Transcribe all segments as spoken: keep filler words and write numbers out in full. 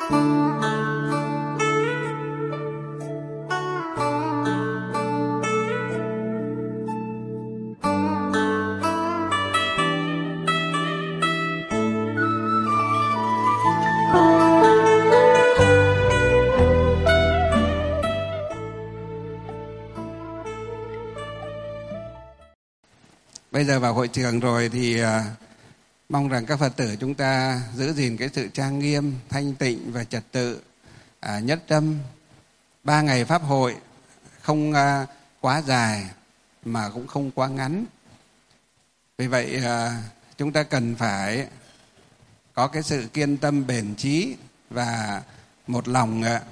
Bây giờ vào hội trường rồi thì uh, mong rằng các Phật tử chúng ta giữ gìn cái sự trang nghiêm, thanh tịnh và trật tự, uh, nhất tâm. Ba ngày Pháp hội không uh, quá dài mà cũng không quá ngắn. Vì vậy uh, chúng ta cần phải có cái sự kiên tâm bền chí và một lòng uh,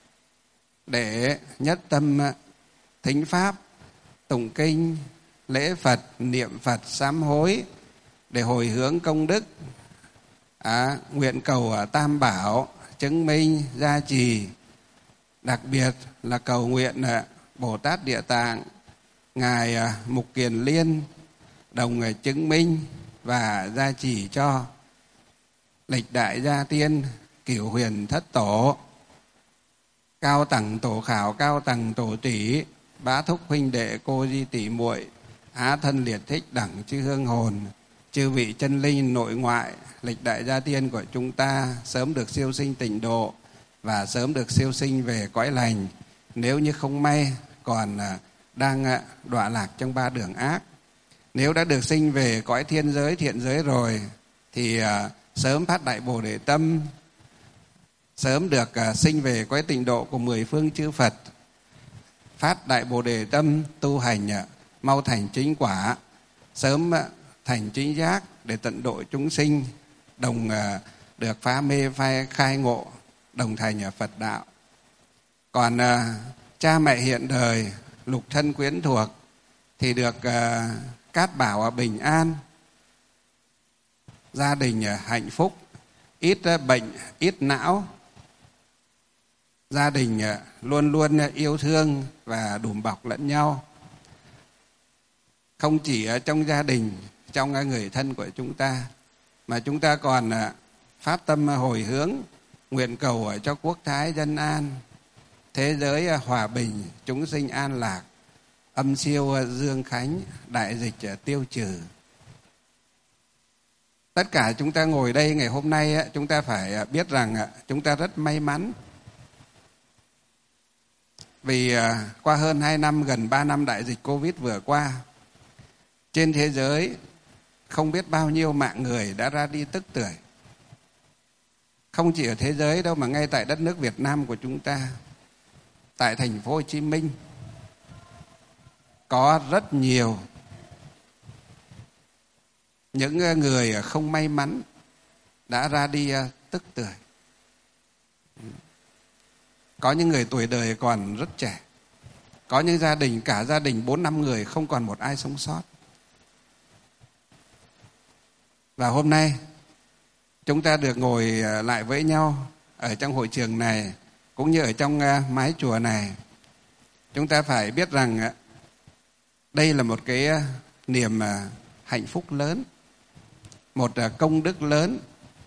để nhất tâm uh, thính Pháp, tụng kinh, lễ Phật, niệm Phật, sám hối để hồi hướng công đức, à, nguyện cầu Tam Bảo chứng minh gia trì, đặc biệt là cầu nguyện Bồ Tát Địa Tạng, ngài Mục Kiền Liên đồng chứng minh và gia trì cho lịch đại gia tiên, cửu huyền thất tổ, cao tầng tổ khảo, cao tầng tổ tỷ, bá thúc huynh đệ, cô di tỷ muội, á thân liệt thích đẳng chư hương hồn, chư vị chân linh nội ngoại, lịch đại gia tiên của chúng ta sớm được siêu sinh tịnh độ và sớm được siêu sinh về cõi lành. Nếu như không may còn đang đọa lạc trong ba đường ác, nếu đã được sinh về cõi thiên giới, thiện giới rồi thì sớm phát đại bồ đề tâm, sớm được sinh về cõi tịnh độ của mười phương chư Phật, phát đại bồ đề tâm tu hành mau thành chính quả, sớm thành chính giác để tận độ chúng sinh, đồng được phá mê phai khai ngộ, đồng thành Phật đạo. Còn cha mẹ hiện đời, lục thân quyến thuộc thì được cát bảo bình an, gia đình hạnh phúc, ít bệnh, ít não, gia đình luôn luôn yêu thương và đùm bọc lẫn nhau. Không chỉ ở trong gia đình, trong người thân của chúng ta, mà chúng ta còn phát tâm hồi hướng, nguyện cầu cho quốc thái dân an, thế giới hòa bình, chúng sinh an lạc, âm siêu dương khánh, đại dịch tiêu trừ. Tất cả chúng ta ngồi đây ngày hôm nay, chúng ta phải biết rằng chúng ta rất may mắn. Vì qua hơn hai năm, gần ba năm đại dịch Covid vừa qua, trên thế giới không biết bao nhiêu mạng người đã ra đi tức tưởi. Không chỉ ở thế giới đâu mà ngay tại đất nước Việt Nam của chúng ta, tại thành phố Hồ Chí Minh, có rất nhiều những người không may mắn đã ra đi tức tưởi. Có những người tuổi đời còn rất trẻ, có những gia đình, cả gia đình bốn năm người không còn một ai sống sót. Và hôm nay chúng ta được ngồi lại với nhau ở trong hội trường này, cũng như ở trong mái chùa này. Chúng ta phải biết rằng đây là một cái niềm hạnh phúc lớn, một công đức lớn.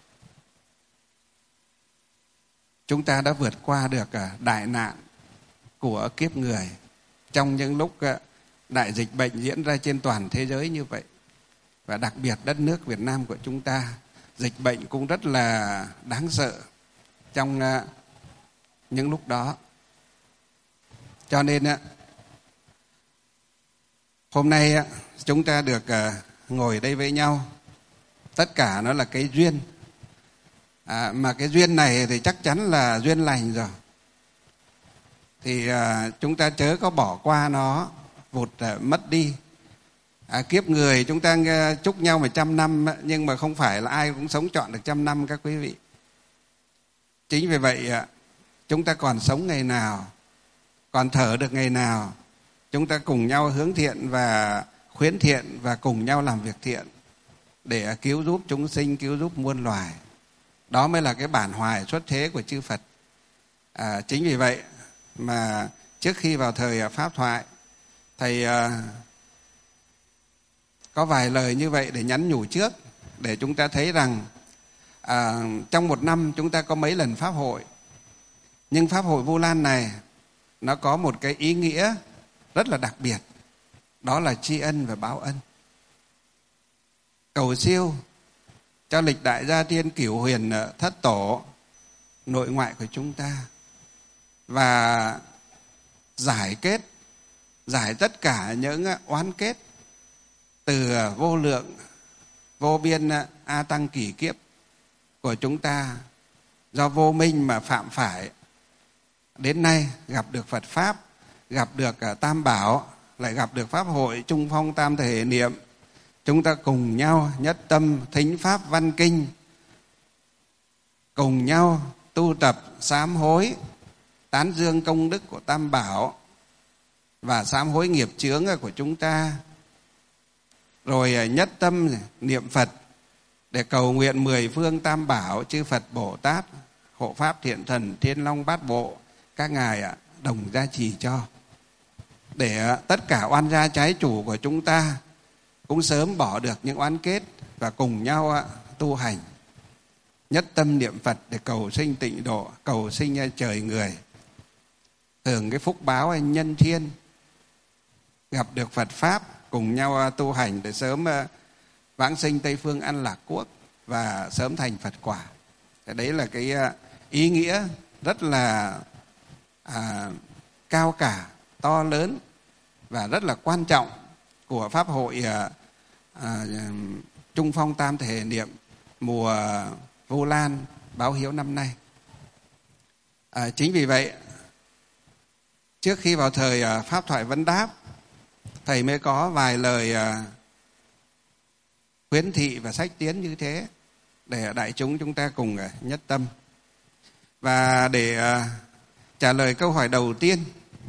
Chúng ta đã vượt qua được đại nạn của kiếp người trong những lúc đại dịch bệnh diễn ra trên toàn thế giới như vậy. Và đặc biệt đất nước Việt Nam của chúng ta, dịch bệnh cũng rất là đáng sợ trong những lúc đó. Cho nên hôm nay chúng ta được ngồi đây với nhau, tất cả nó là cái duyên. À, mà cái duyên này thì chắc chắn là duyên lành rồi. Thì à, chúng ta chớ có bỏ qua nó, vụt à, mất đi. À, kiếp người chúng ta chúc nhau một trăm năm, nhưng mà không phải là ai cũng sống trọn được trăm năm các quý vị. Chính vì vậy chúng ta còn sống ngày nào, còn thở được ngày nào, chúng ta cùng nhau hướng thiện và khuyến thiện và cùng nhau làm việc thiện để cứu giúp chúng sinh, cứu giúp muôn loài. Đó mới là cái bản hoài xuất thế của chư Phật. À, chính vì vậy mà trước khi vào thời Pháp thoại, Thầy à, có vài lời như vậy để nhắn nhủ trước, để chúng ta thấy rằng À, trong một năm chúng ta có mấy lần pháp hội, nhưng pháp hội Vu Lan này nó có một cái ý nghĩa rất là đặc biệt, đó là tri ân và báo ân. Cầu siêu cho lịch đại gia tiên cửu huyền thất tổ nội ngoại của chúng ta, và giải kết, giải tất cả những oán kết từ vô lượng vô biên a tăng kỷ kiếp của chúng ta do vô minh mà phạm phải. Đến nay gặp được Phật Pháp, gặp được Tam Bảo, lại gặp được Pháp hội Trung Phong Tam Thể Niệm, chúng ta cùng nhau nhất tâm thính Pháp Văn Kinh, cùng nhau tu tập sám hối, tán dương công đức của Tam Bảo và sám hối nghiệp chướng của chúng ta, rồi nhất tâm niệm Phật để cầu nguyện mười phương Tam Bảo, chư Phật Bồ Tát, hộ Pháp Thiện Thần, Thiên Long Bát Bộ, các ngài đồng gia trì cho, để tất cả oan gia trái chủ của chúng ta cũng sớm bỏ được những oán kết và cùng nhau tu hành nhất tâm niệm Phật để cầu sinh tịnh độ, cầu sinh trời người, hưởng cái phúc báo nhân thiên, gặp được Phật Pháp, cùng nhau tu hành để sớm vãng sinh Tây Phương An Lạc Quốc và sớm thành Phật quả. Đấy là cái ý nghĩa rất là à, cao cả, to lớn và rất là quan trọng của Pháp hội à, à, Trung Phong Tam Thể Niệm mùa Vu Lan báo hiếu năm nay. À, chính vì vậy, trước khi vào thời à, Pháp thoại vấn đáp, thầy mới có vài lời à, khuyến thị và sách tiến như thế để đại chúng chúng ta cùng à, nhất tâm. Và để à, trả lời câu hỏi đầu tiên,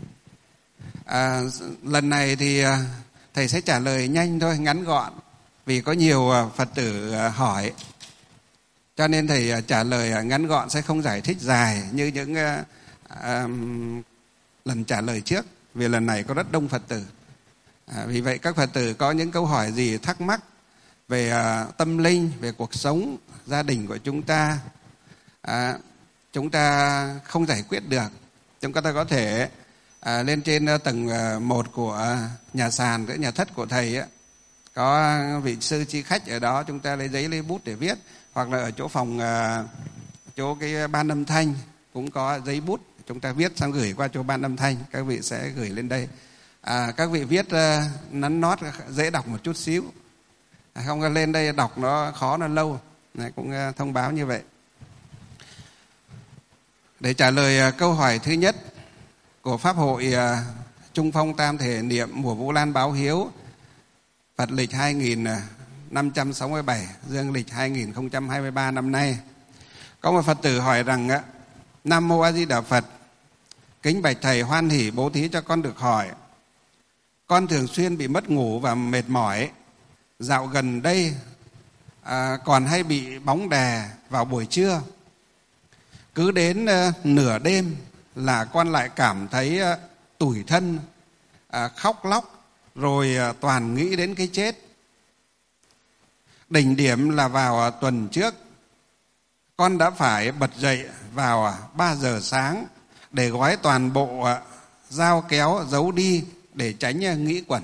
à, lần này thì à, thầy sẽ trả lời nhanh thôi, ngắn gọn, vì có nhiều à, Phật tử à, hỏi, cho nên thầy à, trả lời à, ngắn gọn, sẽ không giải thích dài như những à, à, lần trả lời trước, vì lần này có rất đông Phật tử. À, vì vậy các Phật tử có những câu hỏi gì thắc mắc về à, tâm linh, về cuộc sống gia đình của chúng ta, à, chúng ta không giải quyết được, chúng ta có thể à, lên trên tầng một của nhà sàn, cái nhà thất của thầy ấy, có vị sư chi khách ở đó, chúng ta lấy giấy lấy bút để viết, hoặc là ở chỗ phòng à, chỗ cái ban âm thanh cũng có giấy bút, chúng ta viết xong gửi qua chỗ ban âm thanh, các vị sẽ gửi lên đây. À, các vị viết uh, nắn nót dễ đọc một chút xíu, à, không lên đây đọc nó khó, nó lâu. Này, cũng uh, thông báo như vậy. Để trả lời uh, câu hỏi thứ nhất của Pháp hội uh, Trung Phong Tam Thể Niệm mùa Vu Lan báo hiếu Phật lịch hai nghìn năm trăm sáu mươi bảy, dương lịch hai nghìn không trăm hai mươi ba năm nay, có một Phật tử hỏi rằng uh, Nam Mô A Di Đà Phật, kính bạch thầy, hoan hỷ bố thí cho con được hỏi. Con thường xuyên bị mất ngủ và mệt mỏi. Dạo gần đây à, còn hay bị bóng đè vào buổi trưa. Cứ đến à, nửa đêm là con lại cảm thấy à, tủi thân, à, khóc lóc, rồi à, toàn nghĩ đến cái chết. Đỉnh điểm là vào à, tuần trước, con đã phải bật dậy vào à, ba giờ sáng để gói toàn bộ à, dao kéo giấu đi để tránh nghĩ quẩn.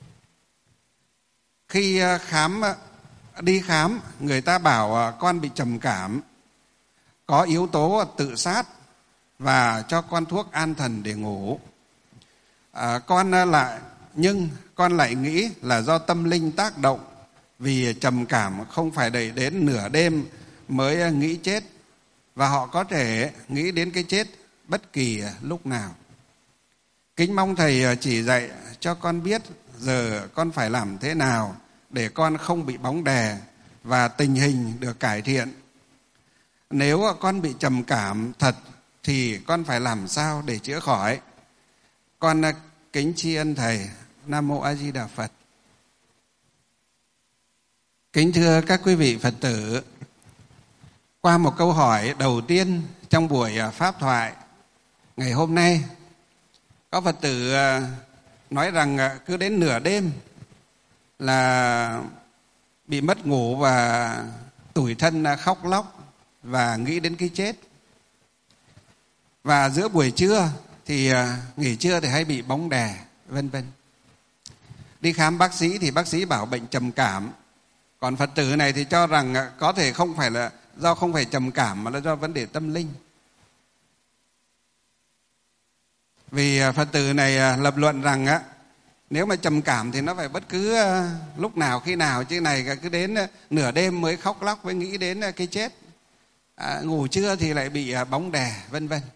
Khi khám đi khám, người ta bảo con bị trầm cảm, có yếu tố tự sát và cho con thuốc an thần để ngủ. À, con lại nhưng con lại nghĩ là do tâm linh tác động, vì trầm cảm không phải đợi đến nửa đêm mới nghĩ chết, và họ có thể nghĩ đến cái chết bất kỳ lúc nào. Kính mong thầy chỉ dạy cho con biết giờ con phải làm thế nào để con không bị bóng đè và tình hình được cải thiện. Nếu con bị trầm cảm thật thì con phải làm sao để chữa khỏi? Con kính tri ân thầy. Nam Mô A Di Đà Phật. Kính thưa các quý vị Phật tử, qua một câu hỏi đầu tiên trong buổi pháp thoại ngày hôm nay, có Phật tử nói rằng cứ đến nửa đêm là bị mất ngủ và tủi thân khóc lóc. và nghĩ đến cái chết. Và giữa buổi trưa thì nghỉ trưa thì hay bị bóng đè, vân vân. Đi khám bác sĩ thì bác sĩ bảo bệnh trầm cảm. Còn Phật tử này thì cho rằng có thể không phải là do không phải trầm cảm mà là do vấn đề tâm linh. Vì Phật tử này lập luận rằng á, nếu mà trầm cảm thì nó phải bất cứ lúc nào khi nào, chứ này cứ đến nửa đêm mới khóc lóc, mới nghĩ đến cái chết. À, ngủ trưa thì lại bị bóng đè, vân vân.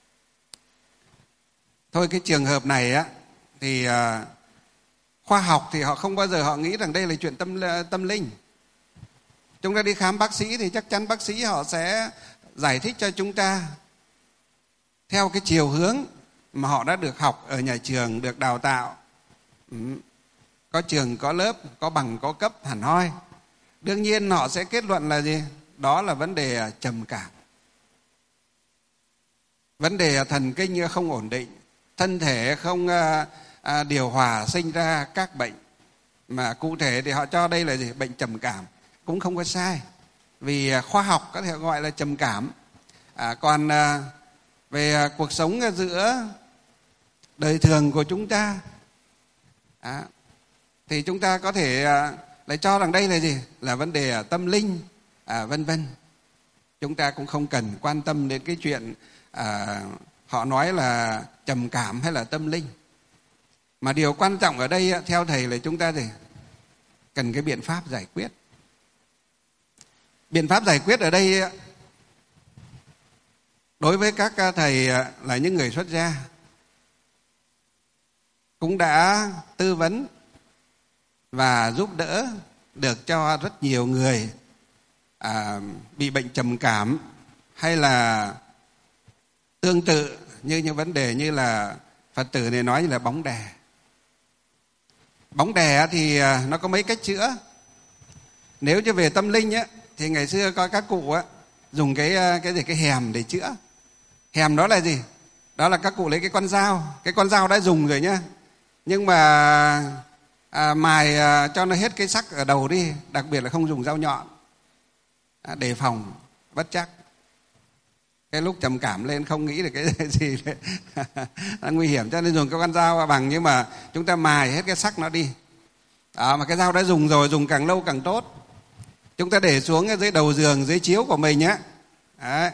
Thôi cái trường hợp này á thì à, khoa học thì họ không bao giờ họ nghĩ rằng đây là chuyện tâm tâm linh. Chúng ta đi khám bác sĩ thì chắc chắn bác sĩ họ sẽ giải thích cho chúng ta theo cái chiều hướng mà họ đã được học ở nhà trường, được đào tạo. Ừ. Có trường, có lớp, có bằng, có cấp hẳn hoi. Đương nhiên họ sẽ kết luận là gì? Đó là vấn đề trầm cảm. Vấn đề thần kinh không ổn định, thân thể không à, à, điều hòa, sinh ra các bệnh. Mà cụ thể thì họ cho đây là gì? Bệnh trầm cảm. Cũng không có sai. Vì khoa học có thể gọi là trầm cảm. À, còn à, về cuộc sống giữa đời thường của chúng ta à, thì chúng ta có thể à, lại cho rằng đây là gì? Là vấn đề tâm linh, à, vân vân. Chúng ta cũng không cần quan tâm đến cái chuyện à, họ nói là trầm cảm hay là tâm linh. Mà điều quan trọng ở đây theo thầy là chúng ta thì cần cái biện pháp giải quyết. Biện pháp giải quyết ở đây đối với các thầy là những người xuất gia cũng đã tư vấn và giúp đỡ được cho rất nhiều người à, bị bệnh trầm cảm hay là tương tự như những vấn đề như là Phật tử này nói như là bóng đè. Bóng đè thì nó có mấy cách chữa. Nếu như về tâm linh á, thì ngày xưa có các cụ á, dùng cái cái gì cái hèm để chữa. Hèm đó là gì? Đó là các cụ lấy cái con dao, cái con dao đã dùng rồi nhá. Nhưng mà à, mài à, cho nó hết cái sắc ở đầu đi, đặc biệt là không dùng dao nhọn, à, đề phòng bất chắc. Cái lúc trầm cảm lên không nghĩ được cái gì là nguy hiểm, cho nên dùng cái con dao bằng, nhưng mà chúng ta mài hết cái sắc nó đi. Đó, mà cái dao đã dùng rồi, dùng càng lâu càng tốt. Chúng ta để xuống dưới đầu giường, dưới chiếu của mình nhé. Đấy.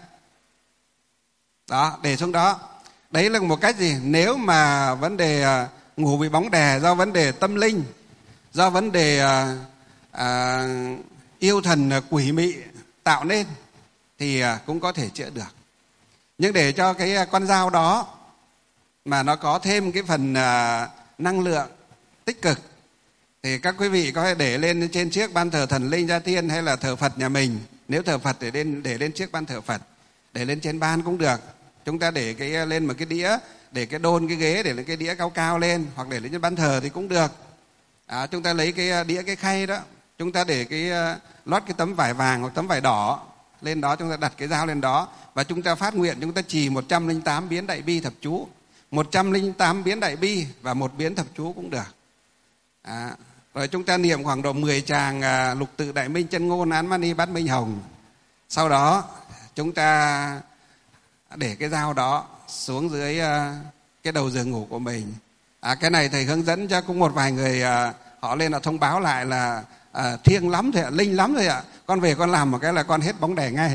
Đó, để xuống đó. Đấy là một cách gì? Nếu mà vấn đề ngủ bị bóng đè do vấn đề tâm linh, do vấn đề à, à, yêu thần quỷ mị tạo nên thì cũng có thể chữa được. Nhưng để cho cái con dao đó mà nó có thêm cái phần à, năng lượng tích cực thì các quý vị có thể để lên trên chiếc ban thờ thần linh gia tiên hay là thờ Phật nhà mình. Nếu thờ Phật để lên để lên chiếc ban thờ Phật, để lên trên ban cũng được. Chúng ta để cái lên một cái đĩa, để cái đôn cái ghế, để lên cái đĩa cao cao lên, hoặc để lên trên ban thờ thì cũng được. À, chúng ta lấy cái đĩa, cái khay đó, chúng ta để cái lót cái tấm vải vàng hoặc tấm vải đỏ lên đó, chúng ta đặt cái dao lên đó và chúng ta phát nguyện, chúng ta trì một trăm lẻ tám biến đại bi thập chú, một trăm lẻ tám biến đại bi và một biến thập chú cũng được. À, rồi chúng ta niệm khoảng độ mười tràng à, lục tự đại minh chân ngôn án mani bát minh hồng. Sau đó chúng ta để cái dao đó xuống dưới à, cái đầu giường ngủ của mình. À, cái này thầy hướng dẫn cho cũng một vài người à, họ lên họ thông báo lại là à, thiêng lắm thôi ạ, linh lắm thôi ạ. Con về con làm một cái là con hết bóng đè ngay.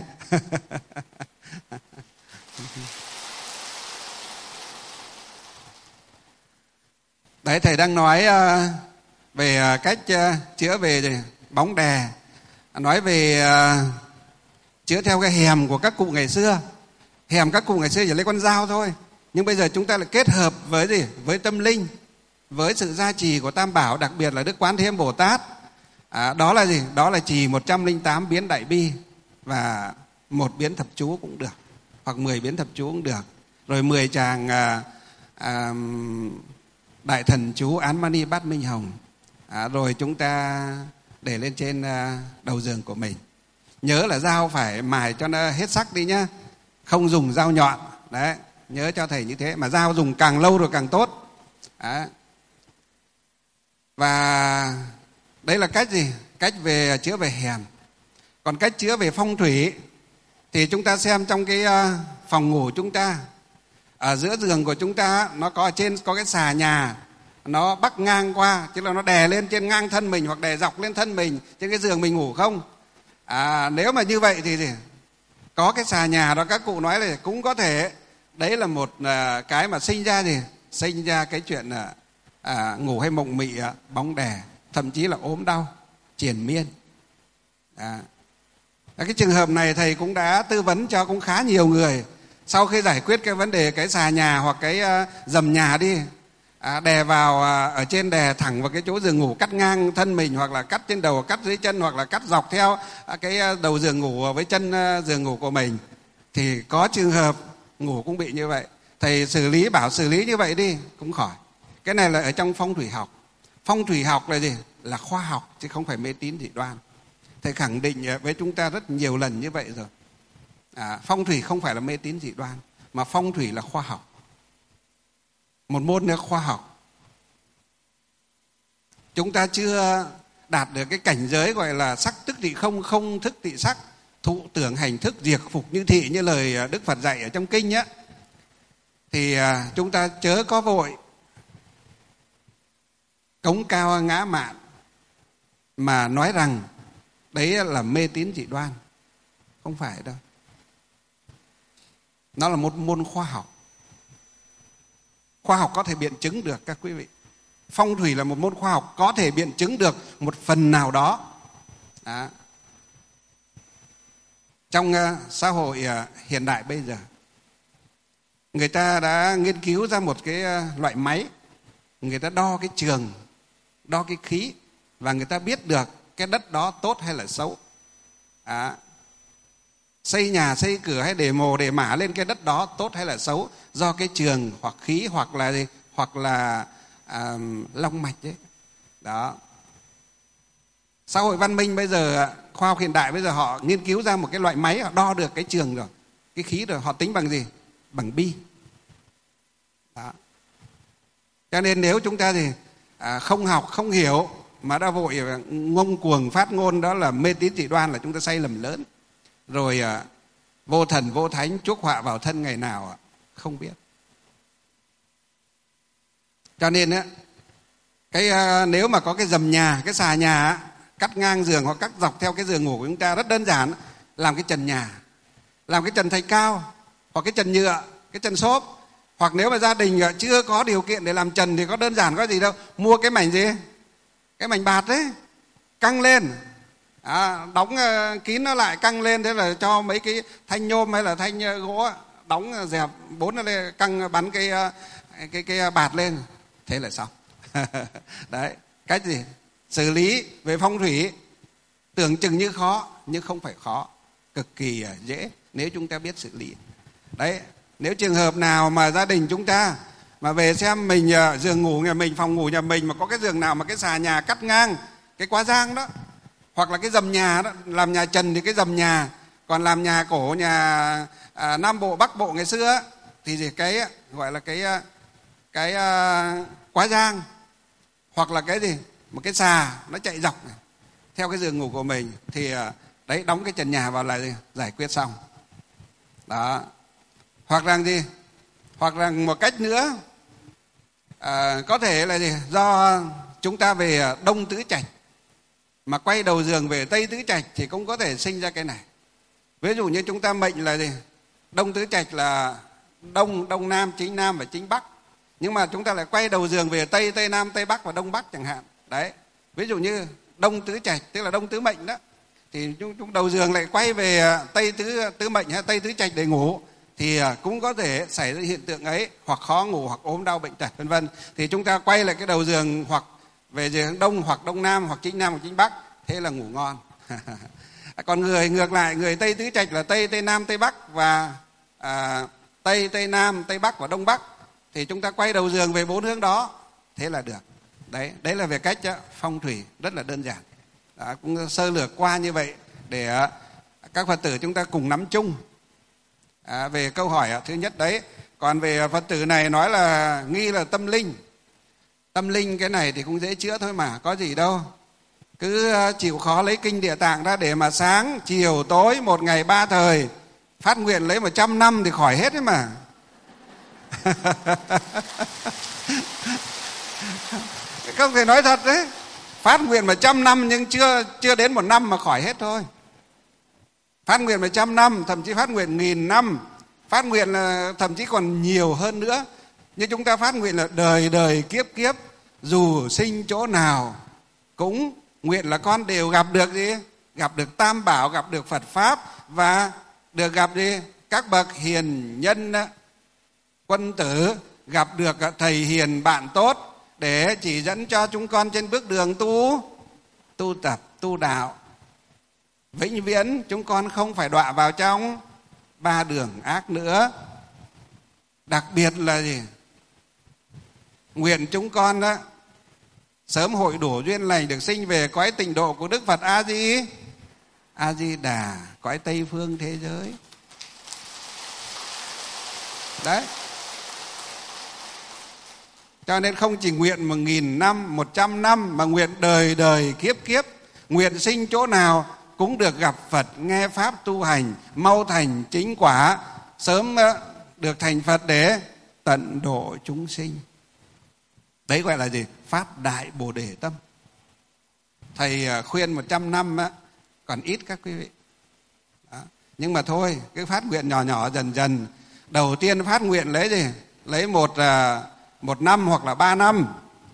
Đấy, thầy đang nói uh, về uh, cách uh, chữa về bóng đè, nói về uh, chữa theo cái hèm của các cụ ngày xưa. Hèm các cụ ngày xưa chỉ lấy con dao thôi, nhưng bây giờ chúng ta lại kết hợp với gì? Với tâm linh, với sự gia trì của Tam Bảo, đặc biệt là Đức Quán Thế Âm Bồ Tát. À, đó là gì? Đó là trì một trăm lẻ tám biến đại bi và một biến thập chú cũng được, hoặc mười biến thập chú cũng được. Rồi mười tràng à, à, đại thần chú án mani bát minh hồng. À, rồi chúng ta để lên trên à, đầu giường của mình. Nhớ là dao phải mài cho nó hết sắc đi nhá, không dùng dao nhọn. Đấy, nhớ cho thầy như thế, mà dao dùng càng lâu rồi càng tốt. Đấy. Và đấy là cách gì? Cách về chữa về hèm. Còn cách chữa về phong thủy Thì chúng ta xem trong cái phòng ngủ chúng ta, ở giữa giường của chúng ta, nó có ở trên có cái xà nhà, nó bắc ngang qua, tức là nó đè lên trên ngang thân mình hoặc đè dọc lên thân mình trên cái giường mình ngủ không? À, nếu mà như vậy thì, thì có cái xà nhà đó, các cụ nói là cũng có thể đấy là một à, cái mà sinh ra gì sinh ra cái chuyện à, à, ngủ hay mộng mị à, bóng đè, thậm chí là ốm đau triền miên. À, cái trường hợp này thầy cũng đã tư vấn cho cũng khá nhiều người. Sau khi giải quyết cái vấn đề cái xà nhà hoặc cái uh, dầm nhà đi, à, đè vào uh, ở trên, đè thẳng vào cái chỗ giường ngủ, cắt ngang thân mình, hoặc là cắt trên đầu, cắt dưới chân, hoặc là cắt dọc theo uh, cái uh, đầu giường ngủ với chân uh, giường ngủ của mình, thì có trường hợp ngủ cũng bị như vậy. Thầy xử lý, bảo xử lý như vậy đi cũng khỏi. Cái này là ở trong phong thủy học. Phong thủy học là gì? Là khoa học chứ không phải mê tín dị đoan. Thầy khẳng định với chúng ta rất nhiều lần như vậy rồi. À, phong thủy không phải là mê tín dị đoan, mà phong thủy là khoa học, một môn nữa khoa học. Chúng ta chưa đạt được cái cảnh giới gọi là sắc tức thị không, không thức thị sắc, thụ tưởng hành thức, diệt phục như thị, như lời Đức Phật dạy ở trong kinh á. Thì à, chúng ta chớ có vội cống cao ngã mạn mà nói rằng đấy là mê tín dị đoan. Không phải đâu. Nó là một môn khoa học. Khoa học có thể biện chứng được các quý vị. Phong thủy là một môn khoa học có thể biện chứng được một phần nào đó. Đó. Trong uh, xã hội uh, hiện đại bây giờ, người ta đã nghiên cứu ra một cái uh, loại máy, người ta đo cái trường, đo cái khí, và người ta biết được cái đất đó tốt hay là xấu. À, xây nhà, xây cửa hay để mồ, để mả lên cái đất đó tốt hay là xấu do cái trường hoặc khí hoặc là gì? Hoặc là à, long mạch đấy. Đó. Xã hội văn minh bây giờ, khoa học hiện đại bây giờ họ nghiên cứu ra một cái loại máy, họ đo được cái trường rồi, cái khí rồi, họ tính bằng gì? Bằng bi. Đó. Cho nên nếu chúng ta thì à, không học, không hiểu mà đã vội ngông cuồng phát ngôn đó là mê tín dị đoan, là chúng ta sai lầm lớn. Rồi à, vô thần vô thánh chuốc họa vào thân ngày nào à, không biết. Cho nên á, cái à, nếu mà có cái dầm nhà, cái xà nhà cắt ngang giường hoặc cắt dọc theo cái giường ngủ của chúng ta, rất đơn giản, làm cái trần nhà, làm cái trần thạch cao hoặc cái trần nhựa, cái trần xốp. Hoặc nếu mà gia đình chưa có điều kiện để làm trần thì có đơn giản, có gì đâu, mua cái mảnh gì, cái mảnh bạt đấy, căng lên, à, đóng uh, kín nó lại, căng lên, thế là cho mấy cái thanh nhôm hay là thanh uh, gỗ đóng uh, dẹp bốn lên, căng bắn cái uh, cái cái bạt lên, thế là xong. Đấy, cách gì xử lý về phong thủy tưởng chừng như khó nhưng không phải khó, cực kỳ uh, dễ nếu chúng ta biết xử lý. Đấy, nếu trường hợp nào mà gia đình chúng ta mà về xem mình uh, giường ngủ nhà mình, phòng ngủ nhà mình mà có cái giường nào mà cái xà nhà cắt ngang cái quá giang đó, hoặc là cái dầm nhà đó, làm nhà trần thì cái dầm nhà, còn làm nhà cổ, nhà à, Nam Bộ, Bắc Bộ ngày xưa thì gì cái gọi là cái cái uh, quá giang, hoặc là cái gì một cái xà nó chạy dọc này, theo cái giường ngủ của mình, thì uh, đấy, đóng cái trần nhà vào là gì? Giải quyết xong. Đó. Hoặc rằng gì? Hoặc rằng một cách nữa, à, có thể là gì? Do chúng ta về đông tứ trạch mà quay đầu giường về tây tứ trạch thì cũng có thể sinh ra cái này. Ví dụ như chúng ta mệnh là gì? Đông tứ trạch là đông, đông nam, chính nam và chính bắc, nhưng mà chúng ta lại quay đầu giường về tây, tây nam, tây bắc và đông bắc chẳng hạn. Đấy, ví dụ như đông tứ trạch tức là đông tứ mệnh đó, thì chúng, chúng đầu giường lại quay về tây tứ tứ mệnh hay tây tứ trạch để ngủ, thì cũng có thể xảy ra hiện tượng ấy, hoặc khó ngủ, hoặc ốm đau bệnh tật vân vân. Thì chúng ta quay lại cái đầu giường hoặc về giường đông, hoặc đông nam, hoặc chính nam, hoặc chính bắc, thế là ngủ ngon. Còn người ngược lại, người tây tứ trạch là tây, tây nam, tây bắc và à, tây, tây nam, tây bắc và đông bắc, thì chúng ta quay đầu giường về bốn hướng đó, thế là được. Đấy, đấy là về cách phong thủy rất là đơn giản. Đó, cũng sơ lược qua như vậy để các Phật tử chúng ta cùng nắm chung. À, về câu hỏi thứ nhất đấy. Còn về Phật tử này nói là nghi là tâm linh. Tâm linh cái này thì cũng dễ chữa thôi mà, có gì đâu. Cứ chịu khó lấy kinh Địa Tạng ra để mà sáng, chiều, tối, một ngày ba thời Phát nguyện lấy một trăm năm thì khỏi hết đấy mà. Không thể nói thật đấy. Phát nguyện một trăm năm nhưng chưa chưa đến một năm mà khỏi hết thôi. Phát nguyện một trăm năm, thậm chí phát nguyện nghìn năm, phát nguyện là thậm chí còn nhiều hơn nữa. Nhưng chúng ta phát nguyện là đời đời kiếp kiếp, dù sinh chỗ nào cũng nguyện là con đều gặp được gì? Gặp được Tam Bảo, gặp được Phật Pháp và được gặp gì? Các bậc hiền nhân, quân tử, gặp được thầy hiền bạn tốt để chỉ dẫn cho chúng con trên bước đường tu tu tập, tu đạo. Vĩnh viễn chúng con không phải đọa vào trong ba đường ác nữa. Đặc biệt là gì? Nguyện chúng con đó sớm hội đủ duyên lành được sinh về cõi tịnh độ của Đức Phật A Di A Di Đà, cõi Tây phương thế giới. Đấy. Cho nên không chỉ nguyện một nghìn năm, một trăm năm, mà nguyện đời đời kiếp kiếp. Nguyện sinh chỗ nào cũng được gặp Phật, nghe Pháp tu hành, mau thành chính quả, sớm được thành Phật để tận độ chúng sinh. Đấy gọi là gì? Phát đại Bồ Đề tâm. Thầy khuyên một trăm năm á, còn ít các quý vị. Đó. Nhưng mà thôi, cái phát nguyện nhỏ nhỏ dần dần. Đầu tiên phát nguyện lấy gì? Lấy một, một năm hoặc là ba năm.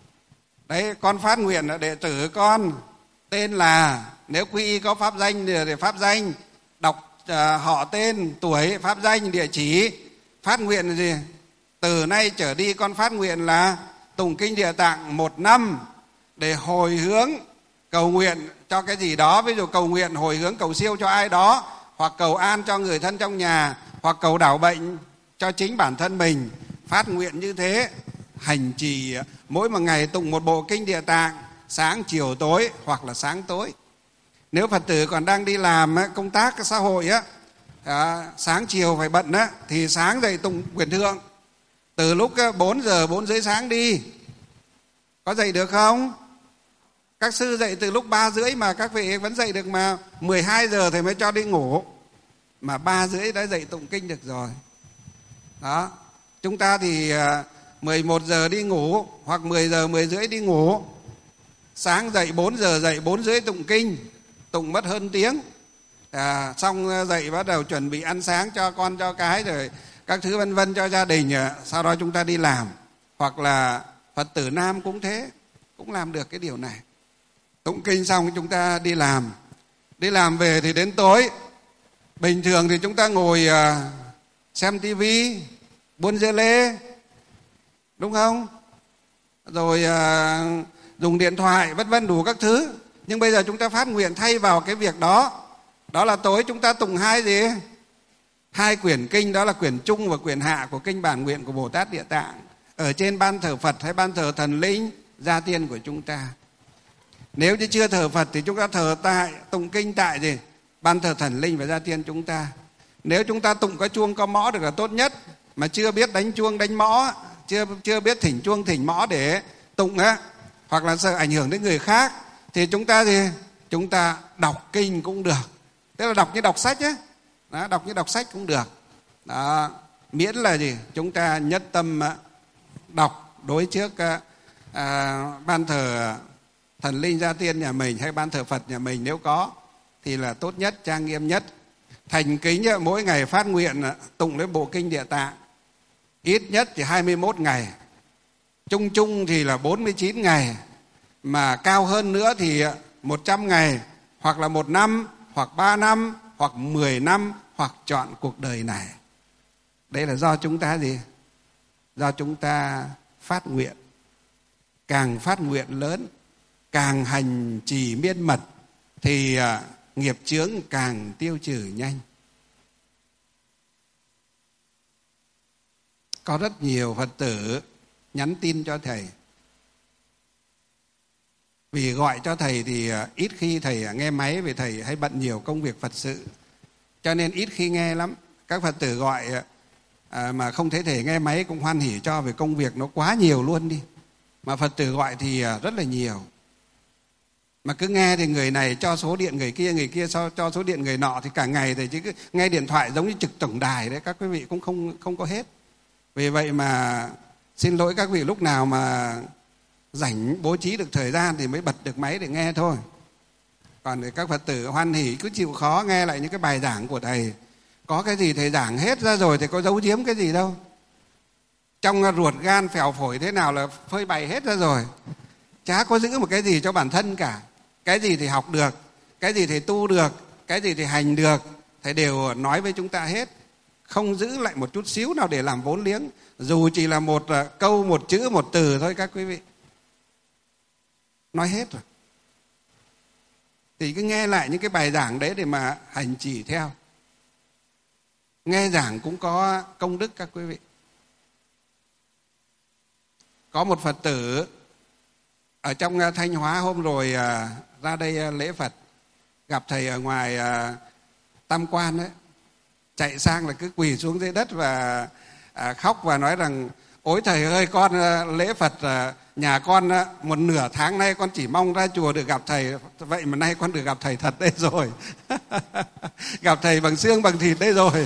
Đấy, con phát nguyện là đệ tử con tên là, nếu quy y có pháp danh thì pháp danh, đọc uh, họ tên, tuổi, pháp danh, địa chỉ. Phát nguyện là gì? Từ nay trở đi con phát nguyện là tụng kinh Địa Tạng một năm để hồi hướng cầu nguyện cho cái gì đó. Ví dụ cầu nguyện hồi hướng cầu siêu cho ai đó, hoặc cầu an cho người thân trong nhà, hoặc cầu đảo bệnh cho chính bản thân mình. Phát nguyện như thế, hành trì mỗi một ngày tụng một bộ kinh Địa Tạng, sáng chiều tối hoặc là sáng tối. Nếu Phật tử còn đang đi làm công tác xã hội á, à, sáng chiều phải bận á, thì sáng dậy tụng quyển thượng từ lúc bốn giờ bốn rưỡi sáng đi. Có dậy được không? Các sư dậy từ lúc ba rưỡi mà các vị vẫn dậy được mà. Mười hai giờ thì mới cho đi ngủ, mà ba rưỡi đã dậy tụng kinh được rồi. Đó. Chúng ta thì mười một giờ đi ngủ, hoặc mười giờ mười rưỡi đi ngủ. Sáng dậy bốn giờ dậy, bốn rưỡi tụng kinh, tụng mất hơn tiếng. À, xong dậy bắt đầu chuẩn bị ăn sáng cho con cho cái rồi các thứ vân vân cho gia đình. Sau đó chúng ta đi làm. Hoặc là Phật tử nam cũng thế, cũng làm được cái điều này. Tụng kinh xong chúng ta đi làm. Đi làm về thì đến tối. Bình thường thì chúng ta ngồi uh, xem tivi, buôn dê lê, đúng không? Rồi uh, dùng điện thoại, vân vân đủ các thứ. Nhưng bây giờ chúng ta phát nguyện thay vào cái việc đó. Đó là tối chúng ta tụng hai gì? Hai quyển kinh, đó là quyển trung và quyển hạ của kinh bản nguyện của Bồ Tát Địa Tạng, ở trên ban thờ Phật hay ban thờ thần linh gia tiên của chúng ta. Nếu như chưa thờ Phật thì chúng ta thờ tại, tụng kinh tại gì? Ban thờ thần linh và gia tiên chúng ta. Nếu chúng ta tụng có chuông có mõ được là tốt nhất, mà chưa biết đánh chuông đánh mõ, chưa chưa biết thỉnh chuông thỉnh mõ để tụng á, hoặc là sợ ảnh hưởng đến người khác, thì chúng ta gì? Chúng ta đọc kinh cũng được. Tức là đọc như đọc sách á. Đó, đọc như đọc sách cũng được. Đó, miễn là gì? Chúng ta nhất tâm đọc đối trước à, ban thờ thần linh gia tiên nhà mình hay ban thờ Phật nhà mình nếu có, thì là tốt nhất, trang nghiêm nhất. Thành kính mỗi ngày phát nguyện tụng lấy bộ kinh Địa Tạng ít nhất thì hai mươi mốt ngày, chung chung thì là bốn mươi chín ngày, mà cao hơn nữa thì một trăm ngày, hoặc là một năm, hoặc ba năm, hoặc mười năm, hoặc chọn cuộc đời này. Đây là do chúng ta gì? Do chúng ta phát nguyện. Càng phát nguyện lớn, càng hành trì miên mật, thì nghiệp chướng càng tiêu trừ nhanh. Có rất nhiều Phật tử nhắn tin cho thầy. Vì gọi cho thầy thì ít khi thầy nghe máy, vì thầy hay bận nhiều công việc Phật sự, cho nên ít khi nghe lắm. Các Phật tử gọi à, mà không thấy thầy nghe máy cũng hoan hỉ cho, vì công việc nó quá nhiều luôn đi. Mà Phật tử gọi thì rất là nhiều. Mà cứ nghe thì người này cho số điện người kia, người kia cho số điện người nọ, thì cả ngày thì chỉ cứ nghe điện thoại giống như trực tổng đài đấy, các quý vị cũng không không có hết. Vì vậy mà xin lỗi các vị, lúc nào mà rảnh bố trí được thời gian thì mới bật được máy để nghe thôi. Còn các Phật tử hoan hỉ cứ chịu khó nghe lại những cái bài giảng của thầy. Có cái gì thầy giảng hết ra rồi thì có giấu giếm cái gì đâu. Trong ruột gan phèo phổi thế nào là phơi bày hết ra rồi. Chả có giữ một cái gì cho bản thân cả. Cái gì thì học được, cái gì thì tu được, cái gì thì hành được, thầy đều nói với chúng ta hết. Không giữ lại một chút xíu nào để làm vốn liếng, dù chỉ là một câu, một chữ, một từ thôi các quý vị. Nói hết rồi. Thì cứ nghe lại những cái bài giảng đấy để mà hành trì theo. Nghe giảng cũng có công đức các quý vị. Có một Phật tử ở trong Thanh Hóa hôm rồi ra đây lễ Phật, gặp thầy ở ngoài Tam Quan ấy, chạy sang là cứ quỳ xuống dưới đất và khóc và nói rằng: ôi thầy ơi, con lễ Phật nhà con một nửa tháng nay con chỉ mong ra chùa được gặp thầy, vậy mà nay con được gặp thầy thật đây rồi. Gặp thầy bằng xương bằng thịt đây rồi.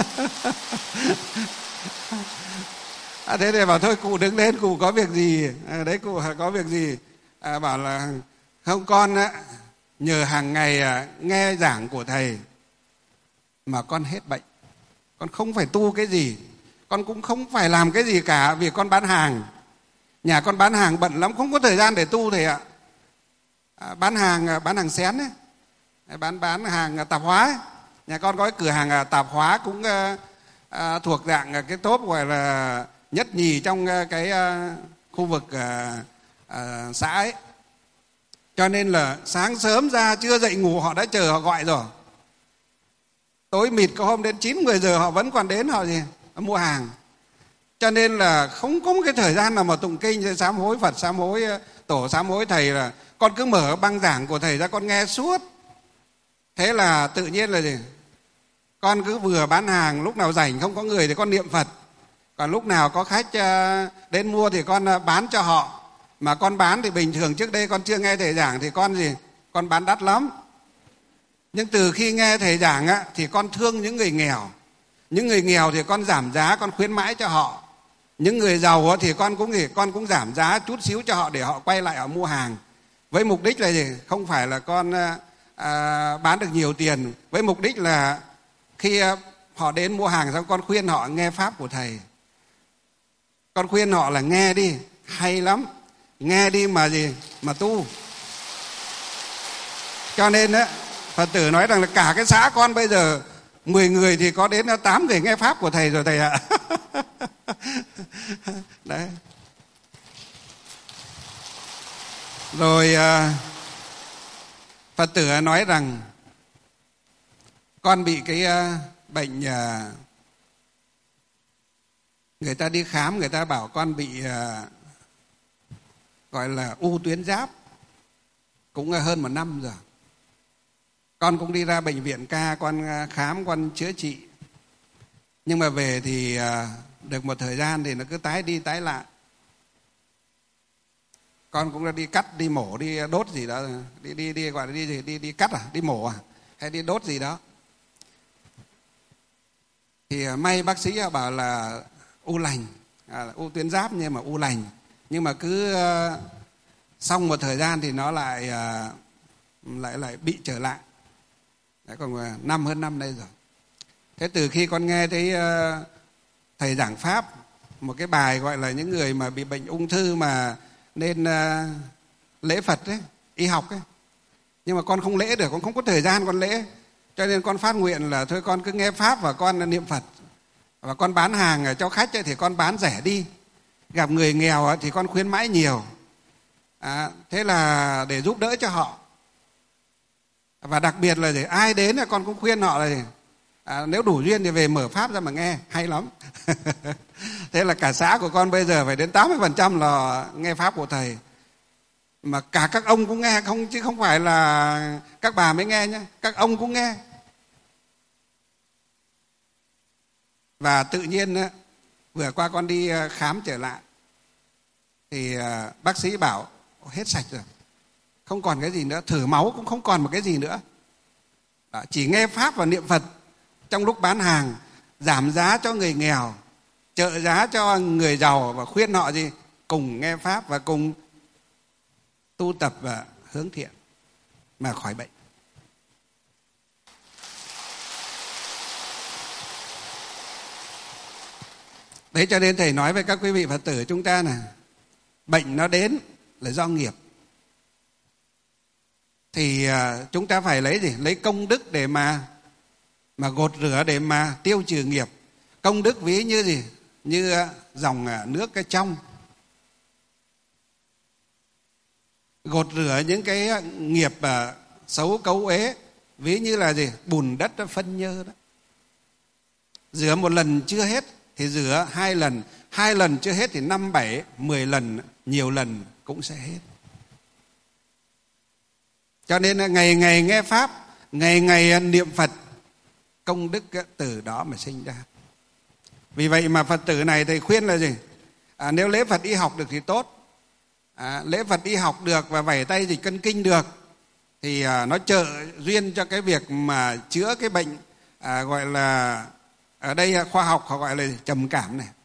À, thế thì bảo thôi cụ đứng lên, cụ có việc gì? À, đấy cụ có việc gì? À, bảo là không, con á, nhờ hàng ngày à, nghe giảng của thầy mà con hết bệnh. Con không phải tu cái gì, con cũng không phải làm cái gì cả, vì con bán hàng. Nhà con bán hàng bận lắm, không có thời gian để tu thầy ạ. À, bán hàng bán hàng xén ấy, bán bán hàng tạp hóa ấy. Nhà con có cái cửa hàng tạp hóa cũng à, à, thuộc dạng cái top gọi là nhất nhì trong cái à, khu vực à, à, xã ấy. Cho nên là sáng sớm ra chưa dậy ngủ họ đã chờ, họ gọi rồi. Tối mịt có hôm đến chín mười giờ họ vẫn còn đến, họ gì họ mua hàng. Cho nên là không có một cái thời gian nào mà tụng kinh, sám hối Phật, sám hối tổ, sám hối thầy. Là con cứ mở băng giảng của thầy ra con nghe suốt. Thế là tự nhiên là gì, con cứ vừa bán hàng, lúc nào rảnh không có người thì con niệm Phật, còn lúc nào có khách đến mua thì con bán cho họ. Mà con bán thì bình thường trước đây con chưa nghe thầy giảng thì con gì con bán đắt lắm. Nhưng từ khi nghe thầy giảng á, thì con thương những người nghèo. Những người nghèo thì con giảm giá, con khuyến mãi cho họ. Những người giàu á, thì con cũng gì con cũng giảm giá chút xíu cho họ để họ quay lại họ mua hàng. Với mục đích là gì? Không phải là con à, bán được nhiều tiền. Với mục đích là khi họ đến mua hàng xong con khuyên họ nghe pháp của thầy. Con khuyên họ là nghe đi, hay lắm, nghe đi mà gì mà tu. Cho nên á, Phật tử nói rằng là cả cái xã con bây giờ mười người thì có đến tám người nghe pháp của thầy rồi thầy ạ. Đấy. Rồi Phật tử nói rằng con bị cái bệnh, người ta đi khám, người ta bảo con bị gọi là u tuyến giáp, cũng hơn một năm rồi. Con cũng đi ra bệnh viện ca, con khám, con chữa trị. Nhưng mà về thì được một thời gian thì nó cứ tái đi tái lại. Con cũng đã đi cắt, đi mổ, đi đốt gì đó, đi đi đi gọi là đi gì, đi đi cắt à, đi mổ à, hay đi đốt gì đó. Thì may bác sĩ bảo là u lành, à, u tuyến giáp nhưng mà u lành. Nhưng mà cứ uh, xong một thời gian thì nó lại uh, lại lại bị trở lại. Đấy, còn uh, năm hơn năm đây rồi. Thế từ khi con nghe thấy uh, thầy giảng pháp một cái bài gọi là những người mà bị bệnh ung thư mà nên uh, lễ Phật ấy, y học ấy, nhưng mà con không lễ được, con không có thời gian con lễ, cho nên con phát nguyện là thôi con cứ nghe pháp và con niệm Phật, và con bán hàng cho khách ấy, thì con bán rẻ đi, gặp người nghèo ấy, thì con khuyến mãi nhiều. À, thế là để giúp đỡ cho họ. Và đặc biệt là để ai đến là con cũng khuyên họ là à, nếu đủ duyên thì về mở pháp ra mà nghe, hay lắm. Thế là cả xã của con bây giờ phải đến tám mươi phần trăm là nghe pháp của thầy. Mà cả các ông cũng nghe, không chứ không phải là các bà mới nghe nhé, các ông cũng nghe. Và tự nhiên vừa qua con đi khám trở lại thì bác sĩ bảo hết sạch rồi. không còn cái gì nữa, thử máu cũng không còn một cái gì nữa. Đó, chỉ nghe pháp và niệm Phật trong lúc bán hàng, giảm giá cho người nghèo, trợ giá cho người giàu và khuyên họ gì cùng nghe pháp và cùng tu tập và hướng thiện mà khỏi bệnh. Đấy, cho nên thầy nói với các quý vị Phật tử chúng ta là bệnh nó đến là do nghiệp. Thì chúng ta phải lấy gì? Lấy công đức để mà mà gột rửa, để mà tiêu trừ nghiệp. Công đức ví như gì? Như dòng nước cái trong, gột rửa những cái nghiệp xấu cấu uế, ví như là gì? Bùn đất phân nhơ đó. Rửa một lần chưa hết thì rửa hai lần, hai lần chưa hết thì năm bảy mười lần, nhiều lần cũng sẽ hết. Cho nên ngày ngày nghe pháp, ngày ngày niệm Phật, công đức từ đó mà sinh ra. Vì vậy mà Phật tử này thầy khuyên là gì? À, nếu lễ Phật y học được thì tốt. À, lễ Phật y học được và vẩy tay dịch cân kinh được thì à, nó trợ duyên cho cái việc mà chữa cái bệnh à, gọi là, ở đây khoa học họ gọi là trầm cảm này.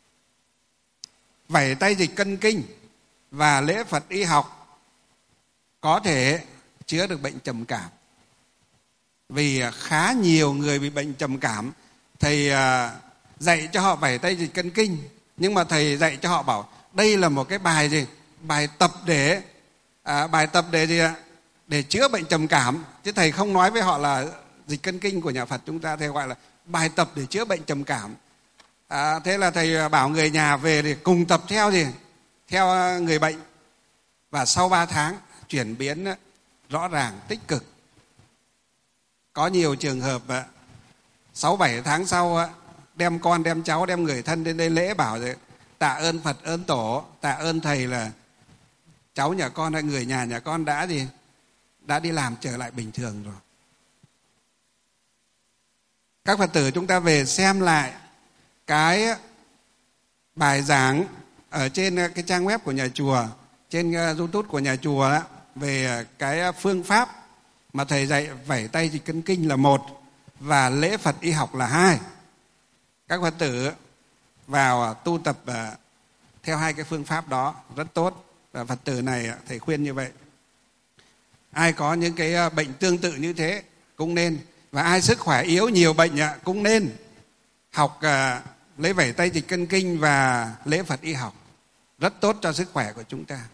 Vẩy tay dịch cân kinh và lễ Phật y học có thể chữa được bệnh trầm cảm. Vì khá nhiều người bị bệnh trầm cảm, thầy dạy cho họ vẩy tay dịch cân kinh, nhưng mà thầy dạy cho họ bảo đây là một cái bài gì? Bài tập để à, bài tập để gì ạ? Để chữa bệnh trầm cảm, chứ thầy không nói với họ là dịch cân kinh của nhà Phật chúng ta, thầy gọi là bài tập để chữa bệnh trầm cảm. À, thế là thầy bảo người nhà về thì cùng tập theo gì? Theo người bệnh, và sau ba tháng chuyển biến rõ ràng tích cực. Có nhiều trường hợp sáu bảy tháng sau đem con đem cháu đem người thân đến đây lễ, bảo rồi tạ ơn Phật ơn tổ, tạ ơn thầy là cháu nhà con hay người nhà nhà con đã gì đã đi làm trở lại bình thường rồi. Các Phật tử chúng ta về xem lại cái bài giảng ở trên cái trang web của nhà chùa, trên YouTube của nhà chùa đó, về cái phương pháp mà thầy dạy vẩy tay dịch cân kinh là một và lễ Phật y học là hai. Các Phật tử vào tu tập theo hai cái phương pháp đó rất tốt. Và Phật tử này thầy khuyên như vậy. Ai có những cái bệnh tương tự như thế cũng nên, và ai sức khỏe yếu nhiều bệnh cũng nên học lấy vẩy tay dịch cân kinh và lễ Phật y học, rất tốt cho sức khỏe của chúng ta.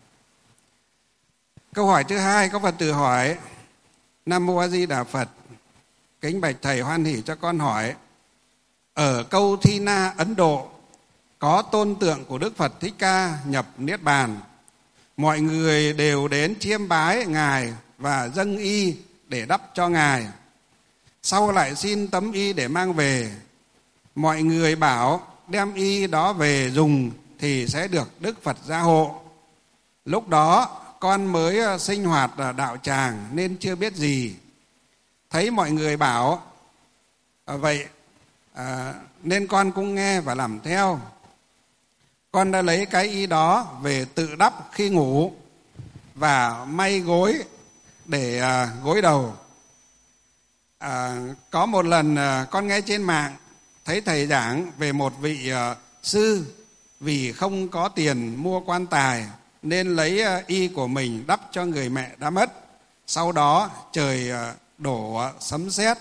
Câu hỏi thứ hai, có Phật tử hỏi: Nam Mô A Di Đà Phật, kính bạch thầy hoan hỷ cho con hỏi, ở câu Thi Na Ấn Độ có tôn tượng của Đức Phật Thích Ca nhập Niết Bàn, mọi người đều đến chiêm bái ngài và dâng y để đắp cho ngài, sau lại xin tấm y để mang về. Mọi người bảo đem y đó về dùng thì sẽ được Đức Phật gia hộ. Lúc đó con mới sinh hoạt đạo tràng nên chưa biết gì. Thấy mọi người bảo à, vậy à, nên con cũng nghe và làm theo. Con đã lấy cái y đó về tự đắp khi ngủ và may gối để à, gối đầu. À, có một lần à, con nghe trên mạng thấy thầy giảng về một vị à, sư vì không có tiền mua quan tài nên lấy à, y của mình đắp cho người mẹ đã mất. Sau đó trời à, đổ sấm sét.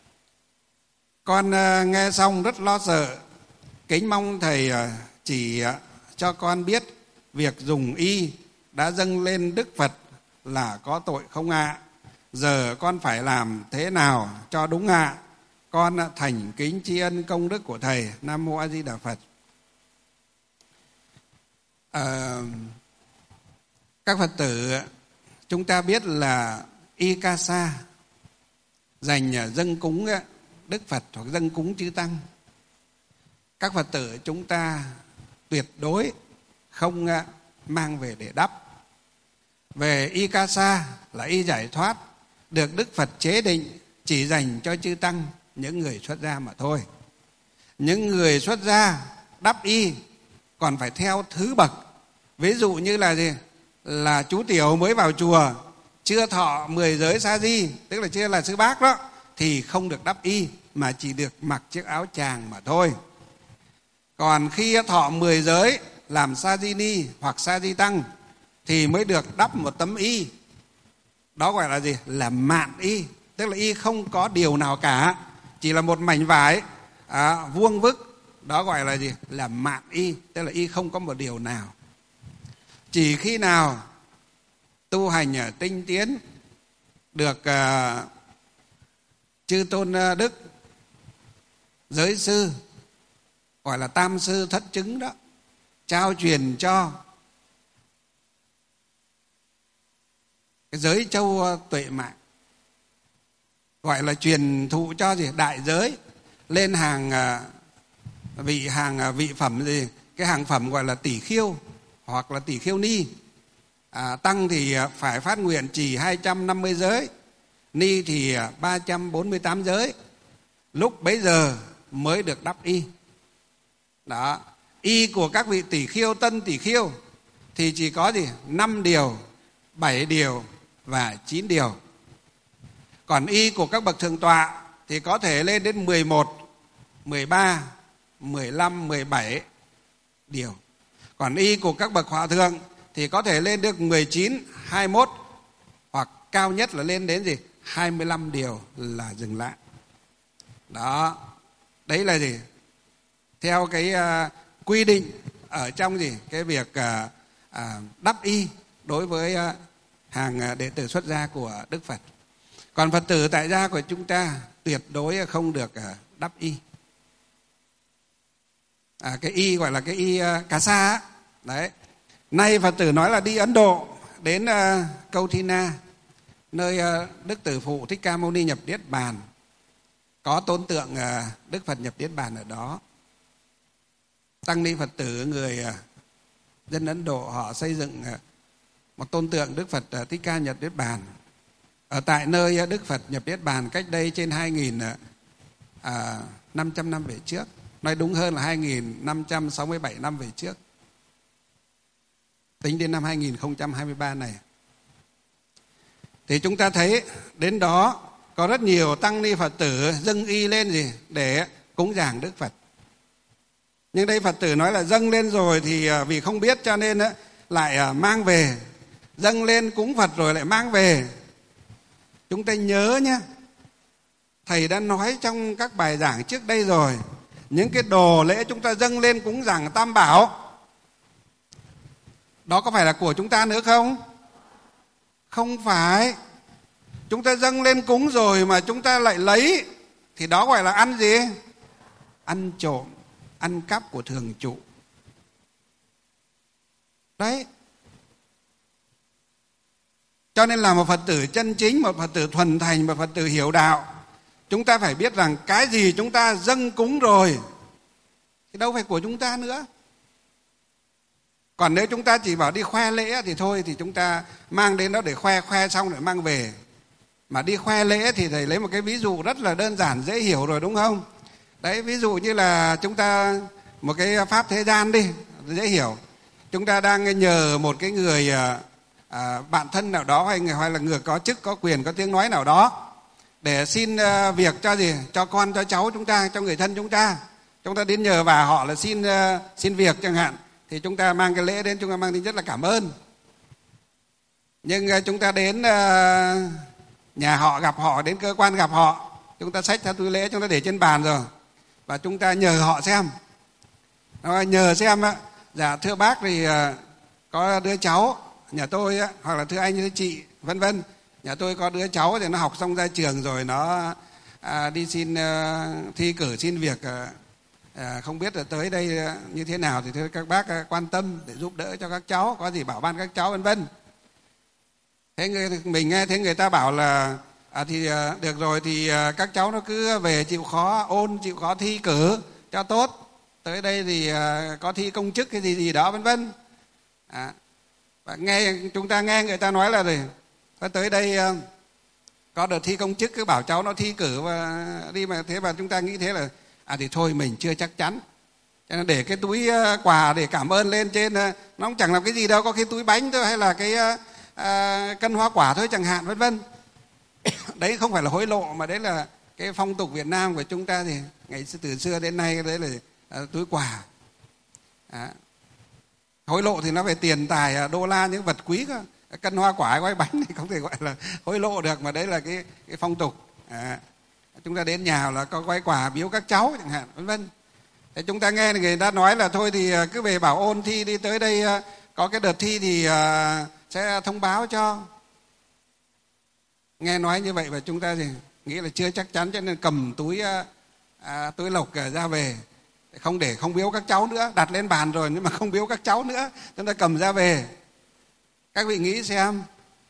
Con à, nghe xong rất lo sợ, kính mong thầy à, chỉ à, cho con biết việc dùng y đã dâng lên Đức Phật là có tội không ạ? À? Giờ con phải làm thế nào cho đúng ạ? À? Con thành kính tri ân công đức của thầy. Nam Mô A Di Đà Phật. À, các Phật tử, chúng ta biết là y ca sa dành dâng cúng Đức Phật hoặc dâng cúng chư tăng. Các Phật tử chúng ta tuyệt đối không mang về để đắp. Về y ca sa là y giải thoát, được Đức Phật chế định chỉ dành cho chư tăng, những người xuất gia mà thôi. Những người xuất gia đắp y còn phải theo thứ bậc. Ví dụ như là gì? Là chú tiểu mới vào chùa chưa thọ mười giới sa di, tức là chưa là sư bác đó, thì không được đắp y mà chỉ được mặc chiếc áo chàng mà thôi. Còn khi thọ mười giới làm sa di ni hoặc sa di tăng thì mới được đắp một tấm y. Đó gọi là gì? Là mạn y, tức là y không có điều nào cả, chỉ là một mảnh vải à, vuông vức. Đó gọi là gì? Là mạn y, tức là y không có một điều nào. Chỉ khi nào tu hành ở tinh tiến được uh, chư tôn uh, đức giới sư, gọi là tam sư thất chứng đó, trao truyền cho cái giới châu tuệ mạng, gọi là truyền thụ cho gì? Đại giới lên hàng uh, vị hàng uh, vị phẩm gì? Cái hàng phẩm gọi là tỷ khiêu hoặc là tỷ khiêu ni. À, tăng thì phải phát nguyện trì hai trăm năm mươi giới, ni thì ba trăm bốn mươi tám giới. Lúc bấy giờ mới được đắp y. Đó, y của các vị tỷ khiêu, tân tỷ khiêu thì chỉ có gì? năm điều, bảy điều và chín điều. Còn y của các bậc thượng tọa thì có thể lên đến mười một, mười ba, mười lăm, mười bảy điều. Còn y của các bậc hòa thượng thì có thể lên được mười chín, hai mươi mốt hoặc cao nhất là lên đến gì? hai mươi lăm điều là dừng lại. Đó, đấy là gì? Theo cái uh, quy định ở trong gì? Cái việc uh, uh, đắp y đối với uh, hàng uh, đệ tử xuất gia của Đức Phật. Còn Phật tử tại gia của chúng ta tuyệt đối không được uh, đắp y. À, cái y gọi là cái y uh, cà sa á. Đấy. Nay Phật tử nói là đi Ấn Độ đến uh, Câu Thi Na, nơi uh, Đức Tử Phụ Thích Ca Mâu Ni nhập Niết Bàn, có tôn tượng uh, Đức Phật nhập Niết Bàn ở đó. Tăng ni Phật tử người uh, dân Ấn Độ họ xây dựng uh, một tôn tượng Đức Phật uh, Thích Ca nhập Niết Bàn ở tại nơi uh, Đức Phật nhập Niết Bàn cách đây trên hai nghìn năm trăm năm về trước. Nói đúng hơn là hai nghìn năm trăm sáu mươi bảy năm về trước, tính đến năm hai nghìn không trăm hai mươi ba này. Thì chúng ta thấy đến đó có rất nhiều tăng ni Phật tử dâng y lên gì? Để cúng dường Đức Phật. Nhưng đây Phật tử nói là dâng lên rồi thì vì không biết cho nên lại mang về. Dâng lên cúng Phật rồi lại mang về. Chúng ta nhớ nhé, Thầy đã nói trong các bài giảng trước đây rồi, những cái đồ lễ chúng ta dâng lên cúng dường Tam Bảo, đó có phải là của chúng ta nữa không? Không phải. Chúng ta dâng lên cúng rồi mà chúng ta lại lấy, thì đó gọi là ăn gì? Ăn trộm, ăn cắp của thường trụ. Đấy. Cho nên là một Phật tử chân chính, một Phật tử thuần thành, một Phật tử hiểu đạo, chúng ta phải biết rằng cái gì chúng ta dâng cúng rồi thì đâu phải của chúng ta nữa. Còn nếu chúng ta chỉ bảo đi khoe lễ thì thôi, thì chúng ta mang đến đó để khoe, khoe xong rồi mang về. Mà đi khoe lễ thì thầy lấy một cái ví dụ rất là đơn giản, dễ hiểu rồi đúng không? Đấy, ví dụ như là chúng ta, một cái pháp thế gian đi, dễ hiểu. Chúng ta đang nhờ một cái người à, bạn thân nào đó, hay, người, hay là người có chức, có quyền, có tiếng nói nào đó, để xin uh, việc cho gì? Cho con, cho cháu chúng ta, cho người thân chúng ta. Chúng ta đến nhờ bà họ là xin, uh, xin việc chẳng hạn. Thì chúng ta mang cái lễ đến, chúng ta mang tính chất là cảm ơn. Nhưng uh, chúng ta đến uh, nhà họ, gặp họ, đến cơ quan gặp họ, chúng ta xách theo túi lễ, chúng ta để trên bàn rồi, và chúng ta nhờ họ xem. Nó nhờ xem, dạ thưa bác thì uh, có đứa cháu nhà tôi, hoặc là thưa anh, thưa chị, vân vân. Nhà tôi có đứa cháu thì nó học xong ra trường rồi, nó à, đi xin à, thi cử xin việc, à, à, không biết là tới đây như thế nào, thì thưa các bác à, quan tâm để giúp đỡ cho các cháu, có gì bảo ban các cháu vân vân. Thế người, mình nghe thấy người ta bảo là à, thì à, được rồi thì à, các cháu nó cứ về chịu khó ôn, chịu khó thi cử cho tốt, tới đây thì à, có thi công chức cái gì gì đó vân vân. À, và nghe chúng ta nghe người ta nói là rồi tới đây có đợt thi công chức, cứ bảo cháu nó thi cử và đi, mà thế mà chúng ta nghĩ thế là à thì thôi mình chưa chắc chắn, cho nên để cái túi quà để cảm ơn lên trên, nó cũng chẳng làm cái gì đâu, có cái túi bánh thôi, hay là cái à, cân hoa quả thôi chẳng hạn, vân vân. Đấy không phải là hối lộ, mà đấy là cái phong tục Việt Nam của chúng ta, thì ngày từ xưa đến nay đấy là à, túi quà. À, hối lộ thì nó về tiền tài, đô la, những vật quý cơ. Cân hoa quả gói bánh thì không thể gọi là hối lộ được, mà đấy là cái, cái phong tục. À, chúng ta đến nhà là có gói quà biếu các cháu chẳng hạn, vân vân. Thế chúng ta nghe người ta nói là thôi thì cứ về bảo ôn thi đi, tới đây có cái đợt thi thì sẽ thông báo cho. Nghe nói như vậy và chúng ta thì nghĩ là chưa chắc chắn, cho nên cầm túi à, túi lộc ra về, không để không biếu các cháu nữa, đặt lên bàn rồi nhưng mà không biếu các cháu nữa, chúng ta cầm ra về. Các vị nghĩ xem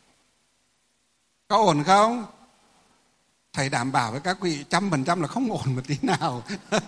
có ổn không? Thầy đảm bảo với các vị trăm phần trăm là không ổn một tí nào.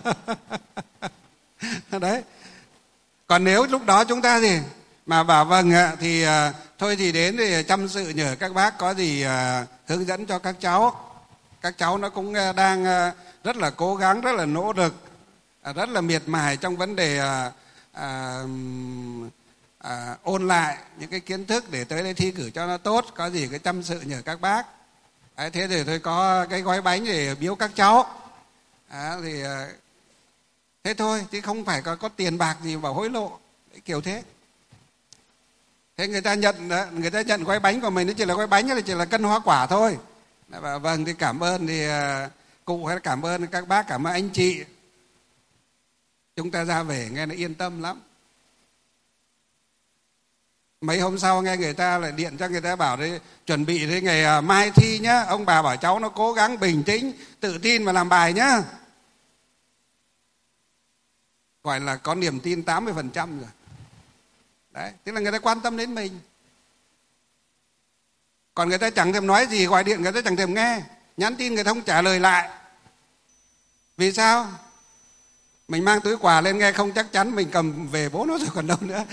Đấy. Còn nếu lúc đó chúng ta gì mà bảo vâng ạ, thì à, thôi thì đến thì chăm sự nhờ các bác có gì à, hướng dẫn cho các cháu. Các cháu nó cũng đang à, rất là cố gắng, rất là nỗ lực, à, rất là miệt mài trong vấn đề à, à, à, ôn lại những cái kiến thức để tới đây thi cử cho nó tốt. Có gì cái chăm sự nhờ các bác. Đấy, thế thì tôi có cái gói bánh để biếu các cháu. À, thì thế thôi, chứ không phải có, có tiền bạc gì bảo hối lộ. Đấy, kiểu thế. Thế người ta nhận người ta nhận gói bánh của mình, nó chỉ là gói bánh hay là chỉ là cân hoa quả thôi. Và vâng thì cảm ơn thì cụ, hay là cảm ơn các bác, cảm ơn anh chị. Chúng ta ra về nghe nó yên tâm lắm. Mấy hôm sau nghe người ta lại điện cho người ta bảo đấy, chuẩn bị đến ngày mai thi nhá, ông bà bảo cháu nó cố gắng bình tĩnh, tự tin mà làm bài nhá. Gọi là có niềm tin tám mươi phần trăm rồi. Đấy, tức là người ta quan tâm đến mình. Còn người ta chẳng thèm nói gì, gọi điện người ta chẳng thèm nghe, nhắn tin người ta không trả lời lại. Vì sao? Mình mang túi quà lên nghe không chắc chắn, mình cầm về bố nó rồi còn đâu nữa.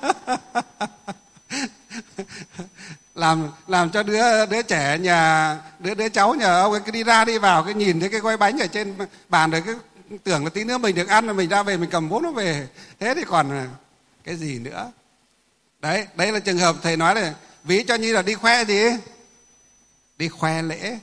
làm làm cho đứa đứa trẻ nhà đứa đứa cháu nhà ông ấy cứ đi ra đi vào, cái nhìn thấy cái gói bánh ở trên bàn rồi cứ tưởng là tí nữa mình được ăn, rồi mình ra về mình cầm bố nó về. Thế thì còn cái gì nữa. Đấy, đấy là trường hợp thầy nói là ví cho như là đi khoe gì? Đi khoe lễ.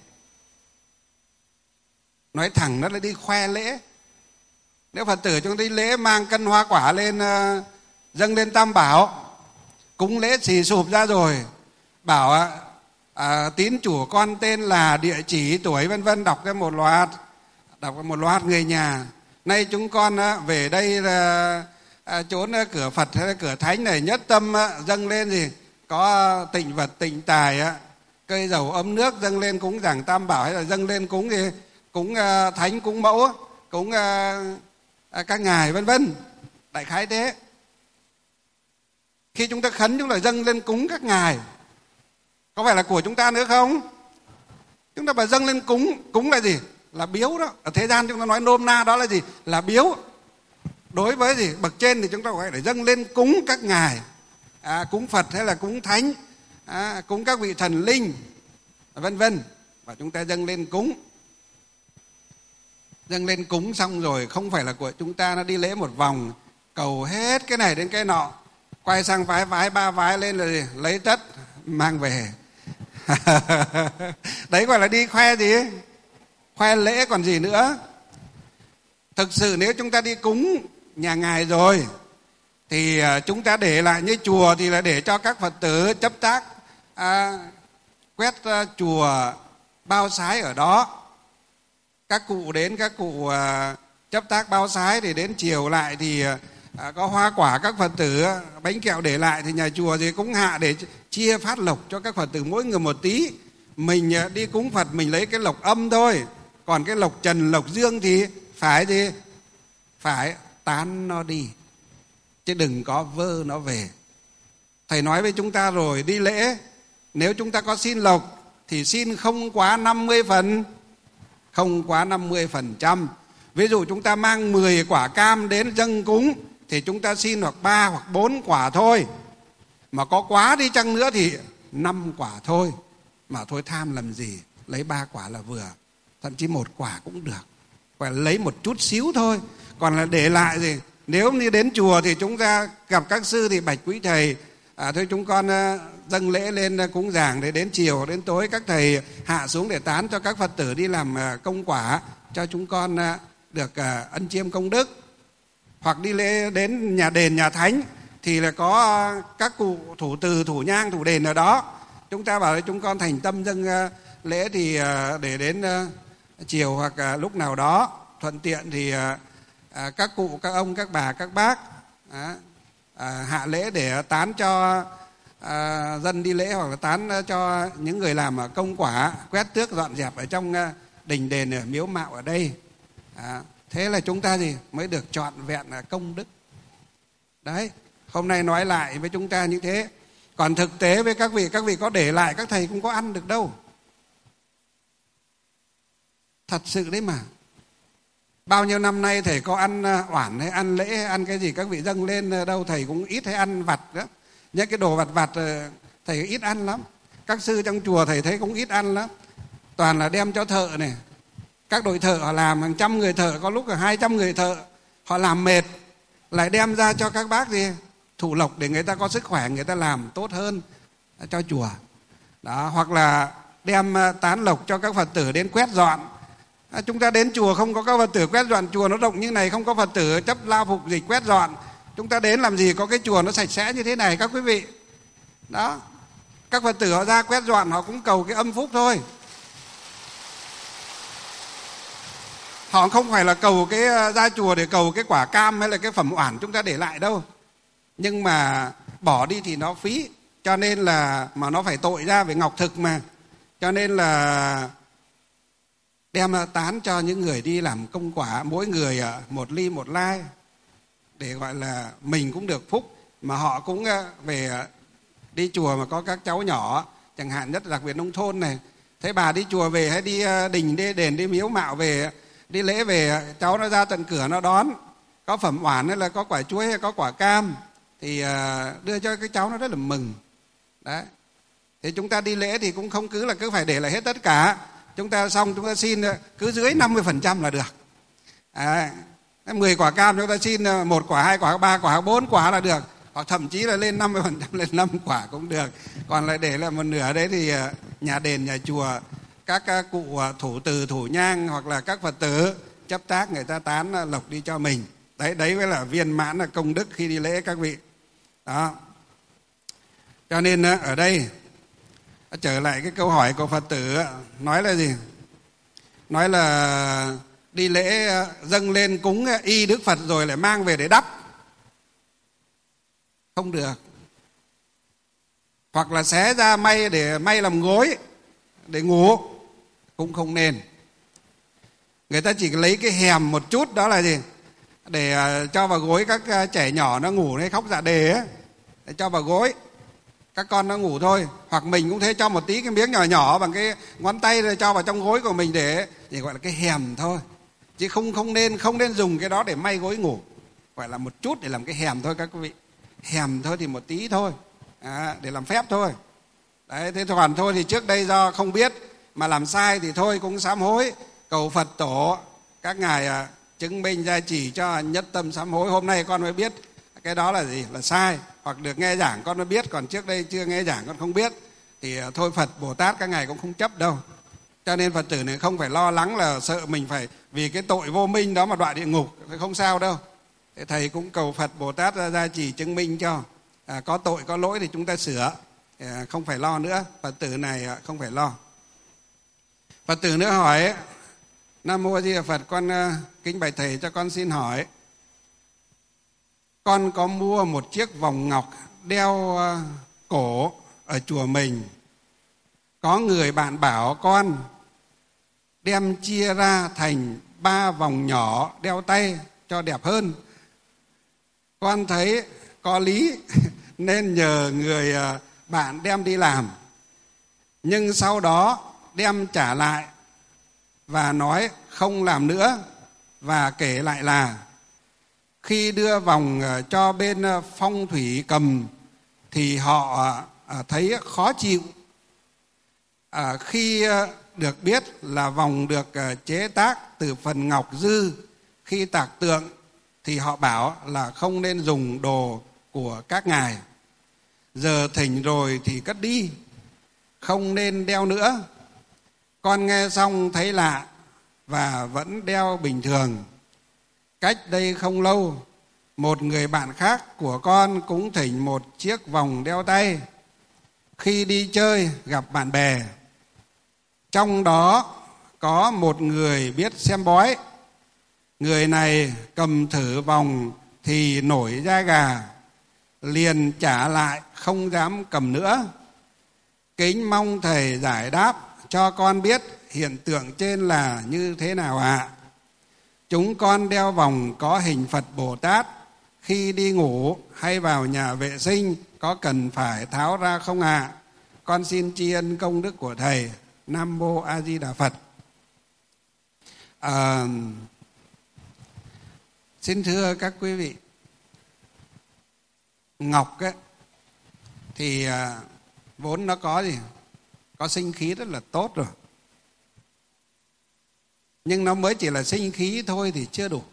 Nói thẳng nó là đi khoe lễ. Nếu Phật tử chúng đi lễ mang cân hoa quả lên uh, dâng lên Tam Bảo, cúng lễ xì sụp ra rồi, bảo à, tín chủ con tên là, địa chỉ, tuổi vân vân, đọc cái một loạt, đọc một loạt người nhà. Nay chúng con à, về đây là à, trốn à, cửa Phật hay là cửa Thánh này, nhất tâm à, dâng lên gì, có tịnh vật tịnh tài, à, cây dầu ấm nước dâng lên cúng giảng Tam Bảo, hay là dâng lên cúng gì, cúng à, Thánh, cúng Mẫu, cúng à, à, các ngài vân vân. Đại khái thế. Khi chúng ta khấn, chúng ta dâng lên cúng các ngài, có phải là của chúng ta nữa không? Chúng ta phải dâng lên cúng. Cúng là gì? Là biếu đó. Ở thế gian chúng ta nói nôm na đó là gì? Là biếu. Đối với gì? Bậc trên thì chúng ta phải để dâng lên cúng các ngài, à, cúng Phật hay là cúng Thánh, à, cúng các vị thần linh vân vân. Và chúng ta dâng lên cúng. Dâng lên cúng xong rồi không phải là của chúng ta, nó đi lễ một vòng, cầu hết cái này đến cái nọ, quay sang vái vái ba vái lên là gì? Lấy tất mang về. Đấy gọi là đi khoe gì? Khoe lễ còn gì nữa. Thực sự nếu chúng ta đi cúng nhà ngài rồi thì chúng ta để lại, như chùa thì là để cho các Phật tử chấp tác à, quét uh, chùa, bao sái ở đó. Các cụ đến, các cụ uh, chấp tác bao sái, thì đến chiều lại thì uh, À, có hoa quả các Phật tử, bánh kẹo để lại, thì nhà chùa thì cũng hạ để chia phát lộc cho các Phật tử mỗi người một tí. Mình đi cúng Phật mình lấy cái lộc âm thôi, còn cái lộc trần, lộc dương thì phải gì? Phải tán nó đi, chứ đừng có vơ nó về. Thầy nói với chúng ta rồi, đi lễ nếu chúng ta có xin lộc thì xin không quá năm mươi phần, không quá năm mươi phần trăm. Ví dụ chúng ta mang mười quả cam đến dâng cúng thì chúng ta xin hoặc ba hoặc bốn quả thôi. Mà có quá đi chăng nữa thì năm quả thôi. Mà thôi tham làm gì, lấy ba quả là vừa, thậm chí một quả cũng được, phải lấy một chút xíu thôi. Còn là để lại gì, nếu như đến chùa thì chúng ta gặp các sư thì bạch quý thầy, à, thôi chúng con dâng lễ lên cúng giảng, để đến chiều đến tối các thầy hạ xuống để tán cho các Phật tử đi làm công quả, cho chúng con được ân chiêm công đức. Hoặc đi lễ đến nhà đền nhà thánh thì là có các cụ thủ từ, thủ nhang, thủ đền ở đó. Chúng ta bảo là chúng con thành tâm dâng lễ thì để đến chiều hoặc lúc nào đó thuận tiện thì các cụ, các ông, các bà, các bác hạ lễ để tán cho dân đi lễ, hoặc là tán cho những người làm công quả, quét tước dọn dẹp ở trong đình đền, ở miếu mạo ở đây. Thế là chúng ta gì mới được trọn vẹn công đức. Đấy, hôm nay nói lại với chúng ta như thế. Còn thực tế với các vị, các vị có để lại các thầy cũng có ăn được đâu. Thật sự đấy mà. Bao nhiêu năm nay thầy có ăn oản hay ăn lễ hay ăn cái gì các vị dâng lên đâu, thầy cũng ít hay ăn vặt đó. Những cái đồ vặt vặt thầy ít ăn lắm. Các sư trong chùa thầy thấy cũng ít ăn lắm. Toàn là đem cho thợ này. Các đội thợ họ làm hàng trăm người thợ, có lúc là hai trăm người thợ. Họ làm mệt, lại đem ra cho các bác gì thủ lộc để người ta có sức khỏe, người ta làm tốt hơn cho chùa. Đó, hoặc là đem tán lộc cho các Phật tử đến quét dọn. À, chúng ta đến chùa không có các Phật tử quét dọn, chùa nó rộng như này không có Phật tử chấp lao phục dịch quét dọn. Chúng ta đến làm gì có cái chùa nó sạch sẽ như thế này các quý vị. Đó, các Phật tử họ ra quét dọn họ cũng cầu cái âm phúc thôi. Họ không phải là cầu cái ra chùa để cầu cái quả cam hay là cái phẩm oản chúng ta để lại đâu. Nhưng mà bỏ đi thì nó phí, cho nên là mà nó phải tội ra về ngọc thực mà. Cho nên là đem tán cho những người đi làm công quả, mỗi người một ly một lai, để gọi là mình cũng được phúc, mà họ cũng về đi chùa mà có các cháu nhỏ, chẳng hạn nhất đặc biệt nông thôn này, thấy bà đi chùa về hay đi đình đi đền đi miếu mạo về, đi lễ về, cháu nó ra tận cửa nó đón, có phẩm oản hay là có quả chuối hay có quả cam thì đưa cho cái cháu nó rất là mừng. Đấy. Thì chúng ta đi lễ thì cũng không cứ là cứ phải để lại hết tất cả. Chúng ta xong chúng ta xin cứ dưới năm mươi phần trăm là được. À, mười quả cam chúng ta xin một quả, hai quả, ba quả, bốn quả là được. Hoặc thậm chí là lên năm mươi phần trăm, lên năm quả cũng được. Còn lại để là một nửa đấy thì nhà đền, nhà chùa, các cụ thủ từ, thủ nhang hoặc là các Phật tử chấp tác người ta tán lộc đi cho mình. Đấy, đấy mới là viên mãn là công đức khi đi lễ các vị. Đó. Cho nên ở đây trở lại cái câu hỏi của Phật tử, nói là gì? Nói là đi lễ dâng lên cúng y Đức Phật rồi lại mang về để đắp. Không được. Hoặc là xé ra may để may làm gối để ngủ, cũng không nên. Người ta chỉ lấy cái hèm một chút, đó là gì? Để cho vào gối các trẻ nhỏ nó ngủ hay khóc dạ đề ấy, để cho vào gối các con nó ngủ thôi. Hoặc mình cũng thế, cho một tí cái miếng nhỏ nhỏ bằng cái ngón tay rồi cho vào trong gối của mình để chỉ gọi là cái hèm thôi, chứ không không nên không nên dùng cái đó để may gối ngủ. Gọi là một chút để làm cái hèm thôi các quý vị, hèm thôi thì một tí thôi, à, để làm phép thôi. Đấy, thế còn thôi thì trước đây do không biết mà làm sai thì thôi cũng sám hối, cầu Phật tổ các ngài à, chứng minh gia chỉ cho nhất tâm sám hối. Hôm nay con mới biết cái đó là gì, là sai, hoặc được nghe giảng con mới biết, còn trước đây chưa nghe giảng con không biết thì thôi Phật Bồ Tát các ngài cũng không chấp đâu. Cho nên Phật tử này không phải lo lắng là sợ mình phải vì cái tội vô minh đó mà đọa địa ngục, không sao đâu. Thế thầy cũng cầu Phật Bồ Tát ra gia chỉ chứng minh cho, à, có tội có lỗi thì chúng ta sửa, à, không phải lo nữa. Phật tử này không phải lo. Phật tử nữa hỏi: Nam Mô A Di Đà Phật, con kính bạch thầy cho con xin hỏi, con có mua một chiếc vòng ngọc đeo cổ ở chùa mình. Có người bạn bảo con đem chia ra thành ba vòng nhỏ đeo tay cho đẹp hơn. Con thấy có lý nên nhờ người bạn đem đi làm. Nhưng sau đó đem trả lại và nói không làm nữa, và kể lại là khi đưa vòng cho bên phong thủy cầm thì họ thấy khó chịu. À, khi được biết là vòng được chế tác từ phần ngọc dư, khi tạc tượng thì họ bảo là không nên dùng đồ của các ngài. giờ thỉnh rồi thì cất đi, không nên đeo nữa. Con nghe xong thấy lạ và vẫn đeo bình thường. Cách đây không lâu, một người bạn khác của con cũng thỉnh một chiếc vòng đeo tay khi đi chơi gặp bạn bè. Trong đó có một người biết xem bói. Người này cầm thử vòng thì nổi da gà, liền trả lại không dám cầm nữa. Kính mong thầy giải đáp cho con biết hiện tượng trên là như thế nào ạ? À? Chúng con đeo vòng có hình Phật Bồ Tát khi đi ngủ hay vào nhà vệ sinh có cần phải tháo ra không ạ? À? Con xin tri ân công đức của thầy. Nam Mô A Di Đà Phật. À, xin thưa các quý vị, ngọc ấy, thì à, vốn nó có gì? Có sinh khí rất là tốt rồi. Nhưng nó mới chỉ là sinh khí thôi thì chưa đủ.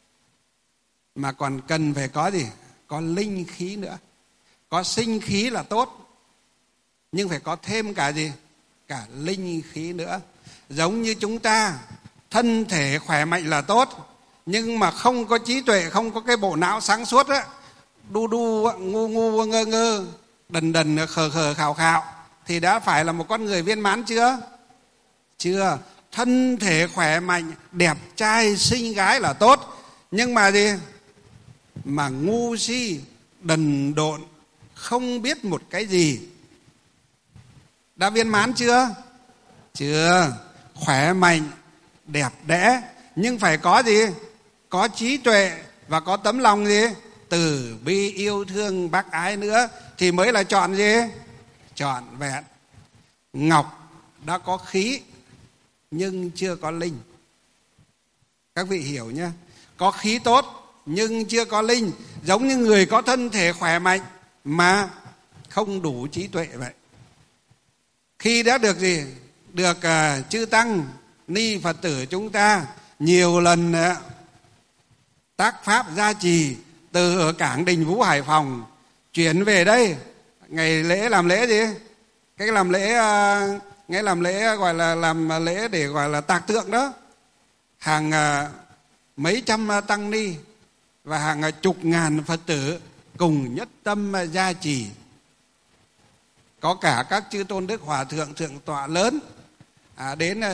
Mà còn cần phải có gì? Có linh khí nữa. Có sinh khí là tốt, nhưng phải có thêm cả gì? Cả linh khí nữa. Giống như chúng ta, thân thể khỏe mạnh là tốt, nhưng mà không có trí tuệ, không có cái bộ não sáng suốt á, đu đu ngu ngu ngơ ngơ, đần đần khờ khờ khào khào, thì đã phải là một con người viên mãn chưa? Chưa. Thân thể khỏe mạnh, đẹp trai, xinh gái là tốt, nhưng mà gì? Mà ngu si, đần độn, không biết một cái gì, đã viên mãn chưa? Chưa. Khỏe mạnh, đẹp đẽ, nhưng phải có gì? Có trí tuệ và có tấm lòng gì? Từ bi yêu thương bác ái nữa, thì mới là chọn gì? Trọn vẹn. Ngọc đã có khí nhưng chưa có linh. Các vị hiểu nhé. Có khí tốt nhưng chưa có linh. Giống như người có thân thể khỏe mạnh mà không đủ trí tuệ vậy. Khi đã được gì? Được uh, chư Tăng, ni Phật tử chúng ta nhiều lần uh, tác pháp gia trì từ ở cảng Đình Vũ Hải Phòng chuyển về đây. Ngày lễ làm lễ gì? Cái làm lễ uh, ngày làm lễ gọi là làm lễ để gọi là tạc tượng đó. Hàng uh, mấy trăm uh, tăng ni và hàng uh, chục ngàn Phật tử cùng nhất tâm uh, gia trì. Có cả các chư tôn đức hòa thượng, thượng tọa lớn à, đến uh,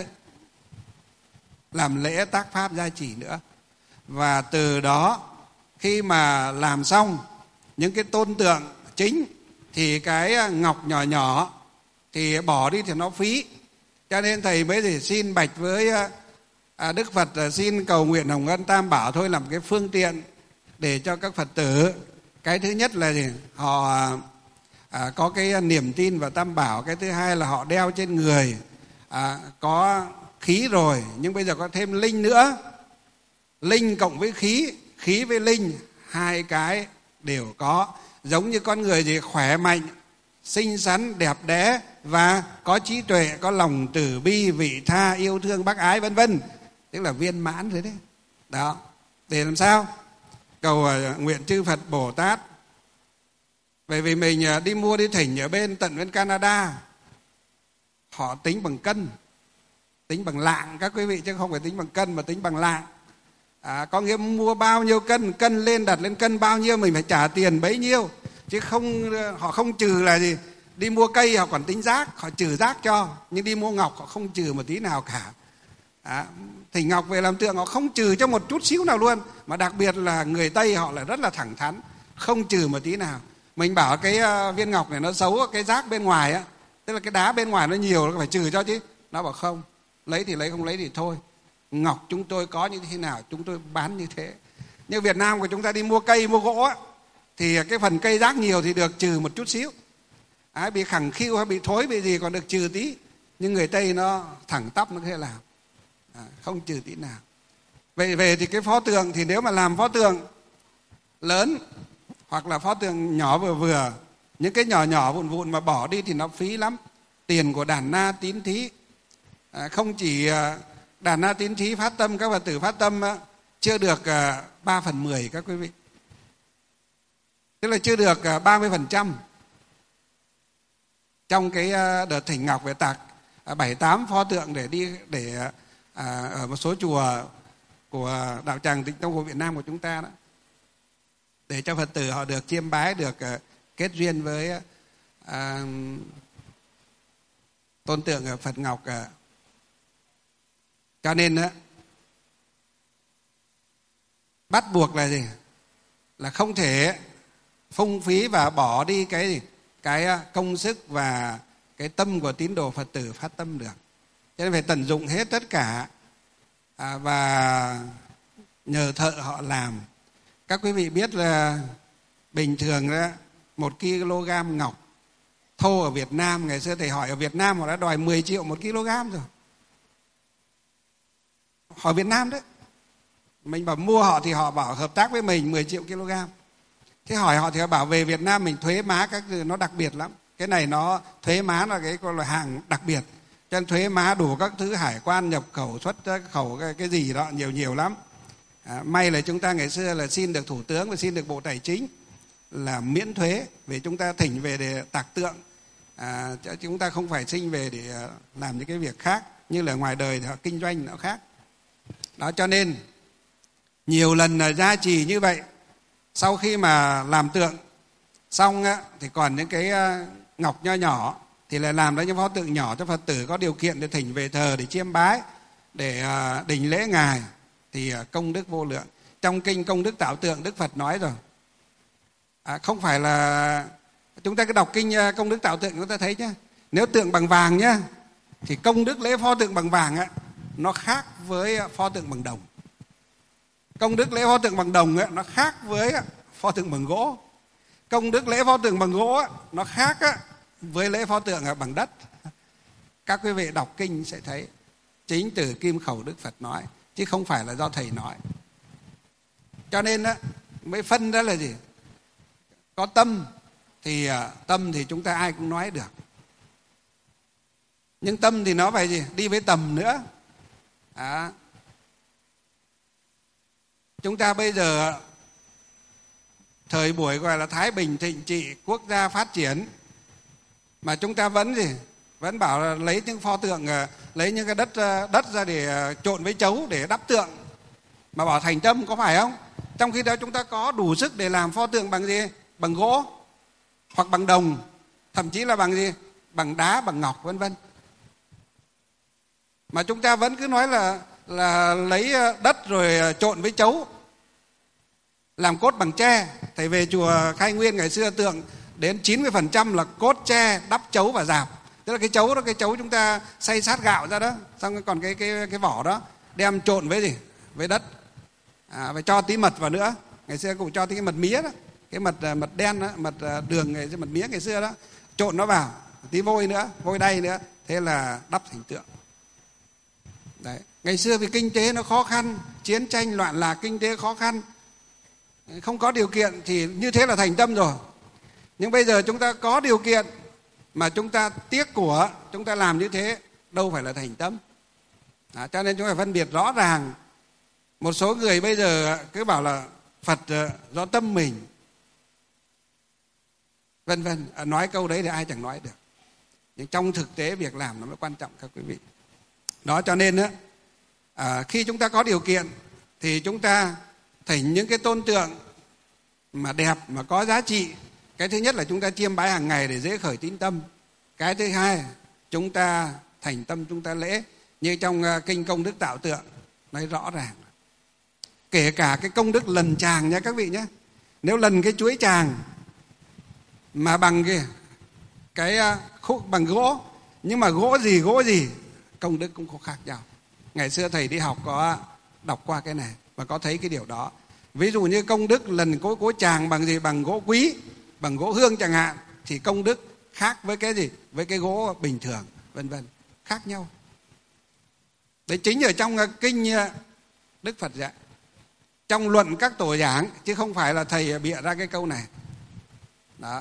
làm lễ tác pháp gia trì nữa. Và từ đó khi mà làm xong những cái tôn tượng chính thì cái ngọc nhỏ nhỏ thì bỏ đi thì nó phí. Cho nên thầy mới thì xin bạch với à, Đức Phật, xin cầu nguyện Hồng Ân Tam Bảo thôi, làm cái phương tiện để cho các Phật tử. Cái thứ nhất là gì? Họ à, có cái niềm tin vào Tam Bảo. Cái thứ hai là họ đeo trên người à, có khí rồi, nhưng bây giờ có thêm linh nữa. Linh cộng với khí, khí với linh, hai cái đều có. Giống như con người gì? Khỏe mạnh, xinh xắn, đẹp đẽ và có trí tuệ, có lòng từ bi, vị tha, yêu thương, bác ái vân vân, tức là viên mãn rồi đấy. Đó, để làm sao? Cầu uh, nguyện chư Phật Bồ Tát. Bởi vì mình uh, đi mua đi thỉnh ở bên tận bên Canada, họ tính bằng cân, tính bằng lạng các quý vị, chứ không phải tính bằng cân mà tính bằng lạng. À, có nghĩa mua bao nhiêu cân, cân lên đặt lên cân bao nhiêu mình phải trả tiền bấy nhiêu, chứ không họ không trừ là gì. Đi mua cây họ còn tính rác, họ trừ rác cho, nhưng đi mua ngọc họ không trừ một tí nào cả. À, thỉnh ngọc về làm tượng họ không trừ cho một chút xíu nào luôn. Mà đặc biệt là người Tây họ lại rất là thẳng thắn, không trừ một tí nào. Mình bảo cái uh, viên ngọc này nó xấu, cái rác bên ngoài á, tức là cái đá bên ngoài nó nhiều, nó phải trừ cho chứ. Nó bảo không, lấy thì lấy, không lấy thì thôi. Ngọc chúng tôi có như thế nào chúng tôi bán như thế. Nhưng Việt Nam của chúng ta đi mua cây mua gỗ á, thì cái phần cây rác nhiều thì được trừ một chút xíu. À, bị khẳng khiu hay bị thối bị gì còn được trừ tí. Nhưng người Tây nó thẳng tắp nó thế làm à, không trừ tí nào. Vậy về thì cái pho tượng thì nếu mà làm pho tượng lớn hoặc là pho tượng nhỏ vừa vừa, những cái nhỏ nhỏ vụn vụn mà bỏ đi thì nó phí lắm. Tiền của đàn na tín thí à, không chỉ đàn na tín thí phát tâm, các Phật tử phát tâm á, chưa được ba phần mười các quý vị, tức là chưa được ba mươi phần trăm. trong cái đợt thỉnh ngọc về tạc bảy tám pho tượng để đi để à, ở một số chùa của đạo tràng Tịnh Tông của Việt Nam của chúng ta đó, để cho Phật tử họ được chiêm bái, được uh, kết duyên với uh, tôn tượng Phật Ngọc. Uh. Cho nên uh, bắt buộc là gì? Là không thể phung phí và bỏ đi cái gì? Cái uh, công sức và cái tâm của tín đồ Phật tử phát tâm được. Cho nên phải tận dụng hết tất cả à, và nhờ thợ họ làm. Các quý vị biết là bình thường đó, một kg ngọc thô ở Việt Nam, ngày xưa thầy hỏi ở Việt Nam họ đã đòi mười triệu một kg rồi. Hỏi Việt Nam đấy. Mình bảo mua họ thì họ bảo hợp tác với mình mười triệu kg. Thế hỏi họ thì họ bảo về Việt Nam mình thuế má các thứ nó đặc biệt lắm. Cái này nó thuế má là cái con là hàng đặc biệt. Cho nên thuế má đủ các thứ hải quan, nhập khẩu, xuất khẩu cái, cái gì đó nhiều nhiều lắm. À, may là chúng ta ngày xưa là xin được Thủ tướng và xin được Bộ Tài chính là miễn thuế, vì chúng ta thỉnh về để tạc tượng. À, chúng ta không phải sinh về để làm những cái việc khác, như là ngoài đời thì họ kinh doanh nó khác. Đó, cho nên nhiều lần là gia trì như vậy. Sau khi mà làm tượng xong á, thì còn những cái ngọc nho nhỏ thì lại làm ra những pho tượng nhỏ cho Phật tử có điều kiện để thỉnh về thờ, để chiêm bái, để đình lễ ngài, thì công đức vô lượng. Trong kinh Công Đức Tạo Tượng, Đức Phật nói rồi, à, không phải là chúng ta cứ đọc kinh Công Đức Tạo Tượng chúng ta thấy nhá, nếu tượng bằng vàng nhá thì công đức lễ pho tượng bằng vàng á nó khác với pho tượng bằng đồng. Công đức lễ pho tượng bằng đồng á nó khác với pho tượng bằng gỗ. Công đức lễ pho tượng bằng gỗ á nó khác á với lễ pho tượng bằng đất. Các quý vị đọc kinh sẽ thấy chính từ kim khẩu Đức Phật nói, chứ không phải là do thầy nói. Cho nên á mới phân ra là gì? Có tâm thì tâm thì chúng ta ai cũng nói được. Nhưng tâm thì nó phải gì? Đi với tầm nữa. À, chúng ta bây giờ thời buổi gọi là thái bình thịnh trị, quốc gia phát triển, mà chúng ta vẫn gì? Vẫn bảo là lấy những pho tượng, lấy những cái đất đất ra để trộn với chấu để đắp tượng, mà bảo thành tâm, có phải không? Trong khi đó chúng ta có đủ sức để làm pho tượng bằng gì? Bằng gỗ hoặc bằng đồng, thậm chí là bằng gì? Bằng đá, bằng ngọc, vân vân. Mà chúng ta vẫn cứ nói là là lấy đất rồi trộn với chấu, làm cốt bằng tre. Thầy về chùa Khai Nguyên ngày xưa tượng đến chín mươi phần trăm là cốt tre đắp chấu và rạp. Tức là cái chấu đó, cái chấu chúng ta xay sát gạo ra đó, xong còn cái cái cái vỏ đó đem trộn với gì? Với đất. À, và cho tí mật vào nữa. Ngày xưa cũng cho tí cái mật mía đó, cái mật mật đen đó, mật đường, ngày xưa, mật mía ngày xưa đó, trộn nó vào, tí vôi nữa, vôi đay nữa, thế là đắp thành tượng. Đấy. Ngày xưa vì kinh tế nó khó khăn, chiến tranh loạn lạc, kinh tế khó khăn, không có điều kiện thì như thế là thành tâm rồi. Nhưng bây giờ chúng ta có điều kiện mà chúng ta tiếc của, chúng ta làm như thế đâu phải là thành tâm. À, cho nên chúng ta phải phân biệt rõ ràng. Một số người bây giờ cứ bảo là Phật do tâm mình, vân vân. À, nói câu đấy thì ai chẳng nói được. Nhưng trong thực tế việc làm nó mới quan trọng các quý vị. Đó, cho nên á, à, khi chúng ta có điều kiện thì chúng ta thỉnh những cái tôn tượng mà đẹp, mà có giá trị. Cái thứ nhất là chúng ta chiêm bái hàng ngày để dễ khởi tín tâm. Cái thứ hai, chúng ta thành tâm chúng ta lễ. Như trong kinh Công Đức Tạo Tượng nói rõ ràng, kể cả cái công đức lần tràng nha các vị nhé. Nếu lần cái chuỗi tràng mà bằng cái, cái khúc bằng gỗ, nhưng mà gỗ gì gỗ gì công đức cũng có khác nhau. Ngày xưa thầy đi học có đọc qua cái này và có thấy cái điều đó. Ví dụ như công đức lần cối cối tràng bằng gì? Bằng gỗ quý, bằng gỗ hương chẳng hạn, thì công đức khác với cái gì? Với cái gỗ bình thường, vân vân, khác nhau. Đấy chính ở trong kinh Đức Phật dạy, trong luận các tổ giảng, chứ không phải là thầy bịa ra cái câu này. Đó.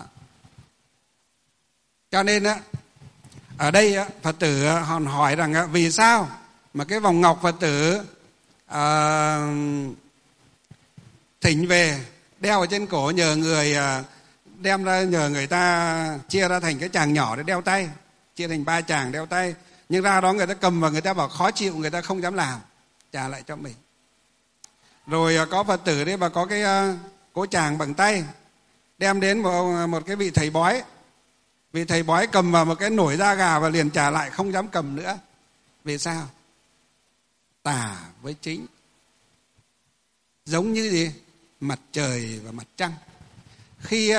Cho nên á, ở đây Phật tử hòn hỏi rằng vì sao mà cái vòng ngọc Phật tử à, thỉnh về đeo ở trên cổ, nhờ người đem ra nhờ người ta chia ra thành cái chàng nhỏ để đeo tay, chia thành ba chàng đeo tay, nhưng ra đó người ta cầm và người ta bảo khó chịu, người ta không dám làm, trả lại cho mình. Rồi có Phật tử đấy và có cái uh, cỗ chàng bằng tay, đem đến một, một cái vị thầy bói, vị thầy bói cầm vào một cái nổi da gà và liền trả lại, không dám cầm nữa. Vì sao? Tà với chính. Giống như gì? Mặt trời và mặt trăng. Khi uh,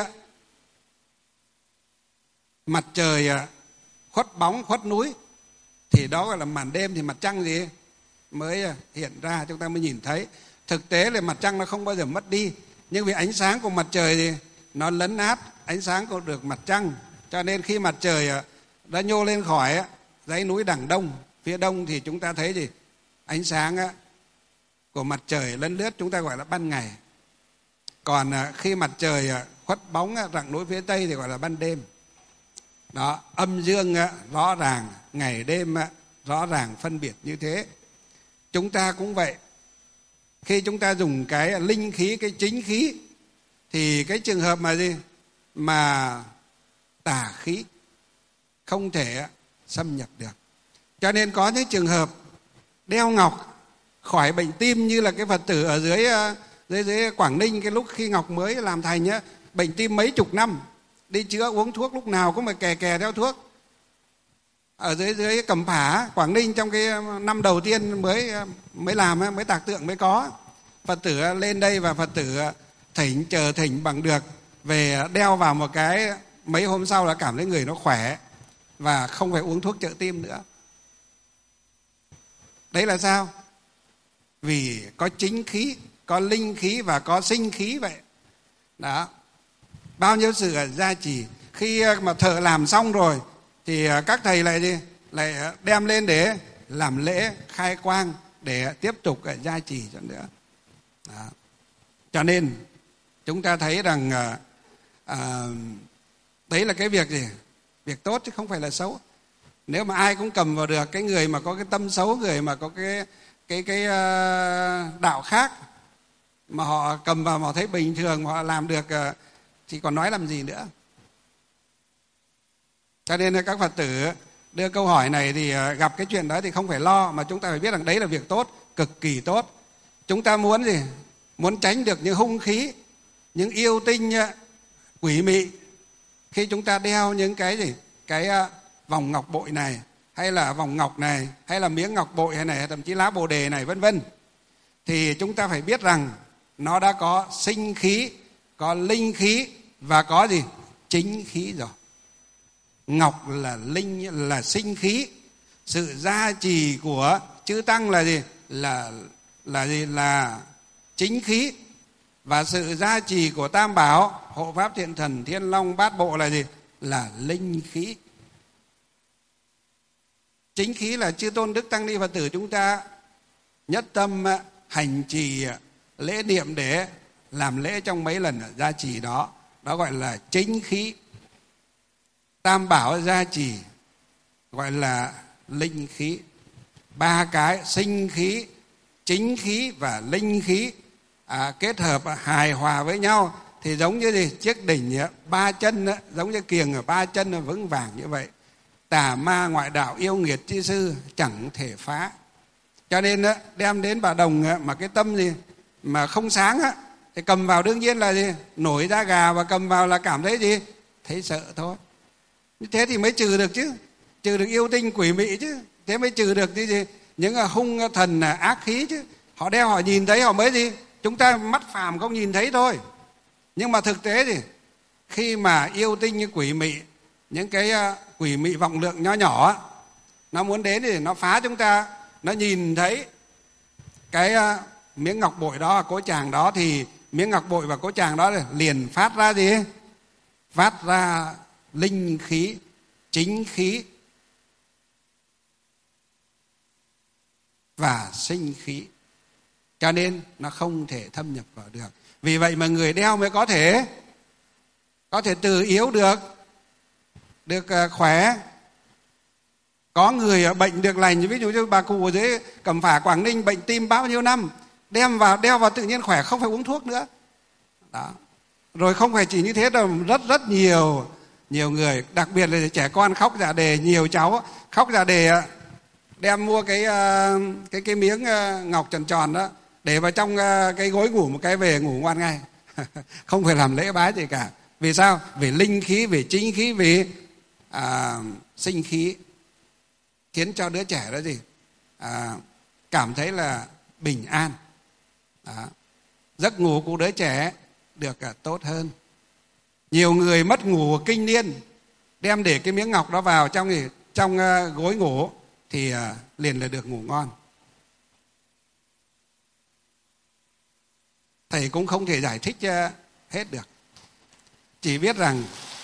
mặt trời uh, khuất bóng, khuất núi, thì đó gọi là màn đêm, thì mặt trăng gì mới uh, hiện ra, chúng ta mới nhìn thấy. Thực tế là mặt trăng nó không bao giờ mất đi, nhưng vì ánh sáng của mặt trời thì nó lấn át ánh sáng của được mặt trăng, cho nên khi mặt trời đã nhô lên khỏi dãy núi đằng đông, phía đông, thì chúng ta thấy gì? Ánh sáng của mặt trời lấn lướt, chúng ta gọi là ban ngày. Còn khi mặt trời khuất bóng rặng núi phía tây thì gọi là ban đêm. Đó, âm dương rõ ràng, ngày đêm rõ ràng phân biệt như thế. Chúng ta cũng vậy. Khi chúng ta dùng cái linh khí, cái chính khí, thì cái trường hợp mà gì? Mà tà khí không thể xâm nhập được. Cho nên có những trường hợp đeo ngọc khỏi bệnh tim, như là cái Phật tử ở dưới dưới, dưới Quảng Ninh, cái lúc khi ngọc mới làm thành nhá, bệnh tim mấy chục năm, đi chữa uống thuốc lúc nào cũng phải kè kè theo thuốc. Ở dưới dưới Cẩm Phả, Quảng Ninh, trong cái năm đầu tiên mới mới làm, mới tạc tượng mới có. Phật tử lên đây và Phật tử thỉnh, chờ thỉnh bằng được, về đeo vào một cái, mấy hôm sau là cảm thấy người nó khỏe và không phải uống thuốc trợ tim nữa. Đấy là sao? Vì có chính khí, có linh khí và có sinh khí vậy. Đó. Bao nhiêu sự gia trì. Khi mà thợ làm xong rồi thì các thầy lại đi, lại đem lên để làm lễ khai quang, để tiếp tục gia trì cho nữa. Đó. Cho nên chúng ta thấy rằng à, đấy là cái việc gì? Việc tốt chứ không phải là xấu. Nếu mà ai cũng cầm vào được, cái người mà có cái tâm xấu, người mà có cái cái cái uh, đạo khác, mà họ cầm vào mà họ thấy bình thường, mà họ làm được uh, thì còn nói làm gì nữa. Cho nên các Phật tử đưa câu hỏi này thì uh, gặp cái chuyện đó thì không phải lo, mà chúng ta phải biết rằng đấy là việc tốt, cực kỳ tốt. Chúng ta muốn gì? Muốn tránh được những hung khí, những yêu tinh uh, quỷ mị. Khi chúng ta đeo những cái gì? Cái uh, vòng ngọc bội này, hay là vòng ngọc này, hay là miếng ngọc bội hay này, thậm chí lá bồ đề này, vân vân, thì chúng ta phải biết rằng nó đã có sinh khí, có linh khí và có gì? Chính khí rồi. Ngọc là linh, là sinh khí. Sự gia trì của chư tăng là gì? Là là gì? Là chính khí. Và sự gia trì của Tam Bảo, Hộ Pháp Thiện Thần, Thiên Long, Bát Bộ là gì? Là linh khí. Chính khí là chư tôn đức tăng ni Phật tử chúng ta nhất tâm hành trì lễ niệm để làm lễ trong mấy lần gia trì đó. Đó gọi là chính khí. Tam Bảo gia trì gọi là linh khí. Ba cái sinh khí, chính khí và linh khí à, kết hợp hài hòa với nhau thì giống như gì? Chiếc đỉnh ba chân, giống như kiềng ở ba chân vững vàng như vậy. Tà ma ngoại đạo yêu nghiệt chi sư chẳng thể phá. Cho nên đem đến bà đồng mà cái tâm gì mà không sáng á, thì cầm vào đương nhiên là gì? Nổi da gà, và cầm vào là cảm thấy gì? Thấy sợ thôi. Như thế thì mới trừ được chứ, trừ được yêu tinh quỷ mị chứ, thế mới trừ được cái gì? Những hung thần ác khí chứ. Họ đeo họ nhìn thấy họ mới gì? Chúng ta mắt phàm không nhìn thấy thôi. Nhưng mà thực tế thì khi mà yêu tinh như quỷ mị, những cái quỷ mị vọng lượng nhỏ nhỏ, nó muốn đến thì nó phá chúng ta, nó nhìn thấy cái miếng ngọc bội đó, cỗ tràng đó, thì miếng ngọc bội và cỗ tràng đó liền phát ra gì? Phát ra linh khí, chính khí và sinh khí. Cho nên nó không thể thâm nhập vào được. Vì vậy mà người đeo mới có thể có thể từ yếu được, được khỏe. Có người bệnh được lành, ví dụ như bà cụ ở dưới Cẩm Phả, Quảng Ninh bệnh tim bao nhiêu năm, đem vào đeo vào tự nhiên khỏe, không phải uống thuốc nữa. Đó. Rồi không phải chỉ như thế đâu, rất rất nhiều nhiều người, đặc biệt là trẻ con khóc dạ đề, nhiều cháu khóc dạ đề đem mua cái cái cái miếng ngọc tròn tròn đó để vào trong cái gối ngủ một cái về ngủ ngoan ngay. Không phải làm lễ bái gì cả. Vì sao? Vì linh khí, vì chính khí, vì à, sinh khí, khiến cho đứa trẻ đó gì à, cảm thấy là bình an. Đó. Giấc ngủ của đứa trẻ được à, tốt hơn. Nhiều người mất ngủ kinh niên, đem để cái miếng ngọc đó vào trong gì trong uh, gối ngủ thì uh, liền là được ngủ ngon. Thầy cũng không thể giải thích uh, hết được, chỉ biết rằng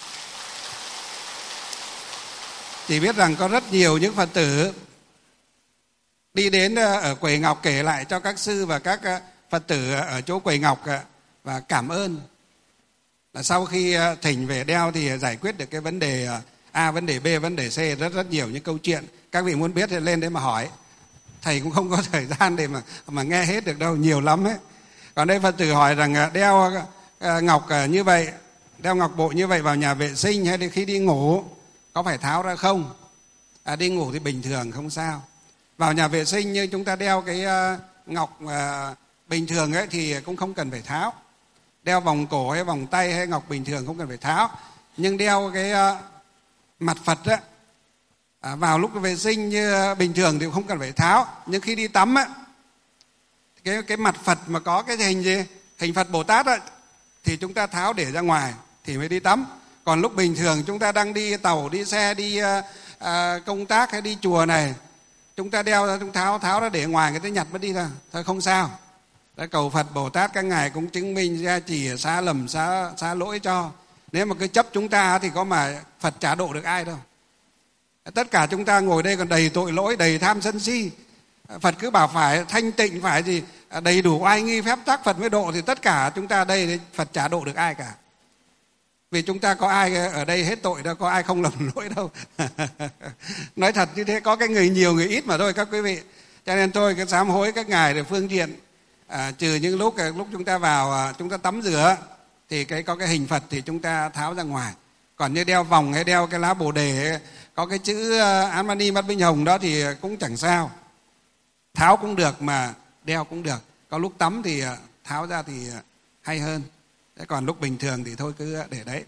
chỉ biết rằng có rất nhiều những Phật tử đi đến uh, ở quầy ngọc kể lại cho các sư và các uh, Phật tử ở chỗ quầy ngọc uh, và cảm ơn là sau khi thỉnh về đeo thì giải quyết được cái vấn đề A, vấn đề B, vấn đề C, rất rất nhiều những câu chuyện. Các vị muốn biết thì lên đấy mà hỏi. Thầy cũng không có thời gian để mà mà nghe hết được đâu, nhiều lắm ấy. Còn đây Phật tử hỏi rằng đeo ngọc như vậy, đeo ngọc bội như vậy vào nhà vệ sinh hay khi đi ngủ có phải tháo ra không? À, đi ngủ thì bình thường không sao. Vào nhà vệ sinh như chúng ta đeo cái ngọc bình thường ấy thì cũng không cần phải tháo. Đeo vòng cổ hay vòng tay hay ngọc bình thường không cần phải tháo. Nhưng đeo cái uh, mặt Phật á, à, vào lúc vệ sinh như uh, bình thường thì không cần phải tháo. Nhưng khi đi tắm á, cái, cái mặt Phật mà có cái hình gì, hình Phật Bồ Tát á, thì chúng ta tháo để ra ngoài thì mới đi tắm. Còn lúc bình thường chúng ta đang đi tàu, đi xe, đi uh, uh, công tác hay đi chùa này, chúng ta đeo ra, chúng tháo tháo ra để ngoài, người ta nhặt mất đi ra, thôi không sao. Đã cầu Phật Bồ Tát các ngài cũng chứng minh ra chỉ xá lầm xá, xá lỗi cho. Nếu mà cứ chấp chúng ta thì có mà Phật chả độ được ai đâu. Tất cả chúng ta ngồi đây còn đầy tội lỗi, đầy tham sân si. Phật cứ bảo phải thanh tịnh, phải gì đầy đủ oai nghi phép tắc Phật mới độ, thì tất cả chúng ta đây Phật chả độ được ai cả. Vì chúng ta có ai ở đây hết tội đâu, có ai không lầm lỗi đâu. Nói thật như thế, có cái người nhiều người ít mà thôi các quý vị. Cho nên tôi cứ sám hối các ngài để phương tiện. À, trừ những lúc lúc chúng ta vào chúng ta tắm rửa thì cái có cái hình Phật thì chúng ta tháo ra ngoài. Còn như đeo vòng hay đeo cái lá bồ đề có cái chữ Án Mani Mắt Binh Hồng đó thì cũng chẳng sao, tháo cũng được mà đeo cũng được. Có lúc tắm thì tháo ra thì hay hơn. Thế còn lúc bình thường thì thôi cứ để đấy.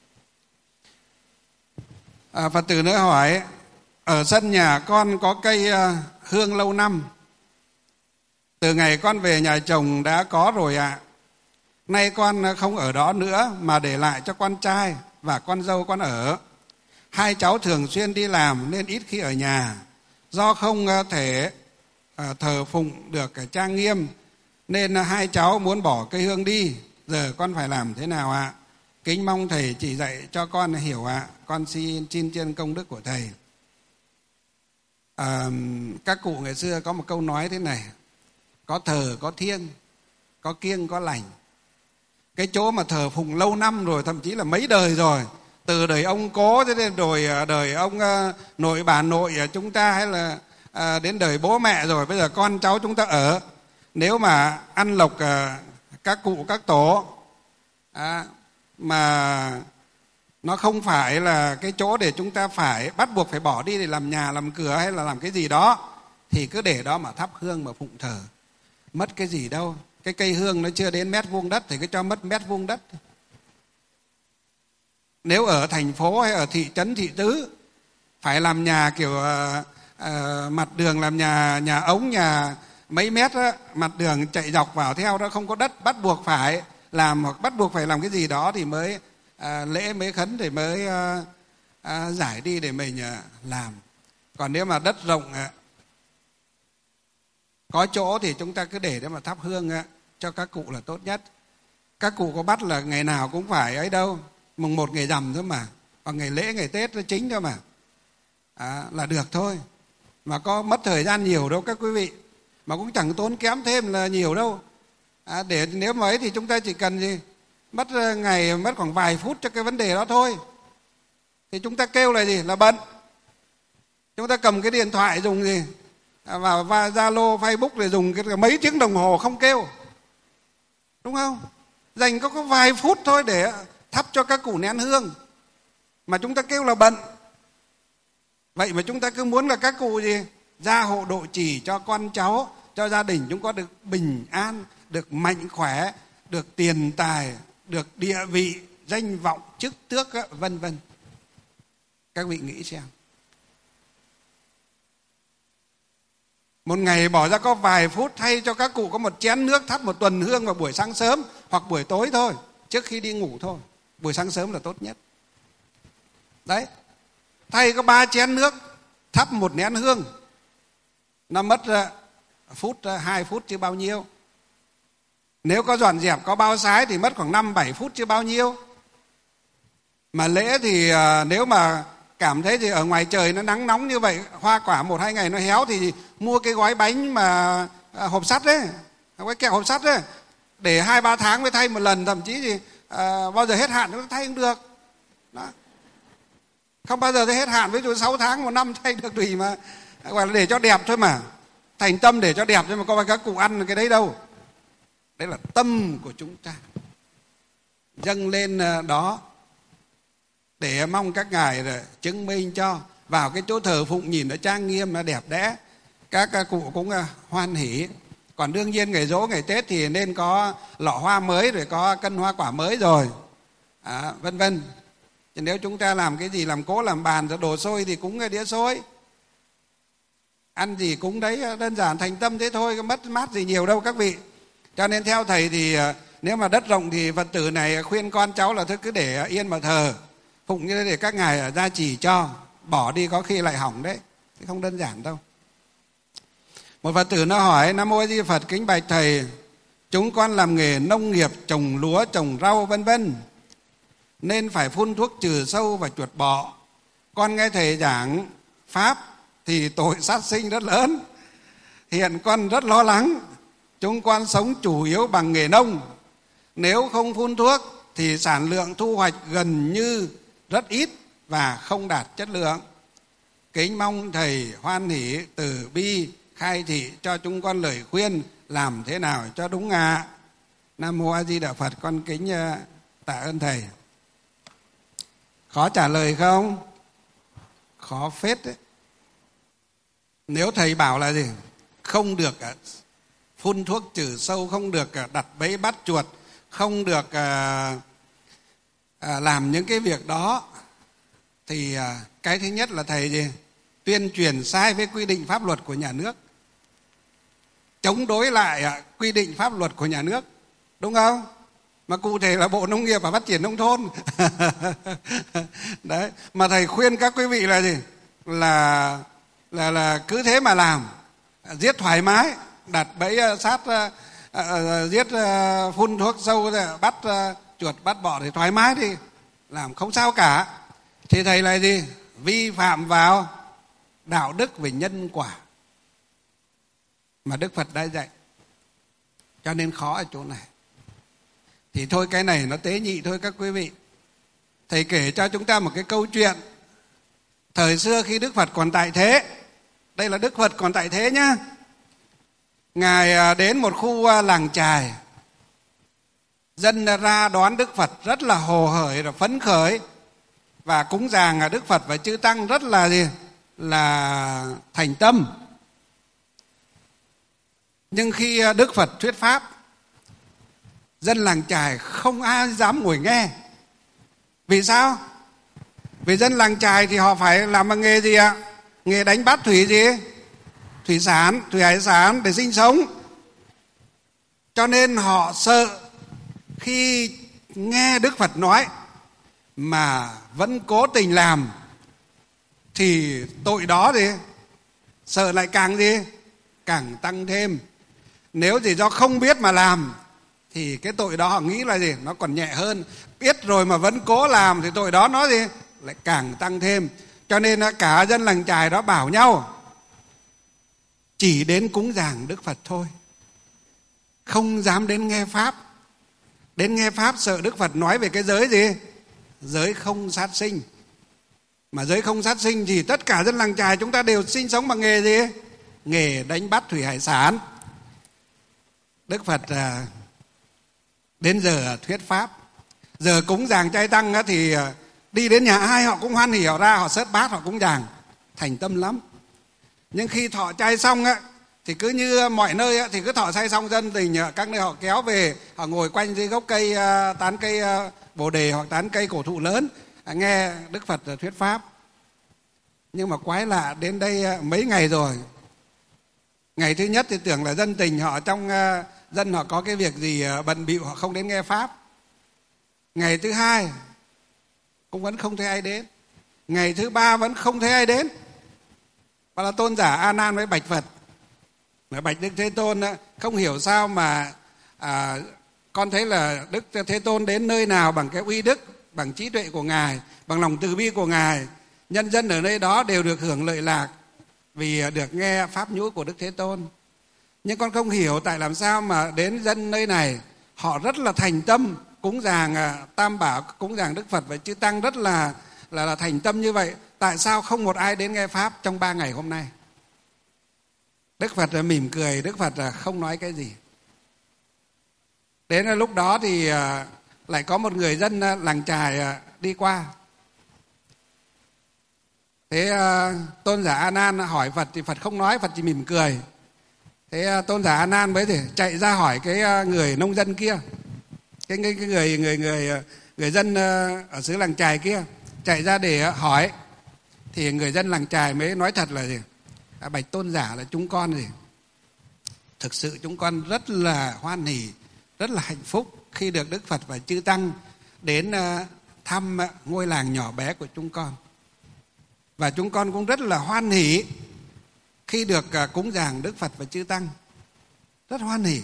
À, Phật tử nữa hỏi, ở sân nhà con có cây hương lâu năm, từ ngày con về nhà chồng đã có rồi ạ. À. Nay con không ở đó nữa mà để lại cho con trai và con dâu con ở. Hai cháu thường xuyên đi làm nên ít khi ở nhà. Do không thể thờ phụng được trang nghiêm nên hai cháu muốn bỏ cây hương đi. Giờ con phải làm thế nào ạ? À? Kính mong thầy chỉ dạy cho con hiểu ạ. À. Con xin xin trên công đức của thầy. À, các cụ ngày xưa có một câu nói thế này: có thờ có thiêng, có kiêng có lành. Cái chỗ mà thờ phụng lâu năm rồi, thậm chí là mấy đời rồi, từ đời ông cố cho đến rồi đời ông uh, nội bà nội chúng ta, hay là uh, đến đời bố mẹ rồi, bây giờ con cháu chúng ta ở. Nếu mà ăn lộc uh, các cụ các tổ à, mà nó không phải là cái chỗ để chúng ta phải bắt buộc phải bỏ đi để làm nhà làm cửa hay là làm cái gì đó, thì cứ để đó mà thắp hương mà phụng thờ. Mất cái gì đâu. Cái cây hương nó chưa đến mét vuông đất thì cứ cho mất mét vuông đất. Nếu ở thành phố hay ở thị trấn thị tứ phải làm nhà kiểu uh, uh, mặt đường làm nhà nhà ống, nhà mấy mét đó, mặt đường chạy dọc vào theo đó, không có đất, bắt buộc phải làm hoặc bắt buộc phải làm cái gì đó thì mới uh, lễ mới khấn thì mới uh, uh, giải đi để mình uh, làm. Còn nếu mà đất rộng uh, có chỗ thì chúng ta cứ để để mà thắp hương uh, cho các cụ là tốt nhất. Các cụ có bắt là ngày nào cũng phải ấy đâu, mùng một ngày rằm thôi mà, còn ngày lễ ngày Tết nó chính thôi mà, à, là được thôi. Mà có mất thời gian nhiều đâu các quý vị, mà cũng chẳng tốn kém thêm là nhiều đâu. À, để nếu mà ấy thì chúng ta chỉ cần gì mất ngày mất khoảng vài phút cho cái vấn đề đó thôi. Thì chúng ta kêu là gì là bận, chúng ta cầm cái điện thoại dùng gì vào Zalo, Facebook để dùng cái mấy tiếng đồng hồ không kêu, đúng không? dành có có vài phút thôi để thắp cho các cụ nén hương mà chúng ta kêu là bận. Vậy mà chúng ta cứ muốn là các cụ gì gia hộ độ trì cho con cháu, cho gia đình chúng có được bình an, được mạnh khỏe, được tiền tài, được địa vị, danh vọng, chức tước, vân vân. Các vị nghĩ xem, một ngày bỏ ra có vài phút thay cho các cụ có một chén nước, thắp một tuần hương vào buổi sáng sớm hoặc buổi tối thôi, trước khi đi ngủ thôi. Buổi sáng sớm là tốt nhất. Đấy, thay có ba chén nước, thắp một nén hương, nó mất phút, hai phút chứ bao nhiêu. Nếu có dọn dẹp, có bao sái thì mất khoảng năm bảy phút chứ bao nhiêu. Mà lễ thì nếu mà cảm thấy thì ở ngoài trời nó nắng nóng như vậy, hoa quả một hai ngày nó héo thì mua cái gói bánh mà hộp sắt đấy, cái kẹo hộp sắt đấy, để hai ba tháng mới thay một lần, thậm chí thì à, bao giờ hết hạn nó thay không được. Đó. Không bao giờ thấy hết hạn, ví dụ sáu tháng một năm thay được tùy mà, gọi là để cho đẹp thôi mà, thành tâm để cho đẹp thôi mà, có phải các cụ ăn cái đấy đâu. Đấy là tâm của chúng ta dâng lên đó để mong các ngài chứng minh cho. Vào cái chỗ thờ phụng nhìn nó trang nghiêm, nó đẹp đẽ, các cụ cũng hoan hỉ. Còn đương nhiên ngày dỗ, ngày Tết thì nên có lọ hoa mới, rồi có cân hoa quả mới rồi, à, vân vân. Chứ nếu chúng ta làm cái gì, làm cỗ làm bàn rồi đồ xôi thì cúng cái đĩa xôi, ăn gì cúng đấy, đơn giản thành tâm thế thôi, có mất mát gì nhiều đâu các vị. Cho nên theo thầy thì nếu mà đất rộng thì Phật tử này khuyên con cháu là thôi cứ để yên mà thờ phụng như thế để các ngài gia trì cho, bỏ đi có khi lại hỏng đấy, không đơn giản đâu. Một Phật tử nó hỏi: Nam mô A Di Phật, kính bạch thầy, chúng con làm nghề nông nghiệp, trồng lúa, trồng rau vân vân, nên phải phun thuốc trừ sâu và chuột bọ. Con nghe thầy giảng pháp thì tội sát sinh rất lớn. Hiện con rất lo lắng. Chúng con sống chủ yếu bằng nghề nông, nếu không phun thuốc thì sản lượng thu hoạch gần như rất ít và không đạt chất lượng. Kính mong thầy hoan hỷ từ bi khai thị cho chúng con lời khuyên làm thế nào cho đúng ạ. À. Nam mô A Di Đà Phật. Con kính tạ ơn thầy. Khó trả lời không? Khó phết đấy. Nếu thầy bảo là gì? Không được phun thuốc trừ sâu, không được đặt bẫy bắt chuột, không được à, à, làm những cái việc đó, thì à, cái thứ nhất là thầy gì? Tuyên truyền sai với quy định pháp luật của nhà nước, chống đối lại à, quy định pháp luật của nhà nước, đúng không? Mà cụ thể là Bộ Nông nghiệp và Phát triển Nông thôn. Đấy, mà thầy khuyên các quý vị là gì? Là là là cứ thế mà làm, giết thoải mái, đặt bẫy sát, uh, uh, giết uh, phun thuốc sâu, bắt uh, chuột bắt bọ thì thoải mái thì làm không sao cả. Thì thầy là gì? Vi phạm vào đạo đức về nhân quả mà Đức Phật đã dạy. Cho nên khó ở chỗ này. Thì thôi cái này nó tế nhị thôi các quý vị. Thầy kể cho chúng ta một cái câu chuyện. Thời xưa khi Đức Phật còn tại thế, đây là Đức Phật còn tại thế nhá, Ngài đến một khu làng chài, dân ra đón Đức Phật rất là hồ hởi và phấn khởi, và cúng dường Đức Phật và chư tăng rất là gì? Là thành tâm. Nhưng khi Đức Phật thuyết pháp, dân làng chài không ai dám ngồi nghe. Vì sao? Vì dân làng chài thì họ phải làm bằng nghề gì ạ? Nghề đánh bắt thủy gì? Thủy sản, thủy hải sản để sinh sống. Cho nên họ sợ khi nghe Đức Phật nói mà vẫn cố tình làm thì tội đó gì? Sợ lại càng gì? Càng tăng thêm. Nếu chỉ do không biết mà làm thì cái tội đó họ nghĩ là gì? Nó còn nhẹ hơn. Biết rồi mà vẫn cố làm thì tội đó nó gì? Lại càng tăng thêm. Cho nên cả dân làng chài đó bảo nhau chỉ đến cúng dường Đức Phật thôi, không dám đến nghe Pháp. Đến nghe Pháp sợ Đức Phật nói về cái giới gì? Giới không sát sinh. Mà giới không sát sinh thì tất cả dân làng chài chúng ta đều sinh sống bằng nghề gì? Nghề đánh bắt thủy hải sản. Đức Phật à, đến giờ thuyết pháp. Giờ cúng dường chay tăng thì đi đến nhà ai họ cũng hoan hỉ, họ ra họ xớt bát họ cúng dường, thành tâm lắm. Nhưng khi thọ chay xong á thì cứ như mọi nơi á, thì cứ thọ chay xong dân tình các nơi họ kéo về, họ ngồi quanh dưới gốc cây tán cây bồ đề hoặc tán cây cổ thụ lớn nghe Đức Phật thuyết pháp. Nhưng mà quái lạ, đến đây mấy ngày rồi, ngày thứ nhất thì tưởng là dân tình họ trong dân họ có cái việc gì bận bịu họ không đến nghe pháp. Ngày thứ hai cũng vẫn không thấy ai đến. Ngày thứ ba vẫn không thấy ai đến. Và là tôn giả A Nan mới bạch Phật, bạch Đức Thế Tôn, không hiểu sao mà à, con thấy là Đức Thế Tôn đến nơi nào bằng cái uy đức, bằng trí tuệ của Ngài, bằng lòng từ bi của Ngài, nhân dân ở nơi đó đều được hưởng lợi lạc vì được nghe pháp nhũ của Đức Thế Tôn. Nhưng con không hiểu tại làm sao mà đến dân nơi này họ rất là thành tâm cúng dường Tam Bảo, cúng dường Đức Phật và chư tăng rất là, là là thành tâm như vậy. Tại sao không một ai đến nghe pháp trong ba ngày hôm nay? Đức Phật mỉm cười, Đức Phật không nói cái gì. Đến lúc đó thì lại có một người dân làng chài đi qua. Thế tôn giả A Nan hỏi Phật thì Phật không nói, Phật chỉ mỉm cười. Thế tôn giả A Nan mới thì chạy ra hỏi cái người nông dân kia, cái, cái, cái người người người người dân ở xứ làng chài kia, chạy ra để hỏi. Thì người dân làng chài mới nói thật là gì? À, bạch tôn giả là chúng con gì? Thực sự chúng con rất là hoan hỉ, rất là hạnh phúc khi được Đức Phật và chư tăng đến thăm ngôi làng nhỏ bé của chúng con. Và chúng con cũng rất là hoan hỉ khi được cúng dường Đức Phật và chư tăng. Rất hoan hỉ.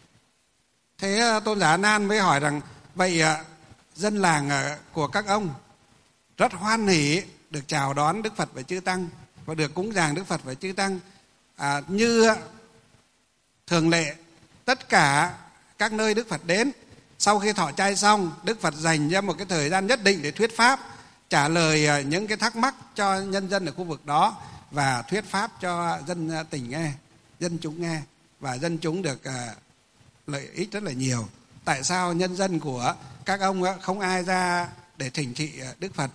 Thế tôn giả A Nan mới hỏi rằng, vậy dân làng của các ông rất hoan hỉ được chào đón Đức Phật và chư tăng và được cúng dường Đức Phật và chư tăng à, như thường lệ. Tất cả các nơi Đức Phật đến, sau khi thọ chay xong, Đức Phật dành ra một cái thời gian nhất định để thuyết pháp, trả lời những cái thắc mắc cho nhân dân ở khu vực đó và thuyết pháp cho dân tỉnh nghe, dân chúng nghe, và dân chúng được lợi ích rất là nhiều. Tại sao nhân dân của các ông không ai ra để thỉnh thị Đức Phật?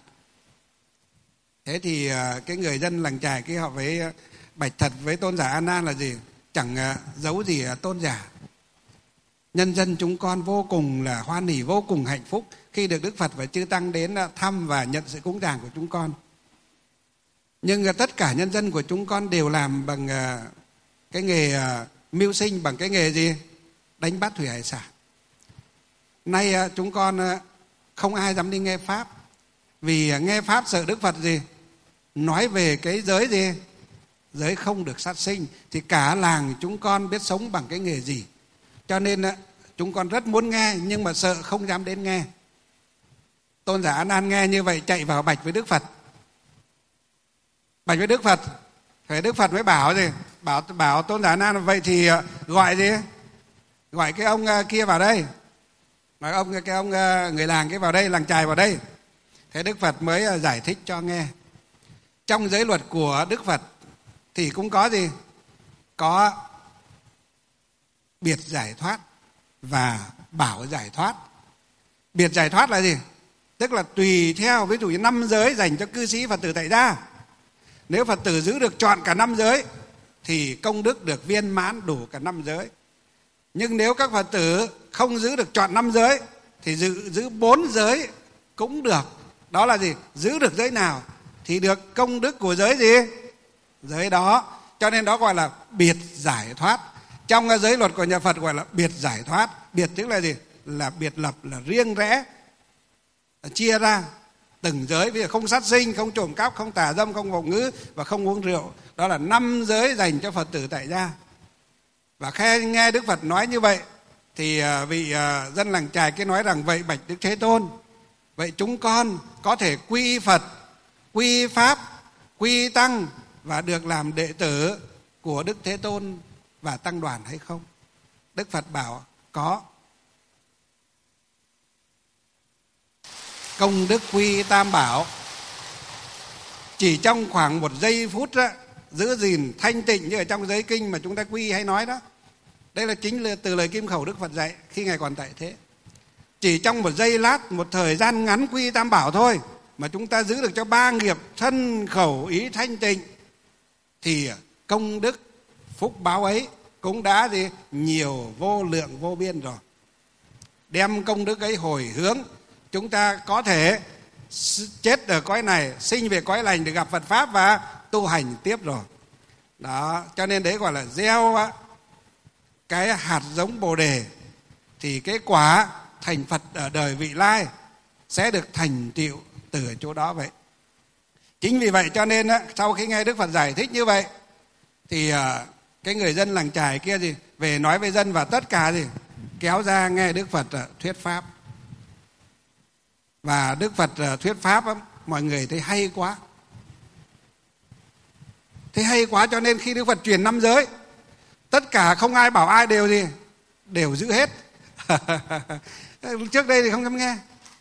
Thế thì cái người dân làng chài kia họ với bạch thật với tôn giả A Nan là gì? Chẳng giấu gì tôn giả. Nhân dân chúng con vô cùng là hoan hỉ, vô cùng hạnh phúc khi được Đức Phật và chư tăng đến thăm và nhận sự cúng dường của chúng con. Nhưng tất cả nhân dân của chúng con đều làm bằng cái nghề mưu sinh, bằng cái nghề gì? Đánh bắt thủy hải sản. Nay chúng con không ai dám đi nghe pháp, vì nghe pháp sợ Đức Phật gì? Nói về cái giới gì? Giới không được sát sinh. Thì cả làng chúng con biết sống bằng cái nghề gì. Cho nên chúng con rất muốn nghe, nhưng mà sợ không dám đến nghe. Tôn giả A Nan nghe như vậy chạy vào bạch với Đức Phật. Bạch với Đức Phật, phải Đức Phật mới bảo gì? Bảo bảo tôn giả A Nan, vậy thì gọi gì? Gọi cái ông kia vào đây. Nói ông cái ông người làng cái vào đây, làng chài vào đây. Thế Đức Phật mới giải thích cho nghe. Trong giới luật của Đức Phật thì cũng có gì? Có biệt giải thoát và bảo giải thoát. Biệt giải thoát là gì? Tức là tùy theo, ví dụ như năm giới dành cho cư sĩ Phật tử tại gia. Nếu Phật tử giữ được trọn cả năm giới thì công đức được viên mãn đủ cả năm giới. Nhưng nếu các Phật tử không giữ được trọn năm giới thì giữ, giữ bốn giới cũng được. Đó là gì? Giữ được giới nào thì được công đức của giới gì? Giới đó. Cho nên đó gọi là biệt giải thoát. Trong giới luật của nhà Phật gọi là biệt giải thoát. Biệt tức là gì? Là biệt lập, là riêng rẽ, chia ra từng giới. Ví dụ không sát sinh, không trộm cắp, không tà dâm, không vọng ngữ và không uống rượu. Đó là năm giới dành cho Phật tử tại gia. Và khi nghe Đức Phật nói như vậy thì vị dân làng chài kia nói rằng, vậy bạch Đức Thế Tôn, vậy chúng con có thể quy Phật, quy Pháp, quy Tăng và được làm đệ tử của Đức Thế Tôn và Tăng đoàn hay không? Đức Phật bảo có. Công đức quy Tam Bảo. Chỉ trong khoảng một giây phút đó, giữ gìn thanh tịnh như ở trong giới kinh mà chúng ta quy hay nói đó. Đây là chính là từ lời kim khẩu Đức Phật dạy khi Ngài còn tại thế. chỉ trong một giây lát, một thời gian ngắn quy tam bảo thôi mà chúng ta giữ được cho ba nghiệp thân khẩu ý thanh tịnh, thì công đức phúc báo ấy cũng đã gì nhiều vô lượng vô biên rồi. Đem công đức ấy hồi hướng, chúng ta có thể chết ở cõi này, sinh về cõi lành để gặp Phật Pháp và tu hành tiếp rồi. Đó, cho nên đấy gọi là gieo cái hạt giống Bồ Đề, thì cái quả thành Phật ở đời vị lai sẽ được thành tựu từ chỗ đó vậy. Chính vì vậy cho nên sau khi nghe Đức Phật giải thích như vậy, thì cái người dân làng Chài kia gì về nói với dân, và tất cả gì kéo ra nghe Đức Phật thuyết pháp. Và Đức Phật thuyết pháp mọi người thấy hay quá, thấy hay quá cho nên khi Đức Phật truyền năm giới, tất cả không ai bảo ai đều gì đều giữ hết. Trước đây thì không dám nghe,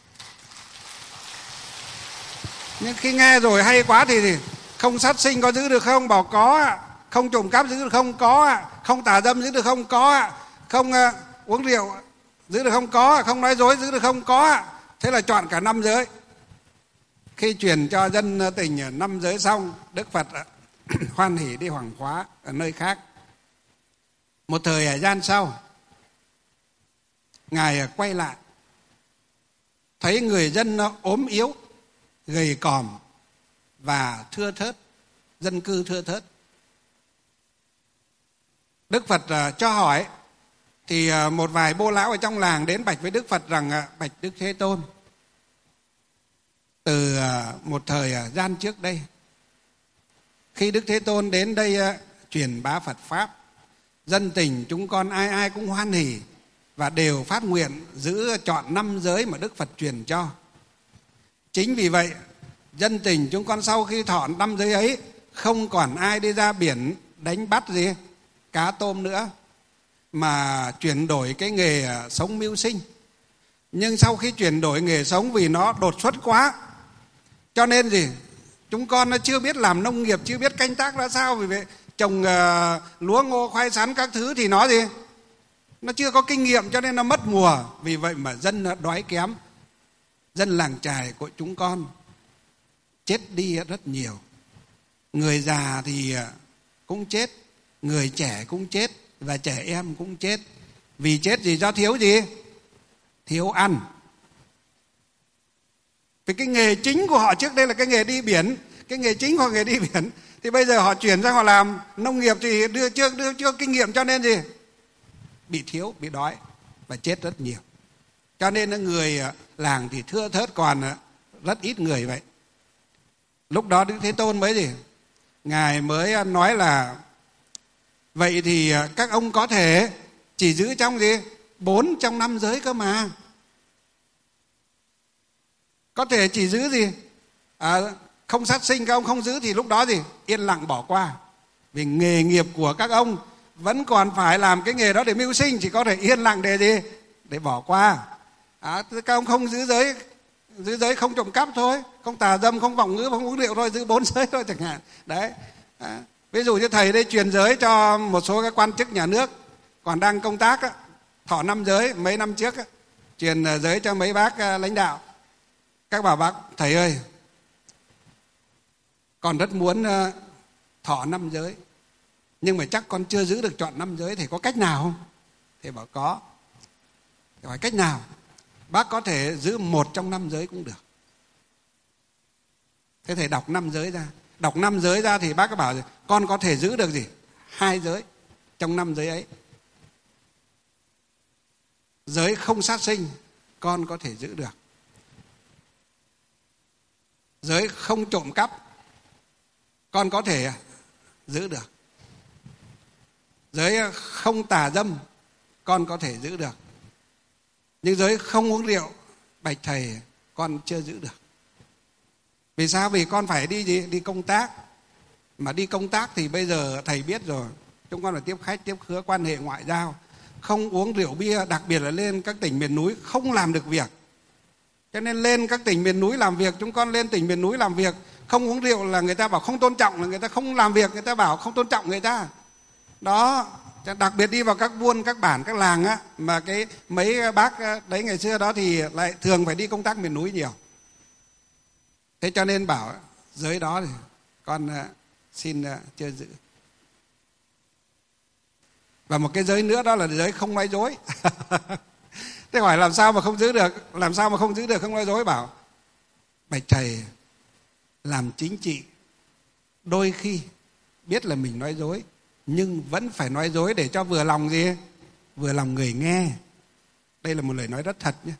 nhưng khi nghe rồi hay quá thì, thì không sát sinh có giữ được không? Bảo có ạ. Không trộm cắp giữ được không? Có ạ. Không tà dâm giữ được không? Có ạ. Không uh, uống rượu giữ được không? Có ạ. Không nói dối giữ được không? Có ạ. Thế là chọn cả năm giới. Khi truyền cho dân tình năm giới xong, Đức Phật hoan hỉ đi hoằng khóa ở nơi khác. Một thời gian sau, Ngài quay lại, thấy người dân ốm yếu, gầy còm và thưa thớt, dân cư thưa thớt. Đức Phật cho hỏi, thì một vài bô lão ở trong làng đến bạch với Đức Phật rằng: bạch Đức Thế Tôn, từ một thời gian trước đây, khi Đức Thế Tôn đến đây truyền bá Phật Pháp, dân tình chúng con ai ai cũng hoan hỉ và đều phát nguyện giữ trọn năm giới mà Đức Phật truyền cho. Chính vì vậy, dân tình chúng con sau khi thọ năm giới ấy, không còn ai đi ra biển đánh bắt gì cá tôm nữa, mà chuyển đổi cái nghề sống mưu sinh. Nhưng sau khi chuyển đổi nghề sống, vì nó đột xuất quá, cho nên gì chúng con nó chưa biết làm nông nghiệp, chưa biết canh tác ra sao. Vì vậy trồng uh, lúa ngô khoai sắn các thứ thì nó gì nó chưa có kinh nghiệm, cho nên nó mất mùa. Vì vậy mà dân đói kém, dân làng Chài của chúng con chết đi rất nhiều. Người già thì cũng chết, người trẻ cũng chết, và trẻ em cũng chết. Vì chết gì? Do thiếu gì? Thiếu ăn. Vì cái nghề chính của họ trước đây là cái nghề đi biển, cái nghề chính của nghề đi biển, thì bây giờ họ chuyển sang họ làm nông nghiệp thì đưa chưa đưa chưa kinh nghiệm, cho nên gì bị thiếu, bị đói và chết rất nhiều. Cho nên người làng thì thưa thớt, còn rất ít người vậy. Lúc đó Đức Thế Tôn mới gì Ngài mới nói là: vậy thì các ông có thể chỉ giữ trong gì bốn trong năm giới cơ mà. Có thể chỉ giữ gì à, không sát sinh các ông không giữ, thì lúc đó gì yên lặng bỏ qua. Vì nghề nghiệp của các ông vẫn còn phải làm cái nghề đó để mưu sinh, chỉ có thể yên lặng để gì để bỏ qua. À, các ông không giữ giới, giữ giới không trộm cắp thôi, không tà dâm, không vọng ngữ, không uống rượu thôi, giữ bốn giới thôi chẳng hạn. Đấy. À, ví dụ như thầy đây truyền giới cho một số các quan chức nhà nước còn đang công tác á, thọ năm giới mấy năm trước á, truyền giới cho mấy bác lãnh đạo. Các bảo bác: thầy ơi, con rất muốn thọ năm giới, nhưng mà chắc con chưa giữ được trọn năm giới, thầy có cách nào không? Thầy bảo có. Thầy hỏi cách nào? Bác có thể giữ một trong năm giới cũng được. Thế thầy đọc năm giới ra. Đọc năm giới ra thì bác có bảo: con có thể giữ được gì? Hai giới trong năm giới ấy. Giới không sát sinh con có thể giữ được. Giới không trộm cắp con có thể giữ được. Giới không tà dâm con có thể giữ được. Nhưng giới không uống rượu, bạch thầy, con chưa giữ được. Vì sao? Vì con phải đi gì? Đi công tác. Mà đi công tác thì bây giờ thầy biết rồi, chúng con phải tiếp khách, tiếp khứa, quan hệ ngoại giao. Không uống rượu bia, đặc biệt là lên các tỉnh miền núi không làm được việc. Cho nên lên các tỉnh miền núi làm việc, chúng con lên tỉnh miền núi làm việc, không uống rượu là người ta bảo không tôn trọng, là người ta không làm việc, người ta bảo không tôn trọng người ta. Đó, Đặc biệt đi vào các buôn, các bản, các làng á, mà cái mấy bác đấy ngày xưa đó thì lại thường phải đi công tác miền núi nhiều. Thế cho nên bảo giới đó thì con xin chưa giữ. Và một cái giới nữa đó là giới không nói dối. Thế hỏi làm sao mà không giữ được? Làm sao mà không giữ được không nói dối? Bảo bạch thầy, làm chính trị đôi khi biết là mình nói dối, nhưng vẫn phải nói dối để cho vừa lòng gì? Vừa lòng người nghe. Đây là một lời nói rất thật nhé.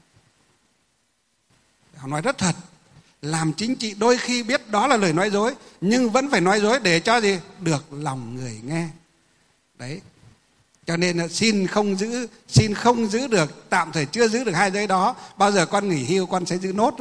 Họ nói rất thật. Làm chính trị đôi khi biết đó là lời nói dối, nhưng vẫn phải nói dối để cho gì? Được lòng người nghe. Đấy. Cho nên xin không giữ, xin không giữ được, tạm thời chưa giữ được hai giới đó. Bao giờ con nghỉ hưu con sẽ giữ nốt.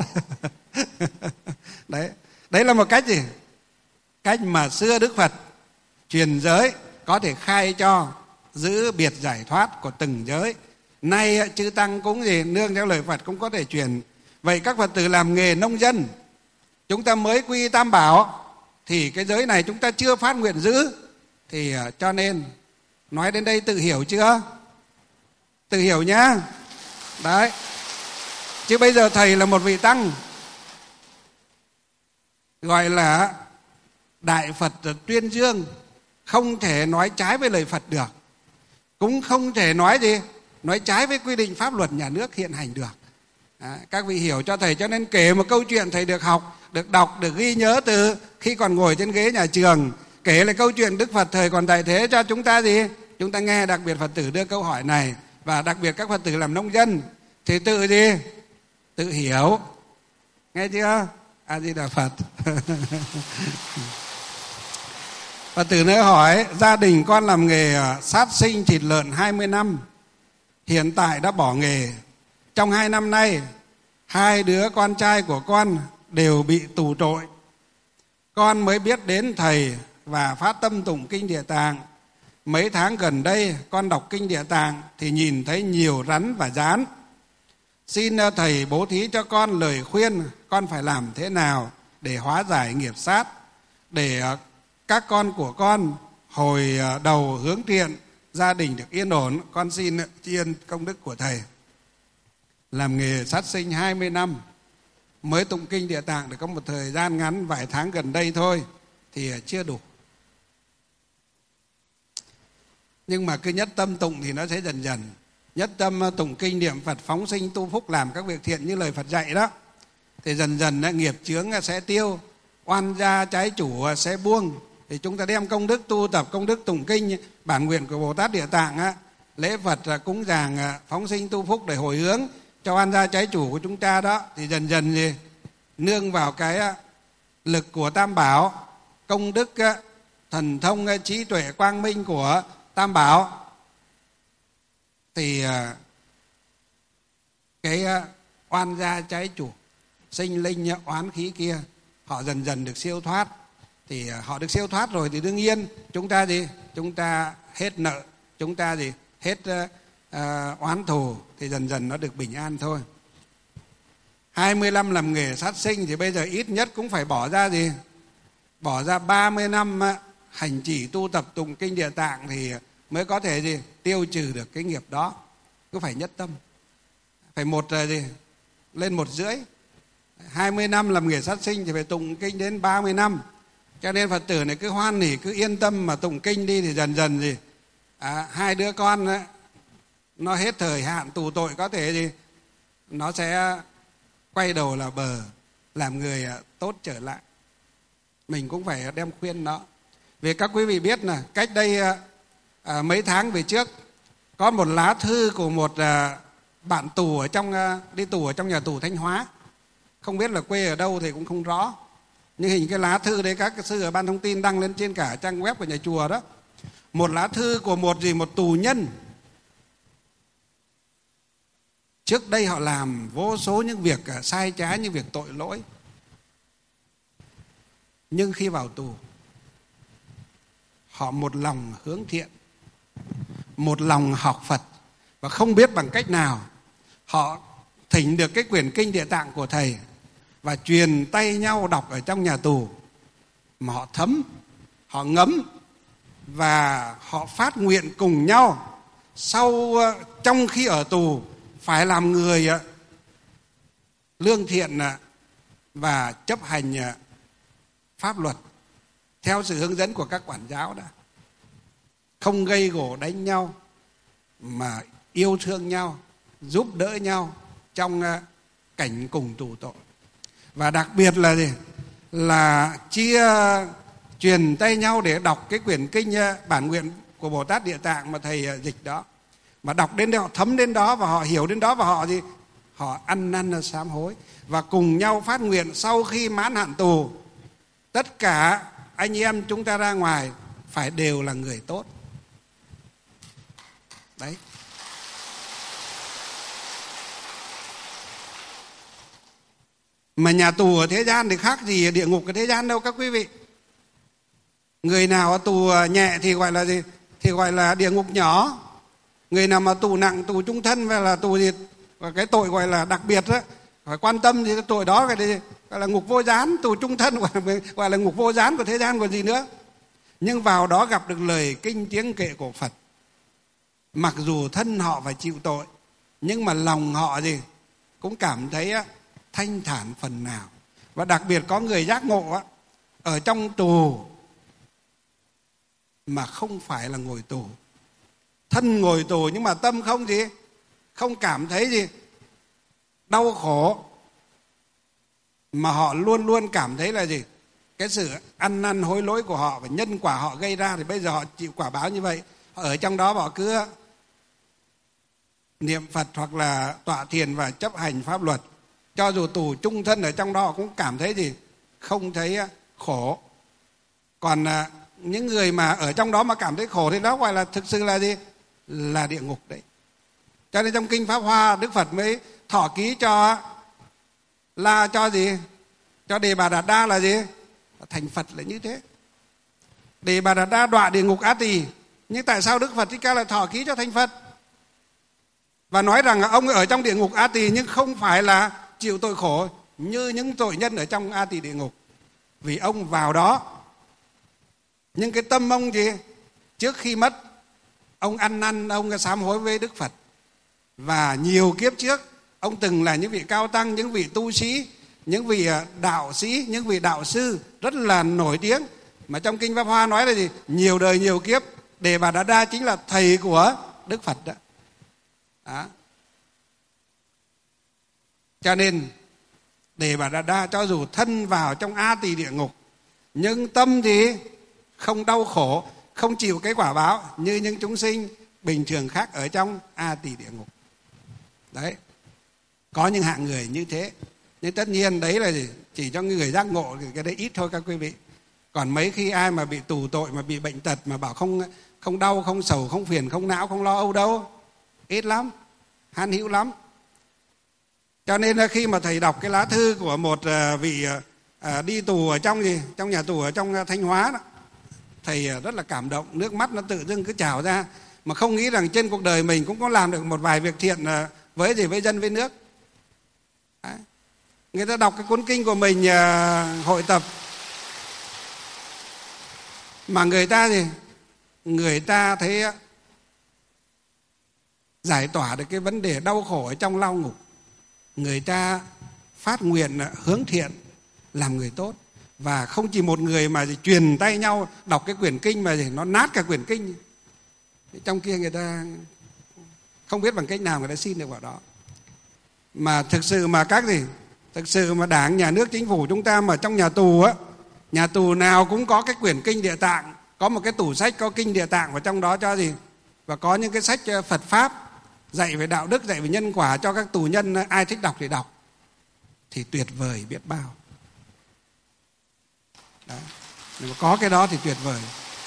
Đấy. Đấy là một cách gì? Cách mà xưa Đức Phật truyền giới có thể khai cho giữ biệt giải thoát của từng giới. Nay chư Tăng cũng gì nương theo lời Phật cũng có thể truyền. Vậy các Phật tử làm nghề nông dân, chúng ta mới quy Tam Bảo, thì cái giới này chúng ta chưa phát nguyện giữ. Thì cho nên nói đến đây tự hiểu chưa? Tự hiểu nhá. Đấy. Chứ bây giờ thầy là một vị tăng, gọi là Đại Phật tuyên dương, không thể nói trái với lời Phật được, cũng không thể nói gì, nói trái với quy định pháp luật nhà nước hiện hành được. À, các vị hiểu cho thầy. Cho nên kể một câu chuyện thầy được học, được đọc, được ghi nhớ từ khi còn ngồi trên ghế nhà trường. Kể lại câu chuyện Đức Phật thời còn tại thế cho chúng ta gì? Chúng ta nghe. Đặc biệt Phật tử đưa câu hỏi này, và đặc biệt các Phật tử làm nông dân thì tự gì? Tự hiểu. Nghe chưa? A Di Đà Phật. Phật tử nữa hỏi, gia đình con làm nghề sát sinh thịt lợn hai mươi năm, hiện tại đã bỏ nghề. Trong hai năm nay, hai đứa con trai của con đều bị tù tội. Con mới biết đến thầy và phát tâm tụng kinh Địa Tạng. Mấy tháng gần đây con đọc kinh Địa Tạng thì nhìn thấy nhiều rắn và gián. Xin thầy bố thí cho con lời khuyên con phải làm thế nào để hóa giải nghiệp sát, để các con của con hồi đầu hướng thiện, gia đình được yên ổn. Con xin tri ân công đức của thầy. Làm nghề sát sinh hai mươi năm, mới tụng kinh Địa Tạng được có một thời gian ngắn, vài tháng gần đây thôi, thì chưa đủ. Nhưng mà cứ nhất tâm tụng thì nó sẽ dần dần. Nhất tâm tụng kinh niệm Phật, phóng sinh tu phúc, làm các việc thiện như lời Phật dạy đó, thì dần dần nghiệp chướng sẽ tiêu, oan gia trái chủ sẽ buông. Thì chúng ta đem công đức tu tập, công đức tụng kinh, bản nguyện của Bồ Tát Địa Tạng, lễ Phật cúng dường, phóng sinh tu phúc để hồi hướng cho oan gia trái chủ của chúng ta đó, thì dần dần gì? Nương vào cái lực của Tam Bảo, công đức, thần thông, trí tuệ, quang minh của Tam Bảo, thì cái oan gia trái chủ, sinh linh oán khí kia, họ dần dần được siêu thoát. Thì họ được siêu thoát rồi thì đương nhiên chúng ta gì? Chúng ta hết nợ, chúng ta gì? Hết uh, oán thù, thì dần dần nó được bình an thôi. hai mươi năm làm nghề sát sinh thì bây giờ ít nhất cũng phải bỏ ra gì? Bỏ ra ba mươi năm hành chỉ tu tập tụng kinh Địa Tạng thì mới có thể gì? Tiêu trừ được cái nghiệp đó. Cứ phải nhất tâm. Phải một gì? Lên một rưỡi. hai mươi năm làm nghề sát sinh thì phải tụng kinh đến ba mươi năm. Cho nên Phật tử này cứ hoan hỉ, cứ yên tâm mà tụng kinh đi, thì dần dần gì? À, hai đứa con ấy, nó hết thời hạn tù tội, có thể gì? Nó sẽ quay đầu là bờ, làm người tốt trở lại. Mình cũng phải đem khuyên nó. Vì các quý vị biết là cách đây à, mấy tháng về trước, có một lá thư của một à, bạn tù ở trong à, đi tù ở trong nhà tù Thanh Hóa. Không biết là quê ở đâu thì cũng không rõ. Nhưng hình cái lá thư đấy các sư ở ban thông tin đăng lên trên cả trang web của nhà chùa đó. Một lá thư của một gì một tù nhân. Trước đây họ làm vô số những việc sai trái, những việc tội lỗi. Nhưng khi vào tù, họ một lòng hướng thiện, một lòng học Phật, và không biết bằng cách nào họ thỉnh được cái quyển kinh Địa Tạng của thầy và truyền tay nhau đọc ở trong nhà tù, mà họ thấm, họ ngấm và họ phát nguyện cùng nhau sau trong khi ở tù phải làm người lương thiện và chấp hành pháp luật theo sự hướng dẫn của các quản giáo đã, không gây gổ đánh nhau mà yêu thương nhau, giúp đỡ nhau trong cảnh cùng tù tội. Và đặc biệt là gì? Là chia truyền tay nhau để đọc cái quyển kinh bản nguyện của Bồ Tát Địa Tạng mà thầy dịch đó. Mà đọc đến đó, thấm đến đó và họ hiểu đến đó, và họ gì? Họ ăn năn sám hối và cùng nhau phát nguyện sau khi mãn hạn tù, tất cả anh em chúng ta ra ngoài phải đều là người tốt. Đấy. Mà nhà tù ở thế gian thì khác gì địa ngục ở thế gian đâu các quý vị. Người nào ở tù nhẹ thì gọi là gì? Thì gọi là địa ngục nhỏ. Người nào mà tù nặng, tù chung thân hay là tù gì, cái tội gọi là đặc biệt đó, phải quan tâm thì cái tội đó gọi là, gọi là ngục vô gián. Tù chung thân gọi là, gọi là ngục vô gián của thế gian còn gì nữa. Nhưng vào đó gặp được lời kinh tiếng kệ của Phật, mặc dù thân họ phải chịu tội, nhưng mà lòng họ gì cũng cảm thấy thanh thản phần nào. Và đặc biệt có người giác ngộ á, ở trong tù mà không phải là ngồi tù, thân ngồi tù nhưng mà tâm không gì, không cảm thấy gì đau khổ, mà họ luôn luôn cảm thấy là gì, cái sự ăn năn hối lỗi của họ và nhân quả họ gây ra thì bây giờ họ chịu quả báo như vậy. Ở trong đó họ cứ niệm Phật hoặc là tọa thiền và chấp hành pháp luật. Cho dù tù chung thân ở trong đó họ cũng cảm thấy gì, không thấy khổ. Còn những người mà ở trong đó mà cảm thấy khổ thì đó gọi là thực sự là gì, là địa ngục đấy. Cho nên trong kinh Pháp Hoa, Đức Phật mới thọ ký cho là cho gì, cho Đề Bà Đạt Đa là gì, thành Phật là như thế. Đề Bà Đạt Đa đọa địa ngục Á Tỳ, nhưng tại sao Đức Phật Thích Ca lại thọ ký cho thành Phật và nói rằng ông ở trong địa ngục Á Tỳ nhưng không phải là chịu tội khổ như những tội nhân ở trong A Tỳ địa ngục? Vì ông vào đó, nhưng cái tâm ông gì, trước khi mất ông ăn năn, ông sám hối với Đức Phật. Và nhiều kiếp trước ông từng là những vị cao tăng, những vị tu sĩ, những vị đạo sĩ, những vị đạo sư rất là nổi tiếng. Mà trong kinh Pháp Hoa nói là gì, nhiều đời nhiều kiếp Đề Bà Đạt Đa chính là thầy của Đức Phật đó. Đó. Cho nên Đề Bà Đạt Đa cho dù thân vào trong A Tỳ địa ngục, nhưng tâm thì không đau khổ, không chịu cái quả báo như những chúng sinh bình thường khác ở trong A Tỳ địa ngục. Đấy. Có những hạng người như thế. Nhưng tất nhiên đấy là gì? Chỉ cho người giác ngộ thì cái đấy ít thôi các quý vị. Còn mấy khi ai mà bị tù tội, mà bị bệnh tật mà bảo không không đau, không sầu, không phiền, không não, không lo âu đâu, ít lắm, han hữu lắm. Cho nên là khi mà thầy đọc cái lá thư của một vị đi tù ở trong gì, trong nhà tù ở trong Thanh Hóa đó, thầy rất là cảm động, nước mắt nó tự dưng cứ trào ra, mà không nghĩ rằng trên cuộc đời mình cũng có làm được một vài việc thiện với gì, với dân với nước. Đấy. Người ta đọc cái cuốn kinh của mình hội tập, mà người ta gì, người ta thấy giải tỏa được cái vấn đề đau khổ ở trong lao ngục, người ta phát nguyện hướng thiện, làm người tốt. Và không chỉ một người mà gì, truyền tay nhau đọc cái quyển kinh mà gì, nó nát cả quyển kinh. Trong kia người ta không biết bằng cách nào người ta xin được vào đó. Mà thực sự mà các gì, thực sự mà Đảng, Nhà nước, Chính phủ chúng ta mà trong nhà tù á, nhà tù nào cũng có cái quyển kinh Địa Tạng, có một cái tủ sách có kinh Địa Tạng vào trong đó cho gì, và có những cái sách Phật Pháp dạy về đạo đức, dạy về nhân quả cho các tù nhân, ai thích đọc thì đọc, thì tuyệt vời biết bao. Đó. Nếu mà có cái đó thì tuyệt vời.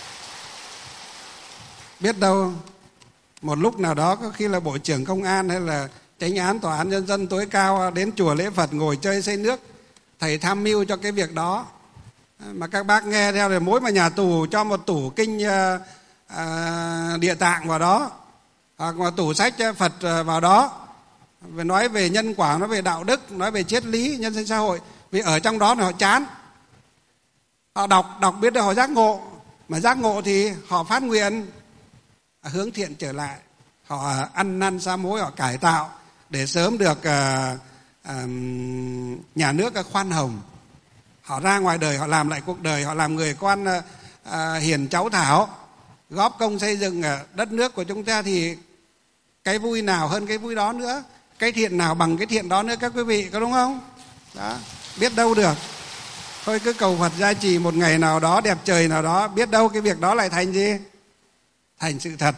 Biết đâu một lúc nào đó có khi là Bộ trưởng Công an hay là Chánh án Tòa án Nhân dân tối cao đến chùa lễ Phật ngồi chơi xây nước, thầy tham mưu cho cái việc đó. Mà các bác nghe theo thì mỗi mà nhà tù cho một tủ kinh uh, uh, Địa Tạng vào đó, hoặc một tủ sách Phật vào đó, về nói về nhân quả, nói về đạo đức, nói về triết lý nhân sinh xã hội. Vì ở trong đó thì họ chán, họ đọc đọc biết được họ giác ngộ, Mà giác ngộ thì họ phát nguyện hướng thiện trở lại, họ ăn năn sám hối, họ cải tạo để sớm được uh, uh, nhà nước khoan hồng. Họ ra ngoài đời, họ làm lại cuộc đời, họ làm người con uh, uh, hiền cháu thảo, góp công xây dựng uh, đất nước của chúng ta, thì cái vui nào hơn cái vui đó nữa, cái thiện nào bằng cái thiện đó nữa các quý vị, có đúng không? Đó, biết đâu được. Thôi cứ cầu Phật gia trì một ngày nào đó đẹp trời nào đó, biết đâu cái việc đó lại thành gì? Thành sự thật.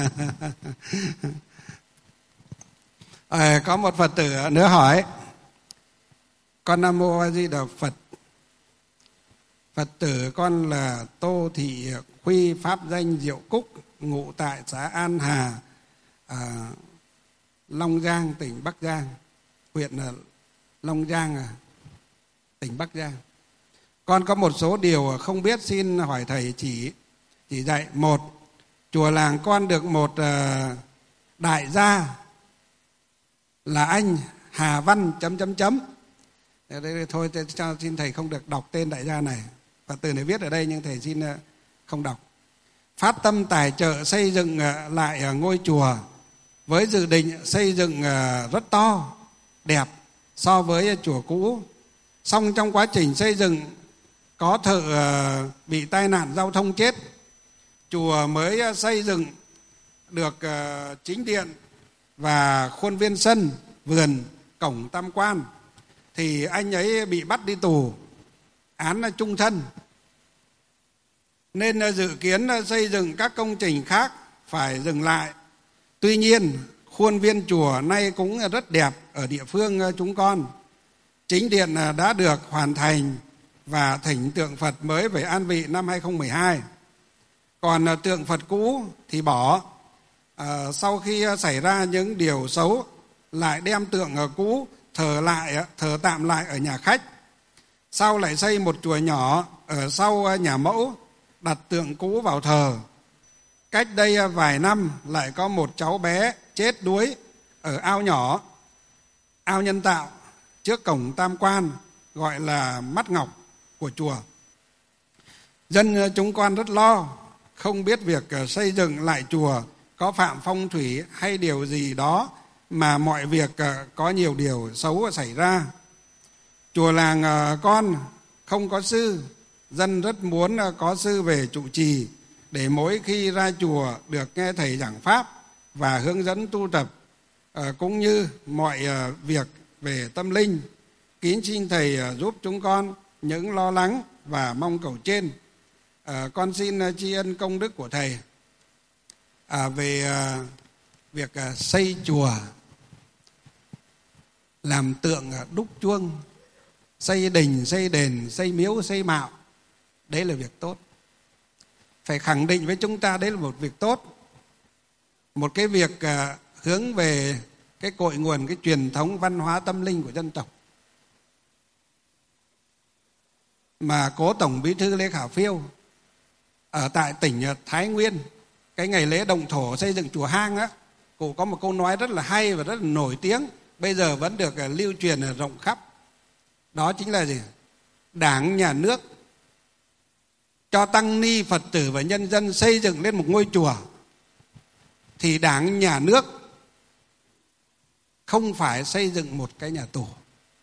À, có một Phật tử nữa hỏi: con Nam Mô A Di Đà Phật, Phật tử con là Tô Thị Khuy, pháp danh Diệu Cúc, ngụ tại xã An Hà, à, Long Giang, tỉnh Bắc Giang, huyện Long Giang, à, tỉnh Bắc Giang. Con có một số điều không biết, xin hỏi thầy chỉ chỉ dạy. Một, chùa làng con được một uh, đại gia là anh Hà Văn chấm chấm chấm. Đây, thôi cho xin thầy không được đọc tên đại gia này, Phật tử này viết ở đây nhưng thầy xin uh, không đọc. Phát tâm tài trợ xây dựng uh, lại uh, ngôi chùa với dự định xây dựng uh, rất to đẹp so với uh, chùa cũ. Xong trong quá trình xây dựng có thợ uh, bị tai nạn giao thông chết. Chùa mới uh, xây dựng được uh, chính điện và khuôn viên sân, vườn, cổng tam quan, thì anh ấy bị bắt đi tù, án uh, chung thân. Nên uh, dự kiến uh, xây dựng các công trình khác phải dừng lại. Tuy nhiên khuôn viên chùa nay cũng uh, rất đẹp ở địa phương uh, chúng con. Chính điện uh, đã được hoàn thành và thỉnh tượng Phật mới về an vị năm hai không một hai. Còn uh, tượng Phật cũ thì bỏ. À, sau khi uh, xảy ra những điều xấu, lại đem tượng uh, cũ thờ lại uh, thờ tạm lại ở nhà khách. Sau lại xây một chùa nhỏ ở sau uh, nhà mẫu, đặt tượng cũ vào thờ. Cách đây uh, vài năm lại có một cháu bé chết đuối ở ao nhỏ, ao nhân tạo trước cổng tam quan, gọi là mắt ngọc của chùa. Dân uh, chúng con rất lo, không biết việc uh, xây dựng lại chùa có phạm phong thủy hay điều gì đó, mà mọi việc uh, có nhiều điều xấu xảy ra. Chùa làng uh, con không có sư, dân rất muốn uh, có sư về trụ trì, để mỗi khi ra chùa được nghe thầy giảng pháp và hướng dẫn tu tập, uh, cũng như mọi uh, việc về tâm linh. Kính xin thầy uh, giúp chúng con những lo lắng và mong cầu trên. Uh, con xin uh, tri ân công đức của thầy. À, về uh, việc uh, xây chùa, làm tượng, uh, đúc chuông, xây đình, xây đền, xây miếu, xây mạo, đấy là việc tốt. Phải khẳng định với chúng ta đấy là một việc tốt. Một cái việc uh, hướng về cái cội nguồn, cái truyền thống văn hóa tâm linh của dân tộc. Mà cố Tổng Bí thư Lê Khả Phiêu ở tại tỉnh uh, Thái Nguyên, cái ngày lễ động thổ xây dựng chùa Hang á, cụ có một câu nói rất là hay và rất là nổi tiếng, bây giờ vẫn được uh, lưu truyền uh, rộng khắp. Đó chính là gì? Đảng, nhà nước cho tăng ni, Phật tử và nhân dân xây dựng lên một ngôi chùa, thì Đảng, nhà nước không phải xây dựng một cái nhà tù.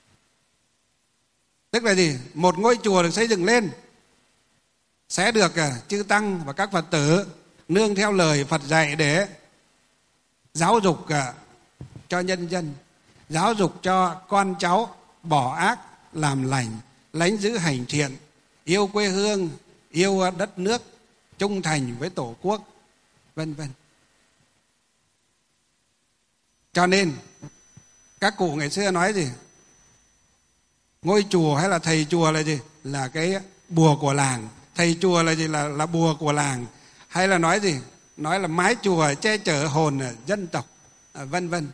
Tức là gì? Một ngôi chùa được xây dựng lên sẽ được uh, chư tăng và các Phật tử nương theo lời Phật dạy để giáo dục uh, cho nhân dân, giáo dục cho con cháu bỏ ác làm lành, lánh giữ hành thiện, yêu quê hương, yêu đất nước, trung thành với Tổ quốc, vân vân. Cho nên các cụ ngày xưa nói gì? Ngôi chùa hay là thầy chùa là gì? Là cái bùa của làng. Thầy chùa là gì? Là, là bùa của làng. Hay là nói gì? Nói là mái chùa che chở hồn dân tộc, vân vân.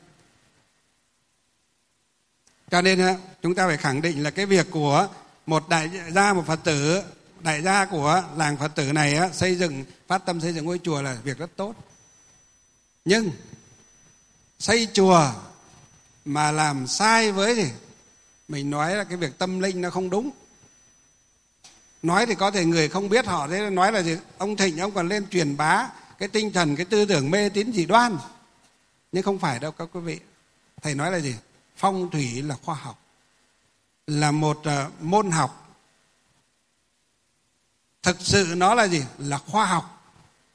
Cho nên chúng ta phải khẳng định là cái việc của một đại gia, một Phật tử, đại gia của làng Phật tử này xây dựng, phát tâm xây dựng ngôi chùa là việc rất tốt. Nhưng xây chùa mà làm sai với gì? Mình nói là cái việc tâm linh nó không đúng. Nói thì có thể người không biết họ thế nói là gì? Ông Thịnh ông còn lên truyền bá cái tinh thần, cái tư tưởng mê tín dị đoan. Nhưng không phải đâu các quý vị. Thầy nói là gì? Phong thủy là khoa học, là một uh, môn học. Thực sự nó là gì? Là khoa học.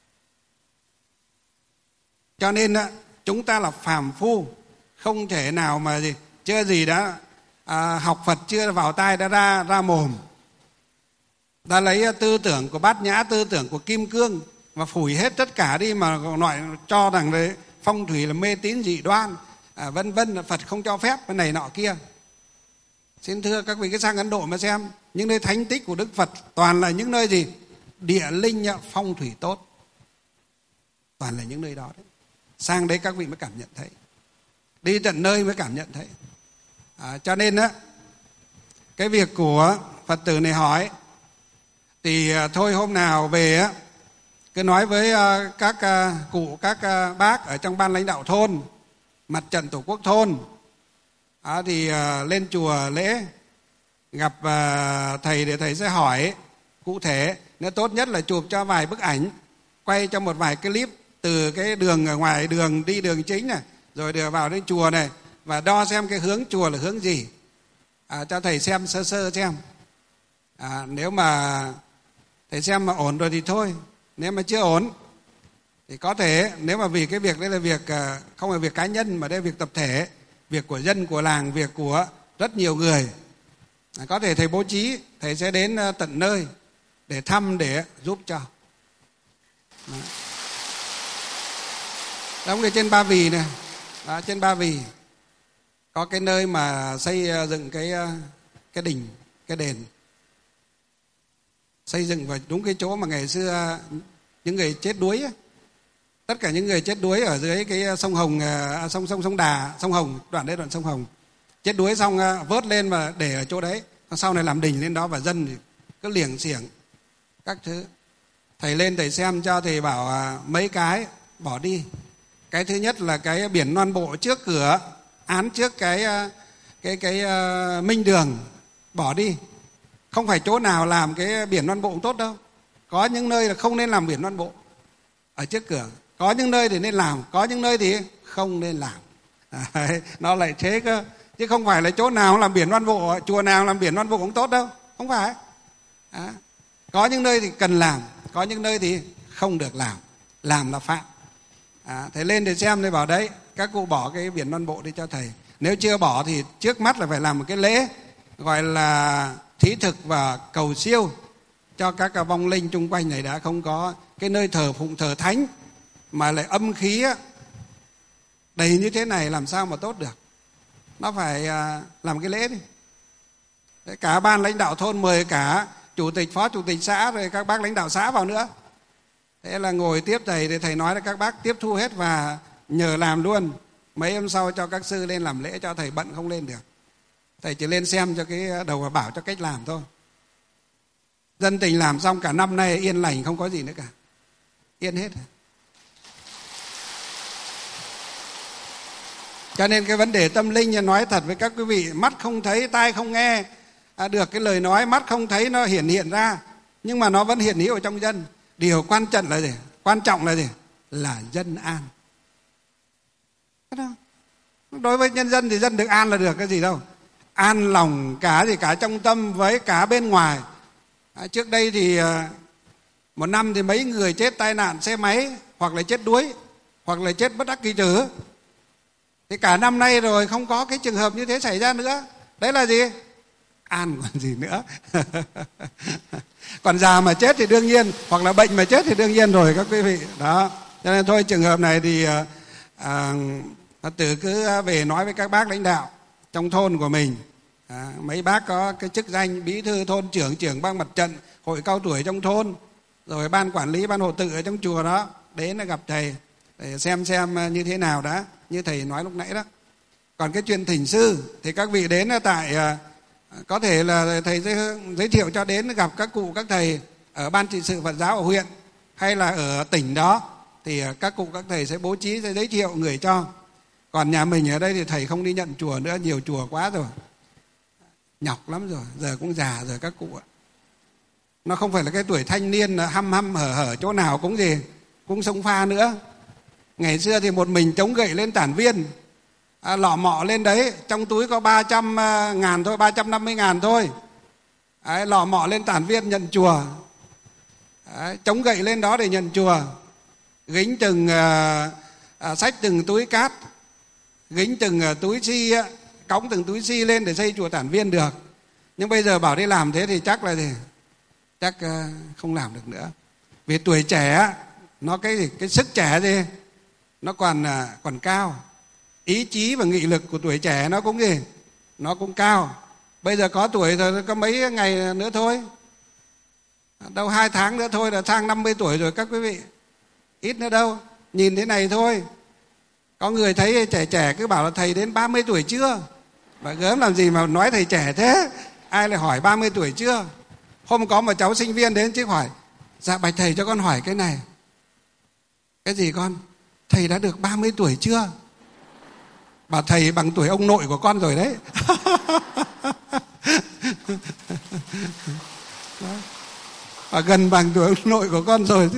Cho nên uh, chúng ta là phàm phu, không thể nào mà gì chưa gì đã à, học Phật chưa vào tai đã ra ra mồm. Ta lấy tư tưởng của Bát Nhã, tư tưởng của Kim Cương và phủi hết tất cả đi mà nói cho rằng đấy phong thủy là mê tín dị đoan, à, vân vân, Phật không cho phép cái này nọ kia. Xin thưa các vị, cứ sang Ấn Độ mà xem những nơi thánh tích của Đức Phật toàn là những nơi gì? Địa linh phong thủy tốt, toàn là những nơi đó đấy. Sang đấy các vị mới cảm nhận thấy, đi tận nơi mới cảm nhận thấy. À, cho nên á, cái việc của Phật tử này hỏi thì thôi hôm nào về á, cứ nói với các cụ, các bác ở trong ban lãnh đạo thôn, mặt trận tổ quốc thôn, à, thì lên chùa lễ gặp thầy để thầy sẽ hỏi cụ thể. Nếu tốt nhất là chụp cho vài bức ảnh, quay cho một vài clip từ cái đường ở ngoài đường đi đường chính này, rồi đưa vào đến chùa này, và đo xem cái hướng chùa là hướng gì, à, cho thầy xem sơ sơ xem. À, nếu mà thầy xem mà ổn rồi thì thôi, nếu mà chưa ổn thì có thể, nếu mà vì cái việc đấy là việc không phải việc cá nhân mà đây là việc tập thể, việc của dân, của làng, việc của rất nhiều người, à, có thể thầy bố trí, thầy sẽ đến tận nơi để thăm, để giúp cho. Đó. Giống như trên Ba Vì này, đó, trên Ba Vì có cái nơi mà xây dựng cái cái đình, cái đền, xây dựng vào đúng cái chỗ mà ngày xưa những người chết đuối ấy, tất cả những người chết đuối ở dưới cái sông Hồng, à, sông sông sông Đà, sông Hồng, đoạn đấy đoạn sông Hồng, chết đuối xong vớt lên và để ở chỗ đấy, sau này làm đình lên đó và dân thì cứ liềng xiềng các thứ. Thầy lên thầy xem cho, thầy bảo à, mấy cái bỏ đi. Cái thứ nhất là cái biển non bộ trước cửa, án trước cái cái cái uh, minh đường, bỏ đi. Không phải chỗ nào làm cái biển non bộ cũng tốt đâu. Có những nơi là không nên làm biển non bộ ở trước cửa, có những nơi thì nên làm, có những nơi thì không nên làm. Đấy, nó lại thế cơ, chứ không phải là chỗ nào làm biển non bộ, chùa nào làm biển non bộ cũng tốt đâu, không phải. Đó. Có những nơi thì cần làm, có những nơi thì không được làm, làm là phạm. À, thầy lên để xem, thầy bảo đấy, các cụ bỏ cái biển non bộ đi cho thầy. Nếu chưa bỏ thì trước mắt là phải làm một cái lễ gọi là thí thực và cầu siêu cho các vong linh chung quanh này đã không có cái nơi thờ phụng thờ thánh mà lại âm khí đầy như thế này, làm sao mà tốt được. Nó phải làm cái lễ đi. Cả ban lãnh đạo thôn mời cả chủ tịch, phó chủ tịch xã, rồi các bác lãnh đạo xã vào nữa. Thế là ngồi tiếp thầy thì thầy nói là các bác tiếp thu hết và nhờ làm luôn. Mấy hôm sau cho các sư lên làm lễ cho thầy, bận không lên được. Thầy chỉ lên xem cho cái đầu và bảo cho cách làm thôi. Dân tình làm xong cả năm nay yên lành, không có gì nữa cả. Yên hết. Cho nên cái vấn đề tâm linh, nói thật với các quý vị, mắt không thấy, tai không nghe à, được cái lời nói, mắt không thấy nó hiển hiện ra, nhưng mà nó vẫn hiện hữu ở trong dân. Điều quan trọng là gì? Quan trọng là gì? Là dân an. Đối với nhân dân thì dân được an là được, cái gì đâu. An lòng cả gì cả trong tâm với cả bên ngoài. À, trước đây thì một năm thì mấy người chết tai nạn xe máy, hoặc là chết đuối, hoặc là chết bất đắc kỳ tử. Thì cả năm nay rồi không có cái trường hợp như thế xảy ra nữa. Đấy là gì? An còn gì nữa. Còn già mà chết thì đương nhiên, hoặc là bệnh mà chết thì đương nhiên rồi các quý vị. Đó. Cho nên thôi, trường hợp này thì à, Phật tử cứ về nói với các bác lãnh đạo trong thôn của mình. À, mấy bác có cái chức danh bí thư thôn trưởng, trưởng ban mặt trận, hội cao tuổi trong thôn, rồi ban quản lý, ban hộ tự ở trong chùa đó, đến là gặp thầy để xem xem như thế nào đã, như thầy nói lúc nãy đó. Còn cái chuyện thỉnh sư thì các vị đến tại, có thể là thầy giới, giới thiệu cho đến gặp các cụ các thầy ở ban trị sự Phật giáo ở huyện hay là ở tỉnh đó, thì các cụ các thầy sẽ bố trí, sẽ giới thiệu người cho. Còn nhà mình ở đây thì thầy không đi nhận chùa nữa, nhiều chùa quá rồi, nhọc lắm rồi, giờ cũng già rồi các cụ ạ. Nó không phải là cái tuổi thanh niên hăm hăm hở hở chỗ nào cũng gì cũng xông pha nữa. Ngày xưa thì một mình chống gậy lên Tản Viên, à, lọ mọ lên đấy, trong túi có ba trăm ngàn thôi, ba trăm năm mươi ngàn thôi. Đấy, lọ mọ lên Tản Viên nhận chùa. Đấy, chống gậy lên đó để nhận chùa. Gính từng à, à, xách từng túi cát, gính từng à, túi xi, cõng từng túi xi lên để xây chùa Tản Viên được. Nhưng bây giờ bảo đi làm thế thì chắc là gì? Chắc uh, không làm được nữa. Vì tuổi trẻ nó cái gì? Cái sức trẻ gì? Nó còn uh, còn cao. Ý chí và nghị lực của tuổi trẻ nó cũng gì? Nó cũng cao. Bây giờ có tuổi rồi, có mấy ngày nữa thôi. Đâu hai tháng nữa thôi là sang năm mươi tuổi rồi các quý vị. Ít nữa đâu. Nhìn thế này thôi. Có người thấy trẻ trẻ cứ bảo là thầy đến ba mươi tuổi chưa? Mà gớm làm gì mà nói thầy trẻ thế? Ai lại hỏi ba mươi tuổi chưa? Hôm có một cháu sinh viên đến chứ hỏi, dạ bạch thầy cho con hỏi cái này. Cái gì con? Thầy đã được ba mươi tuổi chưa? Bảo thầy bằng tuổi ông nội của con rồi đấy. Và gần bằng tuổi ông nội của con rồi.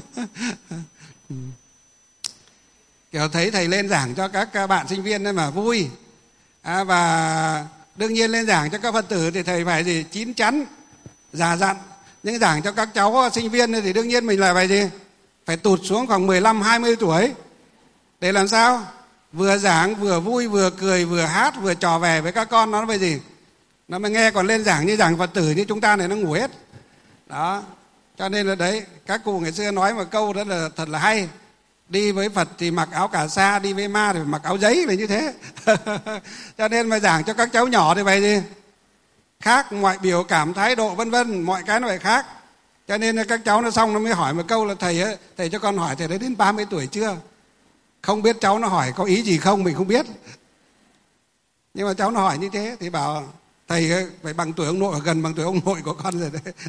Kiểu thấy thầy lên giảng cho các bạn sinh viên nên mà vui. À, và đương nhiên lên giảng cho các Phật tử thì thầy phải gì? Chín chắn, già dặn. Nhưng giảng cho các cháu sinh viên thì đương nhiên mình lại phải gì? Phải tụt xuống khoảng mười lăm hai mươi tuổi. Để làm sao? Vừa giảng, vừa vui, vừa cười, vừa hát, vừa trò về với các con. Nó phải gì? Nó mới nghe. Còn lên giảng như giảng Phật tử như chúng ta này nó ngủ hết. Đó. Cho nên là đấy, các cụ ngày xưa nói một câu rất là thật là hay. Đi với Phật thì mặc áo cà sa, đi với ma thì mặc áo giấy là như thế. Cho nên mà giảng cho các cháu nhỏ thì vậy gì? Khác ngoại biểu cảm thái độ vân vân, mọi cái nó phải khác. Cho nên là các cháu nó xong nó mới hỏi một câu là thầy ấy, thầy cho con hỏi thầy đấy đến ba mươi tuổi chưa? Không biết cháu nó hỏi có ý gì không mình không biết. Nhưng mà cháu nó hỏi như thế thì bảo thầy ấy, phải bằng tuổi ông nội, gần bằng tuổi ông nội của con rồi đấy.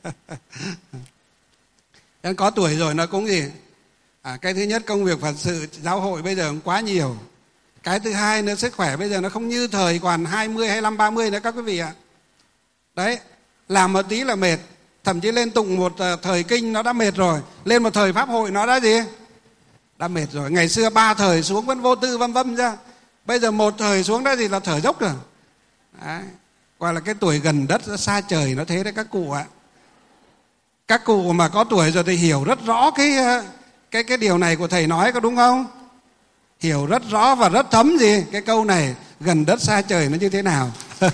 Nên có tuổi rồi nó cũng gì? À, cái thứ nhất công việc Phật sự giáo hội bây giờ cũng quá nhiều. Cái thứ hai nữa sức khỏe bây giờ nó không như thời còn hai mươi, hai mươi lăm, ba mươi nữa các quý vị ạ. Đấy, làm một tí là mệt. Thậm chí lên tụng một thời kinh nó đã mệt rồi. Lên một thời pháp hội nó đã gì? Đã mệt rồi. Ngày xưa ba thời xuống vẫn vô tư vâm vâm ra. Bây giờ một thời xuống đã gì là thở dốc rồi. Đấy, gọi là cái tuổi gần đất xa trời nó thế đấy các cụ ạ. Các cụ mà có tuổi rồi thì hiểu rất rõ cái cái cái điều này của thầy nói có đúng không? Hiểu rất rõ và rất thấm gì cái câu này, gần đất xa trời nó như thế nào.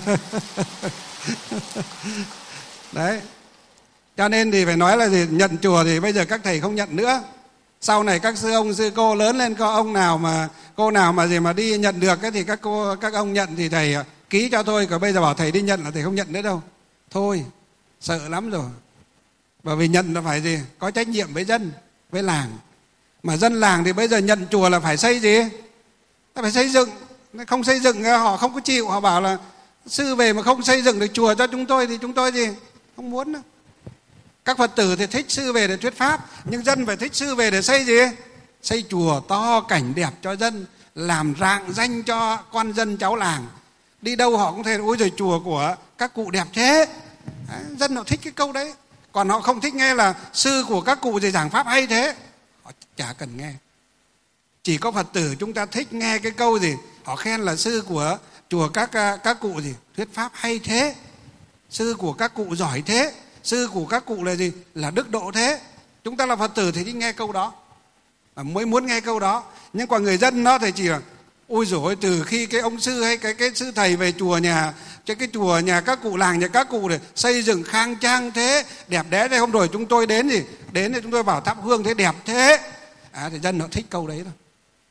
Đấy. Cho nên thì phải nói là gì, nhận chùa thì bây giờ các thầy không nhận nữa. Sau này các sư ông sư cô lớn lên, có ông nào mà cô nào mà gì mà đi nhận được cái thì các cô các ông nhận thì thầy ký cho thôi. Còn bây giờ bảo thầy đi nhận là thầy không nhận nữa đâu. Thôi, sợ lắm rồi. Bởi vì nhận là phải gì? Có trách nhiệm với dân, với làng. Mà dân làng thì bây giờ nhận chùa là phải xây gì? Phải xây dựng. Không xây dựng họ không có chịu. Họ bảo là sư về mà không xây dựng được chùa cho chúng tôi thì chúng tôi gì? Không muốn đâu. Các Phật tử thì thích sư về để thuyết pháp, nhưng dân phải thích sư về để xây gì? Xây chùa to cảnh đẹp cho dân, làm rạng danh cho con dân cháu làng. Đi đâu họ cũng thấy ôi giời chùa của các cụ đẹp thế. Đấy, dân họ thích cái câu đấy. Còn họ không thích nghe là sư của các cụ gì giảng pháp hay thế, họ chả cần nghe. Chỉ có Phật tử chúng ta thích nghe cái câu gì họ khen là sư của chùa các các cụ gì thuyết pháp hay thế, sư của các cụ giỏi thế, sư của các cụ là gì là đức độ thế. Chúng ta là Phật tử thì thích nghe câu đó, mới muốn nghe câu đó. Nhưng còn người dân nó thì chỉ là ôi dồi ôi, từ khi cái ông sư hay cái cái sư thầy về chùa nhà cái cái chùa nhà các cụ làng nhà các cụ để xây dựng khang trang thế, đẹp đẽ thế. Hôm rồi chúng tôi đến gì đến thì chúng tôi bảo thắp hương thế đẹp thế. À, thì dân họ thích câu đấy thôi.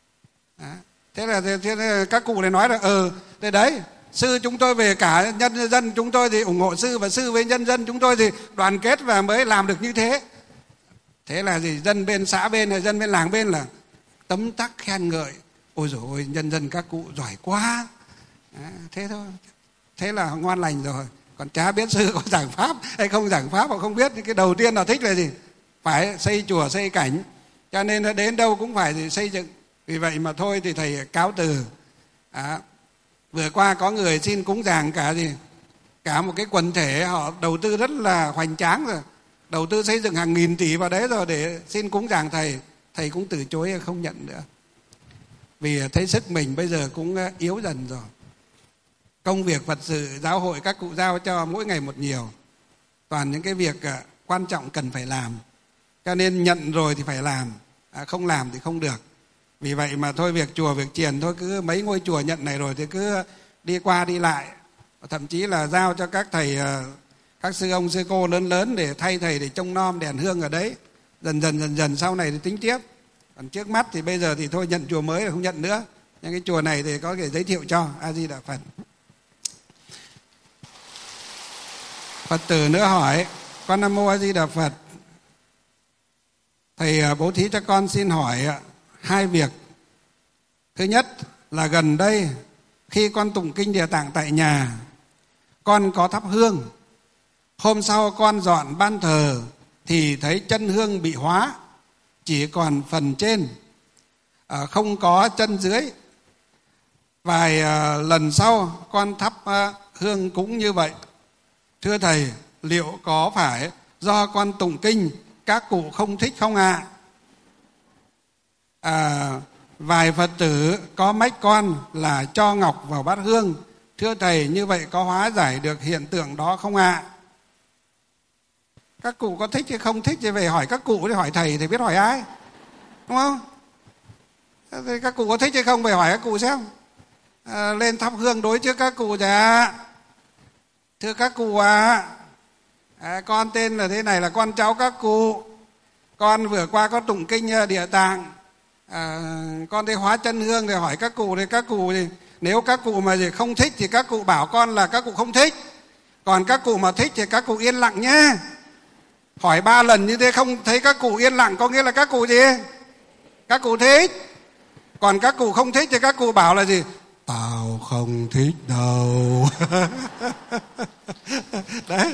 À, thế, là, thế là các cụ này nói là ờ thế đấy, sư chúng tôi về cả nhân dân chúng tôi thì ủng hộ sư, và sư với nhân dân chúng tôi thì đoàn kết và mới làm được như thế. Thế là gì, dân bên xã bên hay dân bên làng bên là tấm tắc khen ngợi. Ôi dồi ôi, nhân dân các cụ giỏi quá. À, thế thôi. Thế là ngoan lành rồi. Còn chả biết sư có giảng pháp hay không giảng pháp, họ không biết. Cái đầu tiên là thích là gì? Phải xây chùa, xây cảnh. Cho nên đến đâu cũng phải thì xây dựng. Vì vậy mà thôi thì thầy cáo từ. À, vừa qua có người xin cúng giảng cả gì cả một cái quần thể họ đầu tư rất là hoành tráng rồi, đầu tư xây dựng hàng nghìn tỷ vào đấy rồi để xin cúng dường thầy, thầy cũng từ chối không nhận nữa, vì thấy sức mình bây giờ cũng yếu dần rồi. Công việc Phật sự giáo hội các cụ giao cho mỗi ngày một nhiều, toàn những cái việc quan trọng cần phải làm, cho nên nhận rồi thì phải làm, à, không làm thì không được. Vì vậy mà thôi, việc chùa việc chiền thôi, cứ mấy ngôi chùa nhận này rồi thì cứ đi qua đi lại, thậm chí là giao cho các thầy, các sư ông sư cô lớn lớn để thay thầy để trông nom đèn hương ở đấy, dần dần dần dần sau này thì tính tiếp. Còn trước mắt thì bây giờ thì thôi, nhận chùa mới là không nhận nữa, nhưng cái chùa này thì có thể giới thiệu cho. A Di Đà Phật. Phật tử nữa hỏi: con Nam Mô A Di Đà Phật, thầy bố thí cho con xin hỏi hai việc. Thứ nhất là gần đây khi con tụng kinh Địa Tạng tại nhà, con có thắp hương. Hôm sau con dọn ban thờ thì thấy chân hương bị hóa, chỉ còn phần trên, không có chân dưới. Vài lần sau con thắp hương cũng như vậy. Thưa thầy, liệu có phải do con tụng kinh các cụ không thích không ạ? À? À, vài Phật tử có mách con là cho ngọc vào bát hương. Thưa thầy, như vậy có hóa giải được hiện tượng đó không ạ? Các cụ có thích hay không thích thì về hỏi các cụ, thì hỏi thầy thì biết hỏi ai, đúng không? Thì các cụ có thích hay không về hỏi các cụ xem. À, lên thắp hương đối trước các cụ dạ. Thưa các cụ à, à, con tên là thế này, là con cháu các cụ. Con vừa qua có tụng kinh Địa Tạng, à, con thấy hóa chân hương thì hỏi các cụ, thì các cụ thì nếu các cụ mà gì không thích thì các cụ bảo con là các cụ không thích. Còn các cụ mà thích thì các cụ yên lặng nhé. Hỏi ba lần như thế không thấy các cụ yên lặng có nghĩa là các cụ gì? Các cụ thích. Còn các cụ không thích thì các cụ bảo là gì? Tao không thích đâu. Đấy.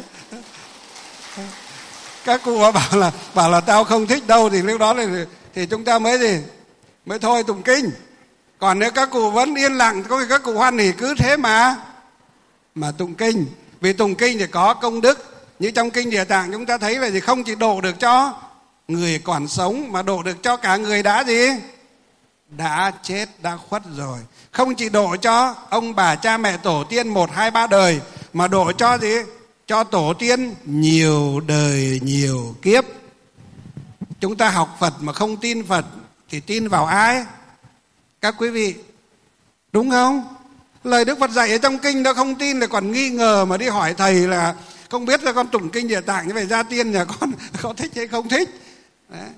Các cụ bảo là bảo là tao không thích đâu thì lúc đó thì, thì chúng ta mới gì? Mới thôi tụng kinh. Còn nếu các cụ vẫn yên lặng, có khi các cụ hoan hỉ cứ thế mà mà tụng kinh. Vì tụng kinh thì có công đức. Như trong kinh Địa Tạng chúng ta thấy là gì? Không chỉ độ được cho người còn sống mà độ được cho cả người đã gì? Đã chết, đã khuất rồi. Không chỉ độ cho ông bà cha mẹ tổ tiên một hai ba đời, mà độ cho gì? Cho tổ tiên nhiều đời nhiều kiếp. Chúng ta học Phật mà không tin Phật thì tin vào ai? Các quý vị, đúng không? Lời Đức Phật dạy ở trong kinh đó không tin là còn nghi ngờ mà đi hỏi thầy là không biết là con tụng kinh Địa Tạng như vậy gia tiên nhà con có thích hay không thích. Đấy.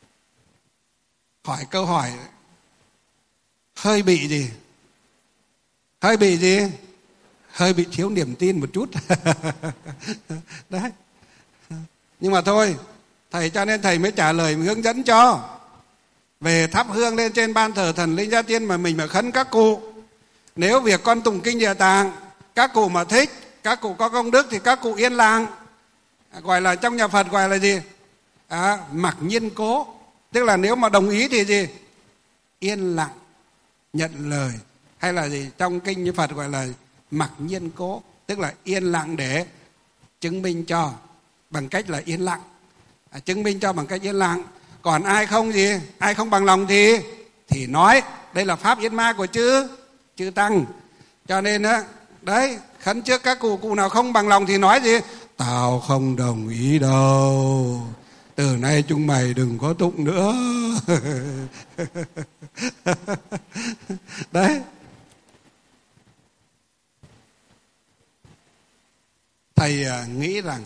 Hỏi câu hỏi hơi bị gì? Hơi bị gì? Hơi bị thiếu niềm tin một chút. Đấy. Nhưng mà thôi, thầy cho nên thầy mới trả lời, hướng dẫn cho. Về thắp hương lên trên ban thờ thần linh gia tiên mà mình mà khấn các cụ. Nếu việc con tụng kinh Địa Tạng các cụ mà thích, các cụ có công đức thì các cụ yên lặng. Gọi là trong nhà Phật gọi là gì? À, mặc nhiên cố. Tức là nếu mà đồng ý thì gì? Yên lặng, nhận lời. Hay là gì? Trong kinh như Phật gọi là mặc nhiên cố. Tức là yên lặng để chứng minh cho bằng cách là yên lặng. À, chứng minh cho bằng cách yên lặng. Còn ai không gì? Ai không bằng lòng thì thì nói. Đây là pháp yết ma của chư chư tăng. Cho nên á, đấy, khấn trước các cụ, cụ nào không bằng lòng thì nói gì? Tao không đồng ý đâu. Từ nay chúng mày đừng có tụng nữa. Đấy. Thầy nghĩ rằng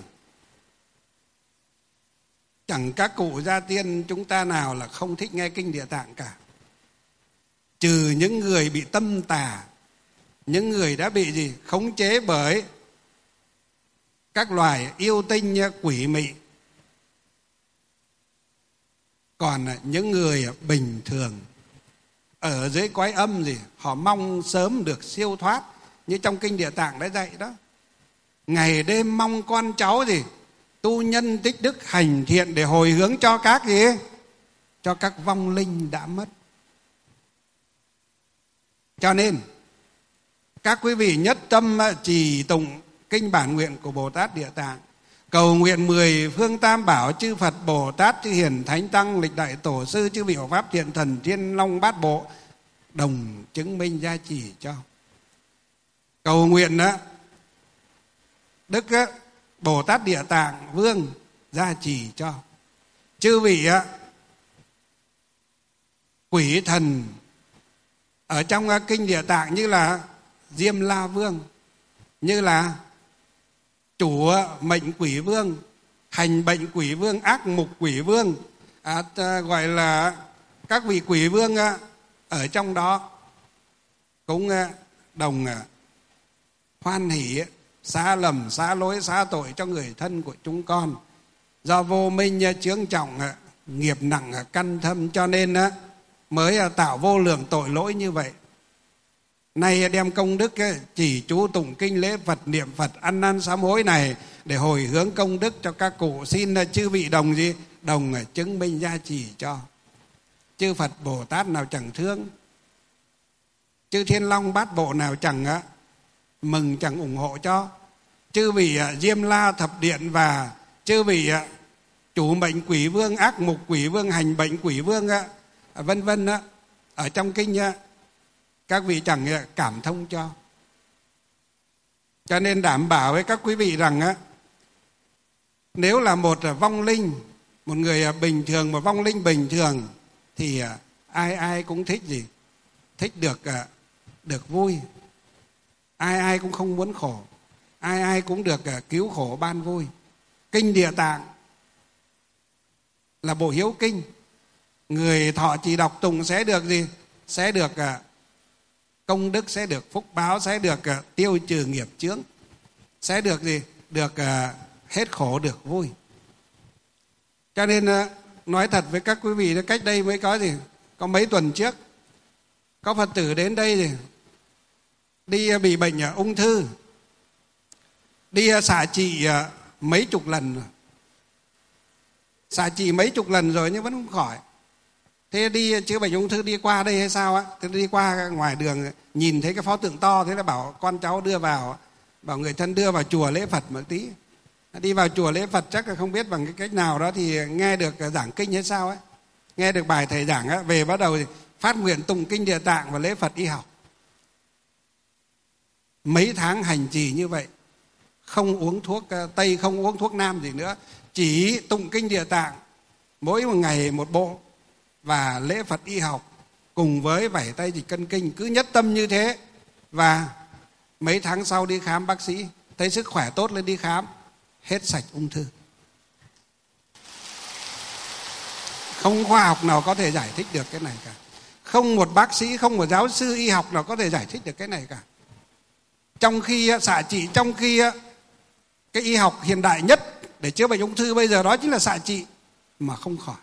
chẳng các cụ gia tiên chúng ta nào là không thích nghe kinh Địa Tạng cả. Trừ những người bị tâm tà, những người đã bị gì? Khống chế bởi các loài yêu tinh quỷ mị. Còn những người bình thường ở dưới cõi âm gì, họ mong sớm được siêu thoát. Như trong kinh Địa Tạng đã dạy đó. Ngày đêm mong con cháu gì? Tu nhân tích đức hành thiện để hồi hướng cho các gì? Cho các vong linh đã mất. Cho nên các quý vị nhất tâm trì tụng kinh bản nguyện của Bồ Tát Địa Tạng. Cầu nguyện mười phương tam bảo, chư Phật Bồ Tát, chư Hiền Thánh Tăng, lịch đại tổ sư, chư vị hộ pháp thiện thần, thiên long bát bộ đồng chứng minh gia trì cho. Cầu nguyện đó Đức Bồ Tát Địa Tạng Vương gia trì cho. Chư vị quỷ thần ở trong kinh Địa Tạng như là Diêm La Vương, như là chủ mệnh quỷ vương, hành bệnh quỷ vương, ác mục quỷ vương, à, gọi là các vị quỷ vương ở trong đó cũng đồng hoan hỷ xá lầm, xá lỗi, xá tội cho người thân của chúng con. Do vô minh chướng trọng, nghiệp nặng căn thâm, cho nên mới tạo vô lượng tội lỗi như vậy. Nay đem công đức chỉ chú tụng kinh lễ Phật, niệm Phật, ăn năn sám hối này để hồi hướng công đức cho các cụ. Xin chư vị đồng gì đồng chứng minh gia trì cho. Chư Phật Bồ Tát nào chẳng thương, chư Thiên Long Bát Bộ nào chẳng mừng, chẳng ủng hộ cho. Chư vị Diêm La Thập Điện và chư vị chủ mệnh quỷ vương, ác mục quỷ vương, hành bệnh quỷ vương, vân vân ở trong kinh các vị chẳng cảm thông cho. Cho nên đảm bảo với các quý vị rằng á, nếu là một vong linh, một người bình thường, một vong linh bình thường thì ai ai cũng thích gì? Thích được được vui. Ai ai cũng không muốn khổ. Ai ai cũng được cứu khổ ban vui. Kinh Địa Tạng là bộ hiếu kinh. Người thọ trì đọc tụng sẽ được gì? Sẽ được công đức, sẽ được phúc báo, sẽ được tiêu trừ nghiệp chướng, sẽ được gì? Được hết khổ, được vui. Cho nên nói thật với các quý vị, cách đây mới có gì? Có mấy tuần trước có Phật tử đến đây thì đi bị bệnh ung thư, đi xạ trị mấy chục lần rồi. Xạ trị mấy chục lần rồi nhưng vẫn không khỏi. Thế đi chữa bệnh ung thư đi qua đây hay sao á? Thế đi qua ngoài đường nhìn thấy cái pho tượng to, thế là bảo con cháu đưa vào, bảo người thân đưa vào chùa lễ Phật một tí. Đi vào chùa lễ Phật chắc là không biết bằng cái cách nào đó thì nghe được giảng kinh hay sao ấy, nghe được bài thầy giảng á, về bắt đầu thì phát nguyện tụng kinh Địa Tạng và lễ Phật y học. Mấy tháng hành trì như vậy, không uống thuốc Tây, không uống thuốc Nam gì nữa, chỉ tụng kinh Địa Tạng mỗi một ngày một bộ và lễ Phật y học cùng với vẩy tay dịch cân kinh, cứ nhất tâm như thế. Và mấy tháng sau đi khám bác sĩ, thấy sức khỏe tốt lên, đi khám hết sạch ung thư. Không khoa học nào có thể giải thích được cái này cả. Không một bác sĩ, không một giáo sư y học nào có thể giải thích được cái này cả. Trong khi xạ trị, trong khi cái y học hiện đại nhất để chữa bệnh ung thư bây giờ đó chính là xạ trị mà không khỏi.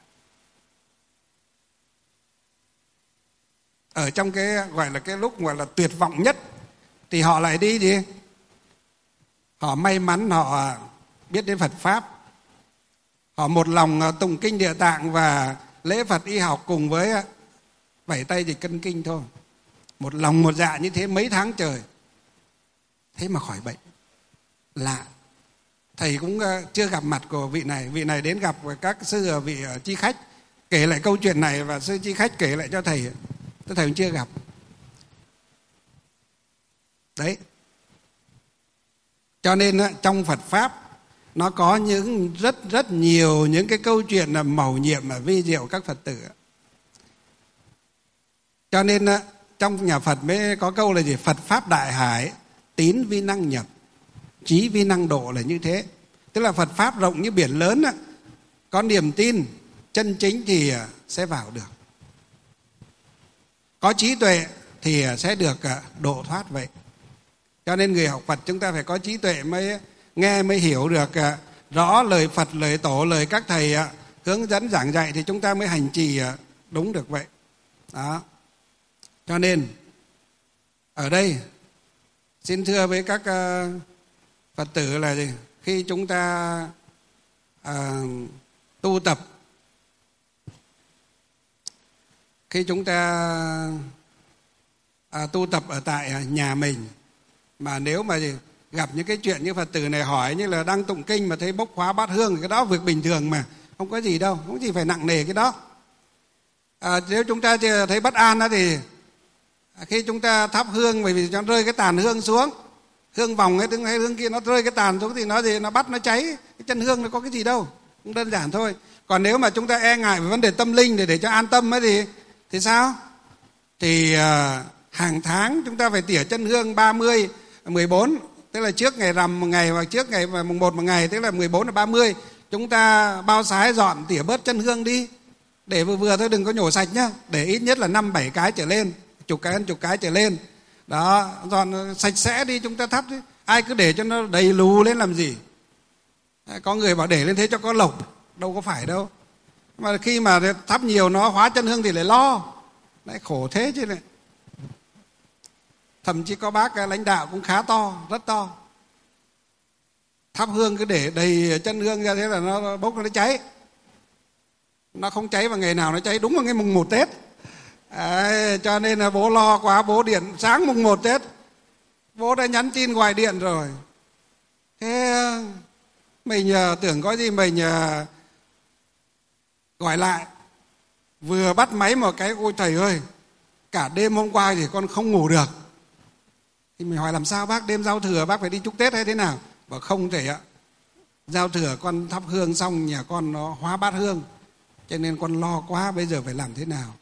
Ở trong cái gọi là cái lúc gọi là tuyệt vọng nhất thì họ lại đi gì? Họ may mắn, họ biết đến Phật Pháp, họ một lòng tụng kinh Địa Tạng và lễ Phật y học cùng với vẩy tay dịch cân kinh thôi. Một lòng một dạ như thế mấy tháng trời, thế mà khỏi bệnh. Lạ. Thầy cũng chưa gặp mặt của vị này. Vị này đến gặp các sư ở vị Chi Khách, kể lại câu chuyện này và sư Chi Khách kể lại cho thầy. Thầy cũng chưa gặp. Đấy. Cho nên trong Phật Pháp nó có những rất rất nhiều những cái câu chuyện là mầu nhiệm và vi diệu các Phật tử. Cho nên trong nhà Phật mới có câu là gì? Phật Pháp đại hải, tín vi năng nhập, trí vi năng độ, là như thế. Tức là Phật Pháp rộng như biển lớn, có niềm tin chân chính thì sẽ vào được. Có trí tuệ thì sẽ được độ thoát vậy. Cho nên người học Phật chúng ta phải có trí tuệ mới nghe, mới hiểu được rõ lời Phật, lời Tổ, lời các thầy hướng dẫn giảng dạy thì chúng ta mới hành trì đúng được vậy. Đó. Cho nên ở đây xin thưa với các Phật tử là gì? Khi chúng ta à, tu tập, khi chúng ta à, tu tập ở tại nhà mình, mà nếu mà gì, gặp những cái chuyện như Phật tử này hỏi như là đang tụng kinh mà thấy bốc khóa bát hương, cái đó việc bình thường mà, không có gì đâu, không có gì phải nặng nề cái đó. À, nếu chúng ta thấy bất an đó thì khi chúng ta thắp hương, bởi vì nó rơi cái tàn hương xuống, hương vòng ấy, hay hương kia nó rơi cái tàn xuống thì nó gì, nó bắt nó cháy cái chân hương, nó có cái gì đâu, cũng đơn giản thôi. Còn nếu mà chúng ta e ngại về vấn đề tâm linh để để cho an tâm ấy thì thì sao? Thì uh, hàng tháng chúng ta phải tỉa chân hương ba mươi, mười bốn, tức là trước ngày rằm một ngày hoặc trước ngày mùng một một ngày, tức là mười bốn là ba mươi, chúng ta bao sái dọn tỉa bớt chân hương đi, để vừa vừa thôi, đừng có nhổ sạch nhá, để ít nhất là năm bảy cái trở lên, chục cái, chục cái trở lên. Đó, dọn sạch sẽ đi, chúng ta thắp đi. Ai cứ để cho nó đầy lù lên làm gì? Có người bảo để lên thế cho có lộc, đâu có phải đâu. Mà khi mà thắp nhiều nó hóa chân hương thì lại lo, lại khổ thế chứ này. Thậm chí có bác lãnh đạo cũng khá to, rất to, thắp hương cứ để đầy chân hương ra, thế là nó bốc nó cháy. Nó không cháy vào ngày nào, nó cháy đúng vào ngày mùng một Tết. À, cho nên là bố lo quá, bố điện sáng mùng một Tết, bố đã nhắn tin gọi điện rồi. Thế mình nhờ tưởng có gì mình nhờ gọi lại, vừa bắt máy một cái, ôi thầy ơi, cả đêm hôm qua thì con không ngủ được. Thì mình hỏi làm sao bác, đêm giao thừa bác phải đi chúc Tết hay thế nào? Bảo không thể ạ, giao thừa con thắp hương xong nhà con nó hóa bát hương, cho nên con lo quá, bây giờ phải làm thế nào?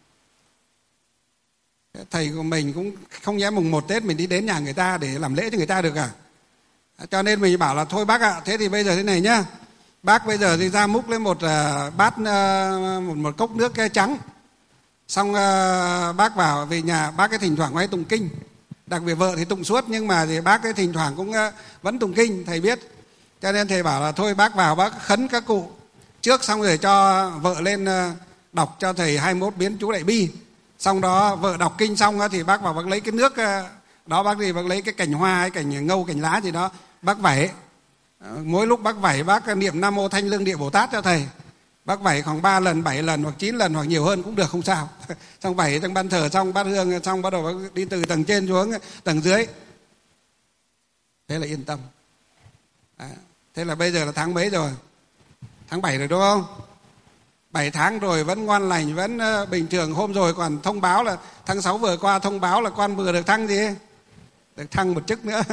Thầy của mình cũng không nhẽ mùng một Tết mình đi đến nhà người ta để làm lễ cho người ta được à? Cho nên mình bảo là thôi bác ạ, thế thì bây giờ thế này nhá, bác bây giờ thì ra múc lên một uh, bát uh, một, một cốc nước trắng, xong uh, bác vào về nhà, bác cái thỉnh thoảng hay tụng kinh, đặc biệt vợ thì tụng suốt, nhưng mà thì bác cái thỉnh thoảng cũng uh, vẫn tụng kinh, thầy biết. Cho nên thầy bảo là thôi bác vào bác khấn các cụ trước, xong rồi cho vợ lên uh, đọc cho thầy hai mươi mốt biến chú Đại Bi. Xong đó vợ đọc kinh xong đó, thì bác vào bác lấy cái nước đó, bác đi bác lấy cái cành hoa hay cành ngâu cành lá gì đó, bác vẩy. Mỗi lúc bác vẩy bác niệm Nam Mô Thanh Lương Địa Bồ Tát cho thầy. Bác vẩy khoảng ba lần, bảy lần hoặc chín lần hoặc nhiều hơn cũng được, không sao. Xong vẩy trong ban thờ xong bát hương xong, bắt đầu bác đi từ tầng trên xuống tầng dưới. Thế là yên tâm. À, thế là bây giờ là tháng mấy rồi? Tháng bảy rồi đúng không? bảy tháng rồi vẫn ngoan lành, vẫn uh, bình thường. Hôm rồi còn thông báo là tháng sáu vừa qua thông báo là con vừa được thăng gì? Được thăng một chức nữa.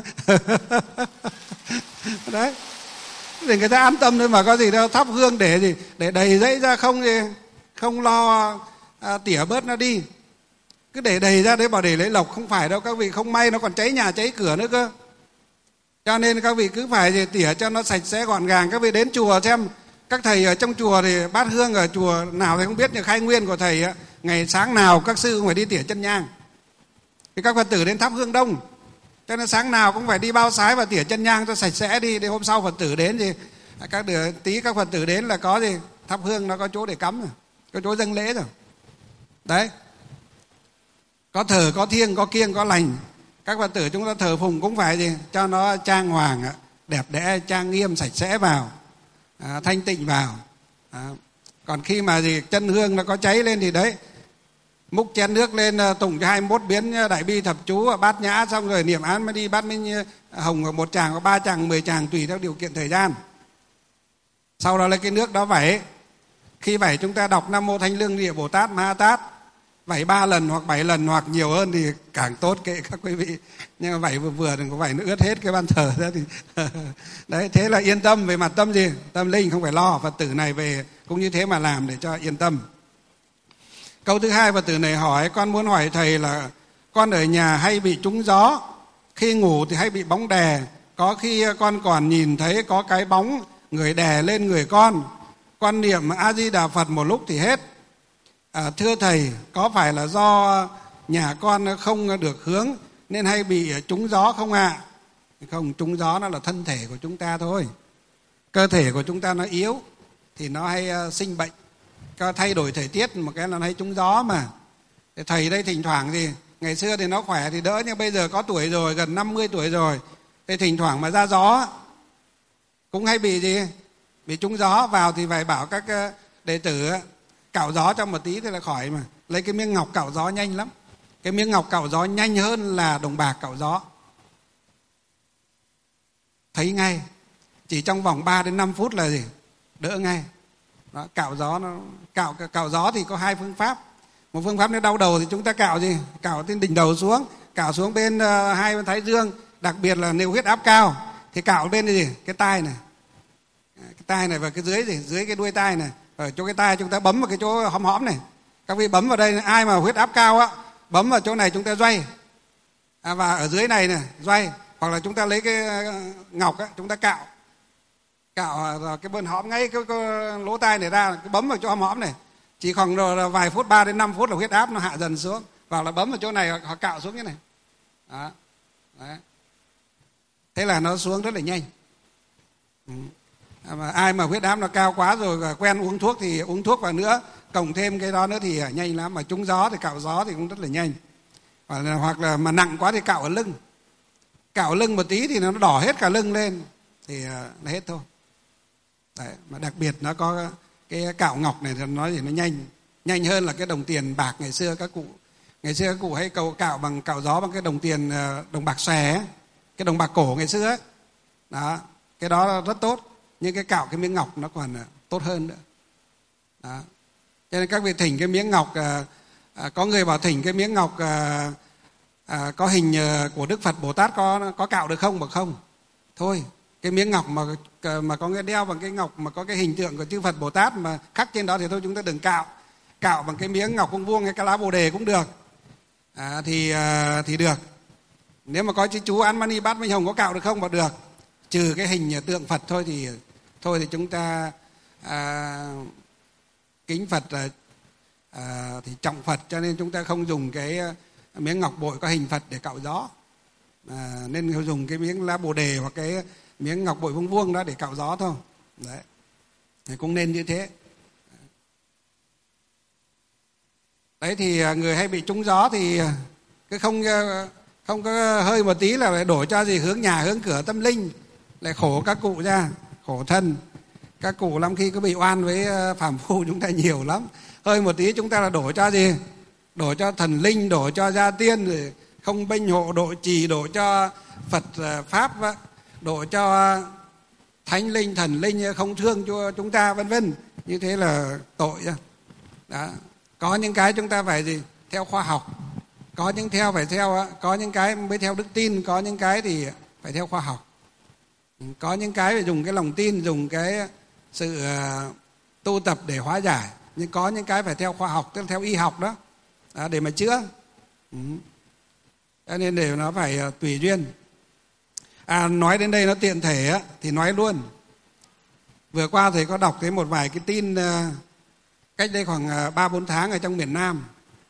Đấy. Để người ta an tâm thôi mà, có gì đâu. Thắp hương để gì? Để đầy dãy ra không gì? Không lo uh, tỉa bớt nó đi. Cứ để đầy ra đấy, bảo để lấy lộc, không phải đâu các vị, không may nó còn cháy nhà cháy cửa nữa cơ. Cho nên các vị cứ phải gì, tỉa cho nó sạch sẽ gọn gàng. Các vị đến chùa xem, các thầy ở trong chùa thì bát hương ở chùa nào thì không biết, nhưng khai nguyên của thầy á, ngày sáng nào các sư cũng phải đi tỉa chân nhang. Thì các Phật tử đến thắp hương đông, cho nên sáng nào cũng phải đi bao sái và tỉa chân nhang cho sạch sẽ đi, để hôm sau Phật tử đến thì các đứa tí các Phật tử đến là có gì thắp hương, nó có chỗ để cắm rồi, có chỗ dâng lễ rồi. Đấy, có thờ có thiêng có kiêng có lành. Các Phật tử chúng ta thờ phùng cũng phải gì cho nó trang hoàng, đẹp đẽ, trang nghiêm, sạch sẽ vào. À, thanh tịnh vào. À, còn khi mà gì chân hương nó có cháy lên thì đấy, múc chén nước lên tụng cho hai mươi mốt biến Đại Bi thập chú, bát nhã xong rồi niệm án mới đi. Bát minh hồng một tràng có ba tràng, mười tràng tùy theo điều kiện thời gian. Sau đó lấy cái nước đó vẩy. Khi vẩy chúng ta đọc Nam Mô Thanh Lương Địa Bồ Tát Ma Ha Tát, vẩy ba lần hoặc bảy lần hoặc nhiều hơn thì càng tốt, kệ các quý vị. Nhưng mà vẩy vừa vừa, đừng có vẩy nó ướt hết cái ban thờ ra thì đấy, thế là yên tâm về mặt tâm gì? Tâm linh, không phải lo. Phật tử này về cũng như thế mà làm để cho yên tâm. Câu thứ hai, Phật tử này hỏi, con muốn hỏi thầy là con ở nhà hay bị trúng gió, khi ngủ thì hay bị bóng đè, có khi con còn nhìn thấy có cái bóng người đè lên người con, con niệm A Di Đà Phật một lúc thì hết. À, thưa thầy, có phải là do nhà con không được hướng nên hay bị trúng gió không ạ? À? Không, trúng gió nó là thân thể của chúng ta thôi. Cơ thể của chúng ta nó yếu thì nó hay uh, sinh bệnh. Có thay đổi thời tiết một cái là hay trúng gió mà. Thầy đây thỉnh thoảng thì ngày xưa thì nó khỏe thì đỡ, nhưng bây giờ có tuổi rồi, gần năm mươi tuổi rồi, thì thỉnh thoảng mà ra gió cũng hay bị gì? Bị trúng gió. Vào thì phải bảo các uh, đệ tử cạo gió trong một tí thì là khỏi mà. Lấy cái miếng ngọc cạo gió nhanh lắm. Cái miếng ngọc cạo gió nhanh hơn là đồng bạc cạo gió. thấy ngay, chỉ trong vòng ba đến năm phút là gì đỡ ngay. Đó, cạo gió nó cạo cạo gió thì có hai phương pháp. Một phương pháp nếu đau đầu thì chúng ta cạo gì cạo trên đỉnh đầu xuống, cạo xuống bên uh, hai bên thái dương, đặc biệt là nếu huyết áp cao thì cạo bên gì cái tai này, cái tai này và cái dưới gì dưới cái đuôi tai này, ở chỗ cái tai chúng ta bấm vào cái chỗ hõm hõm này. Các vị bấm vào đây, ai mà huyết áp cao á bấm vào chỗ này chúng ta xoay, à, và ở dưới này này xoay, hoặc là chúng ta lấy cái ngọc á chúng ta cạo cạo cái bên hõm ngay cái, cái lỗ tai này ra, cái bấm vào chỗ hõm hõm này, chỉ khoảng rồi vài phút, ba đến năm phút là huyết áp nó hạ dần xuống, hoặc là bấm vào chỗ này hoặc cạo xuống như này. Đó. Đấy. Thế là nó xuống rất là nhanh. Ừ. Mà ai mà huyết áp nó cao quá rồi quen uống thuốc thì uống thuốc vào nữa, cộng thêm cái đó nữa thì nhanh lắm. Mà trúng gió thì cạo gió thì cũng rất là nhanh. Hoặc là, hoặc là mà nặng quá thì cạo ở lưng, cạo lưng một tí thì nó đỏ hết cả lưng lên thì là hết thôi. Đấy. Mà đặc biệt nó có cái cạo ngọc này thì nói gì nó nhanh nhanh hơn là cái đồng tiền bạc ngày xưa. Các cụ ngày xưa các cụ hay cầu cạo bằng cạo gió bằng cái đồng tiền đồng bạc xòe ấy, cái đồng bạc cổ ngày xưa ấy. Đó, cái đó rất tốt, nhưng cái cạo cái miếng ngọc nó còn tốt hơn nữa. Đó. Cho nên các vị thỉnh cái miếng ngọc, à, à, có người bảo thỉnh cái miếng ngọc à, à, có hình của Đức Phật Bồ Tát có có cạo được không? Bảo không. Thôi, cái miếng ngọc mà mà có cái đeo bằng cái ngọc mà có cái hình tượng của chư Phật Bồ Tát mà khắc trên đó thì thôi chúng ta đừng cạo. Cạo bằng cái miếng ngọc vuông vuông hay cái lá bồ đề cũng được. À, thì à, thì được. Nếu mà có chữ chú Án Mani Bát Minh Hồng có cạo được không? Bảo được. Trừ cái hình tượng Phật thôi thì thôi thì chúng ta à, kính Phật à, thì trọng Phật, cho nên chúng ta không dùng cái miếng ngọc bội có hình Phật để cạo gió. À, nên dùng cái miếng lá bồ đề hoặc cái miếng ngọc bội vuông vuông đó để cạo gió thôi. Đấy. Thì cũng nên như thế. Đấy thì người hay bị trúng gió thì cứ không không có hơi một tí là lại đổ cho gì hướng nhà hướng cửa tâm linh, lại khổ các cụ ra, khổ thân. Các cụ lắm khi có bị oan với phàm phu chúng ta nhiều lắm. Hơi một tí chúng ta là đổ cho gì? Đổ cho thần linh, đổ cho gia tiên, rồi không bênh hộ độ trì, đổ cho Phật Pháp, đổ cho thánh linh, thần linh không thương cho chúng ta, vân vân. Như thế là tội. Đó. Có những cái chúng ta phải gì? Theo khoa học. Có những theo phải theo, có những cái mới theo đức tin, có những cái thì phải theo khoa học. Có những cái phải dùng cái lòng tin, dùng cái sự uh, tu tập để hóa giải. Nhưng có những cái phải theo khoa học, tức là theo y học đó, à, để mà chữa. Ừ. Cho nên để nó phải uh, tùy duyên. À, nói đến đây nó tiện thể á, thì nói luôn. Vừa qua thầy có đọc thấy một vài cái tin uh, cách đây khoảng ba bốn tháng ở trong miền Nam.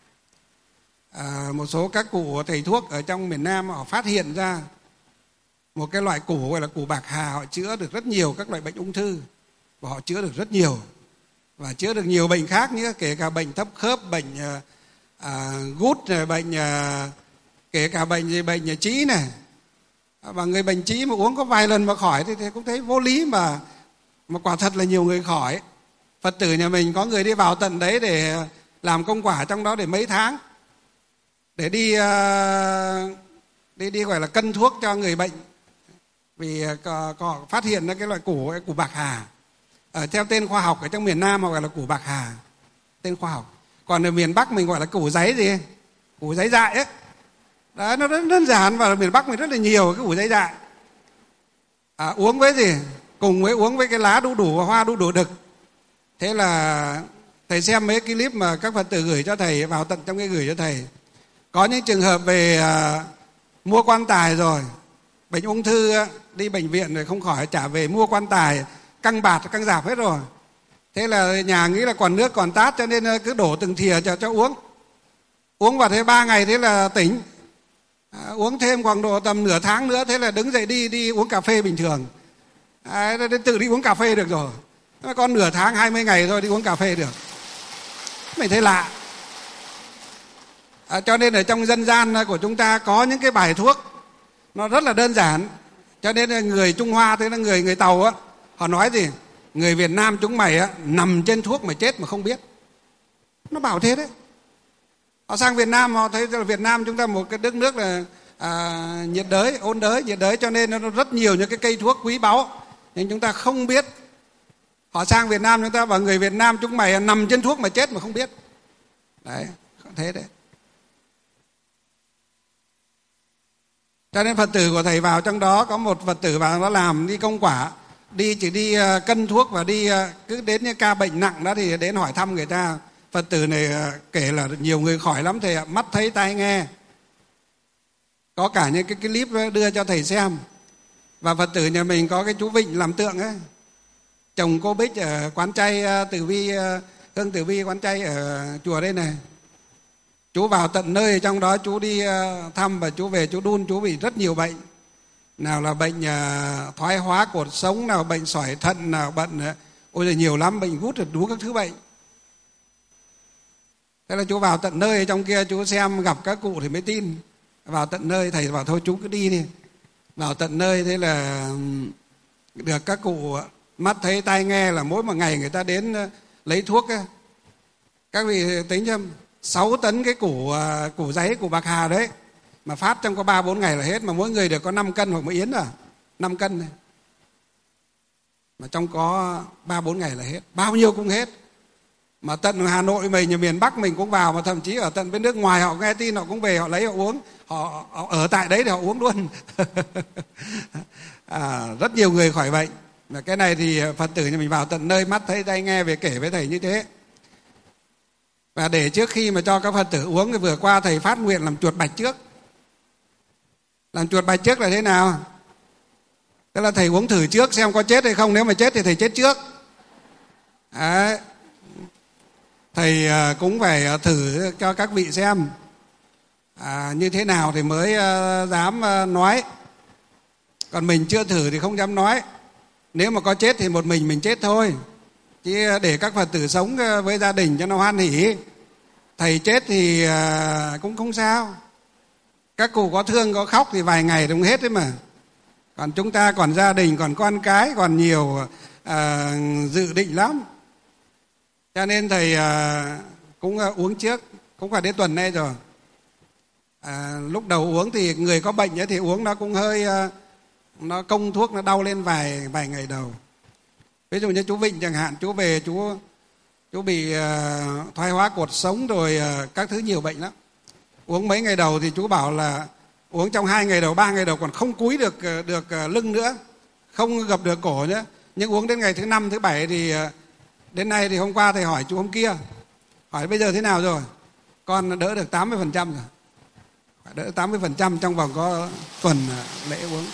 À, một số các cụ thầy thuốc ở trong miền Nam họ phát hiện ra một cái loại củ gọi là củ bạc hà, họ chữa được rất nhiều các loại bệnh ung thư, và họ chữa được rất nhiều, và chữa được nhiều bệnh khác nữa, kể cả bệnh thấp khớp, bệnh à, gút, bệnh à, kể cả bệnh gì bệnh trĩ này. Và người bệnh trĩ mà uống có vài lần mà khỏi thì, thì cũng thấy vô lý, mà mà quả thật là nhiều người khỏi. Phật tử nhà mình có người đi vào tận đấy để làm công quả trong đó để mấy tháng, để đi uh, đi đi gọi là cân thuốc cho người bệnh, vì có, có phát hiện ra cái loại củ cái củ bạc hà. Ở theo tên khoa học ở trong miền Nam họ gọi là củ bạc hà, tên khoa học. Còn ở miền Bắc mình gọi là củ giấy gì, củ giấy dại ấy. Đó, nó rất đơn giản, và ở miền Bắc mình rất là nhiều cái củ giấy dại. À, uống với gì, cùng với uống với cái lá đu đủ và hoa đu đủ đực. Thế là thầy xem mấy cái clip mà các Phật tử gửi cho thầy, vào tận trong cái gửi cho thầy. Có những trường hợp về uh, mua quan tài rồi, bệnh ung thư uh, đi bệnh viện rồi không khỏi, trả về mua quan tài, căng bạt, căng dạp hết rồi. Thế là nhà nghĩ là còn nước còn tát, cho nên uh, cứ đổ từng thìa cho, cho uống. Uống vào thế ba ngày thế là tỉnh. À, uống thêm khoảng độ tầm nửa tháng nữa, thế là đứng dậy đi đi uống cà phê bình thường. À, tự đi uống cà phê được rồi. Còn nửa tháng, hai mươi ngày thôi đi uống cà phê được. Mình thấy lạ. À, cho nên ở trong dân gian của chúng ta có những cái bài thuốc nó rất là đơn giản. Cho nên người Trung Hoa, tức là người người Tàu á, họ nói gì? Người Việt Nam chúng mày á, nằm trên thuốc mà chết mà không biết. Nó bảo thế đấy. Họ sang Việt Nam họ thấy là Việt Nam chúng ta một cái đất nước là à, nhiệt đới, ôn đới, nhiệt đới, cho nên nó rất nhiều những cái cây thuốc quý báu nhưng chúng ta không biết. Họ sang Việt Nam chúng ta bảo người Việt Nam chúng mày nằm trên thuốc mà chết mà không biết. Đấy, thế đấy. Cho nên Phật tử của thầy vào trong đó có một Phật tử vào nó làm đi công quả, đi chỉ đi cân thuốc và đi cứ đến những ca bệnh nặng đó thì đến hỏi thăm người ta. Phật tử này kể là nhiều người khỏi lắm thầy ạ, mắt thấy tai nghe. Có cả những cái clip đưa cho thầy xem. Và Phật tử nhà mình có cái chú Vịnh làm tượng ấy, chồng cô Bích ở quán chay Tử Vi, Hương Tử Vi quán chay ở chùa đây này. Chú vào tận nơi trong đó chú đi thăm và chú về chú đun, chú bị rất nhiều bệnh. Nào là bệnh thoái hóa cột sống, nào bệnh sỏi thận, nào bệnh ôi là nhiều lắm, bệnh gút rồi đủ các thứ bệnh. Thế là chú vào tận nơi trong kia chú xem gặp các cụ thì mới tin. Vào tận nơi thầy bảo thôi chú cứ đi đi. Vào tận nơi thế là được các cụ mắt thấy tai nghe, là mỗi một ngày người ta đến lấy thuốc ấy. Các vị tính xem sáu tấn cái củ củ giấy, củ bạc hà đấy mà phát trong có ba bốn ngày là hết, mà mỗi người được có năm cân hoặc một yến à, năm cân này. Mà trong có ba bốn ngày là hết, bao nhiêu cũng hết. Mà tận Hà Nội mình, nhà miền Bắc mình cũng vào, mà thậm chí ở tận bên nước ngoài họ nghe tin họ cũng về, họ lấy họ uống, họ, họ ở tại đấy để họ uống luôn. À, rất nhiều người khỏi bệnh. Mà cái này thì Phật tử nhà mình vào tận nơi mắt thấy tai nghe về kể với thầy như thế. Và để trước khi mà cho các Phật tử uống thì vừa qua thầy phát nguyện làm chuột bạch trước. Làm chuột bạch trước là thế nào? Tức là thầy uống thử trước xem có chết hay không, nếu mà chết thì thầy chết trước. Đấy. Thầy cũng phải thử cho các vị xem à, như thế nào thì mới dám nói. Còn mình chưa thử thì không dám nói. Nếu mà có chết thì một mình mình chết thôi, chứ để các Phật tử sống với gia đình cho nó hoan hỉ. Thầy chết thì cũng không sao. Các cụ có thương có khóc thì vài ngày cũng hết đấy mà. Còn chúng ta còn gia đình, còn con cái, còn nhiều à, dự định lắm. Cho nên thầy à, cũng à, uống trước, cũng phải đến tuần nay rồi. À, lúc đầu uống thì người có bệnh ấy thì uống nó cũng hơi à, nó công thuốc, nó đau lên vài vài ngày đầu. Ví dụ như chú Vịnh chẳng hạn, chú về chú chú bị uh, thoái hóa cột sống rồi uh, các thứ nhiều bệnh lắm. Uống mấy ngày đầu thì chú bảo là uống trong hai ngày đầu, ba ngày đầu còn không cúi được được uh, lưng nữa, không gập được cổ nữa. Nhưng uống đến ngày thứ năm, thứ bảy thì uh, đến nay thì hôm qua thầy hỏi chú hôm kia, hỏi bây giờ thế nào rồi? Con đỡ được tám mươi phần trăm rồi. Đỡ tám mươi phần trăm trong vòng có tuần uh, lễ uống.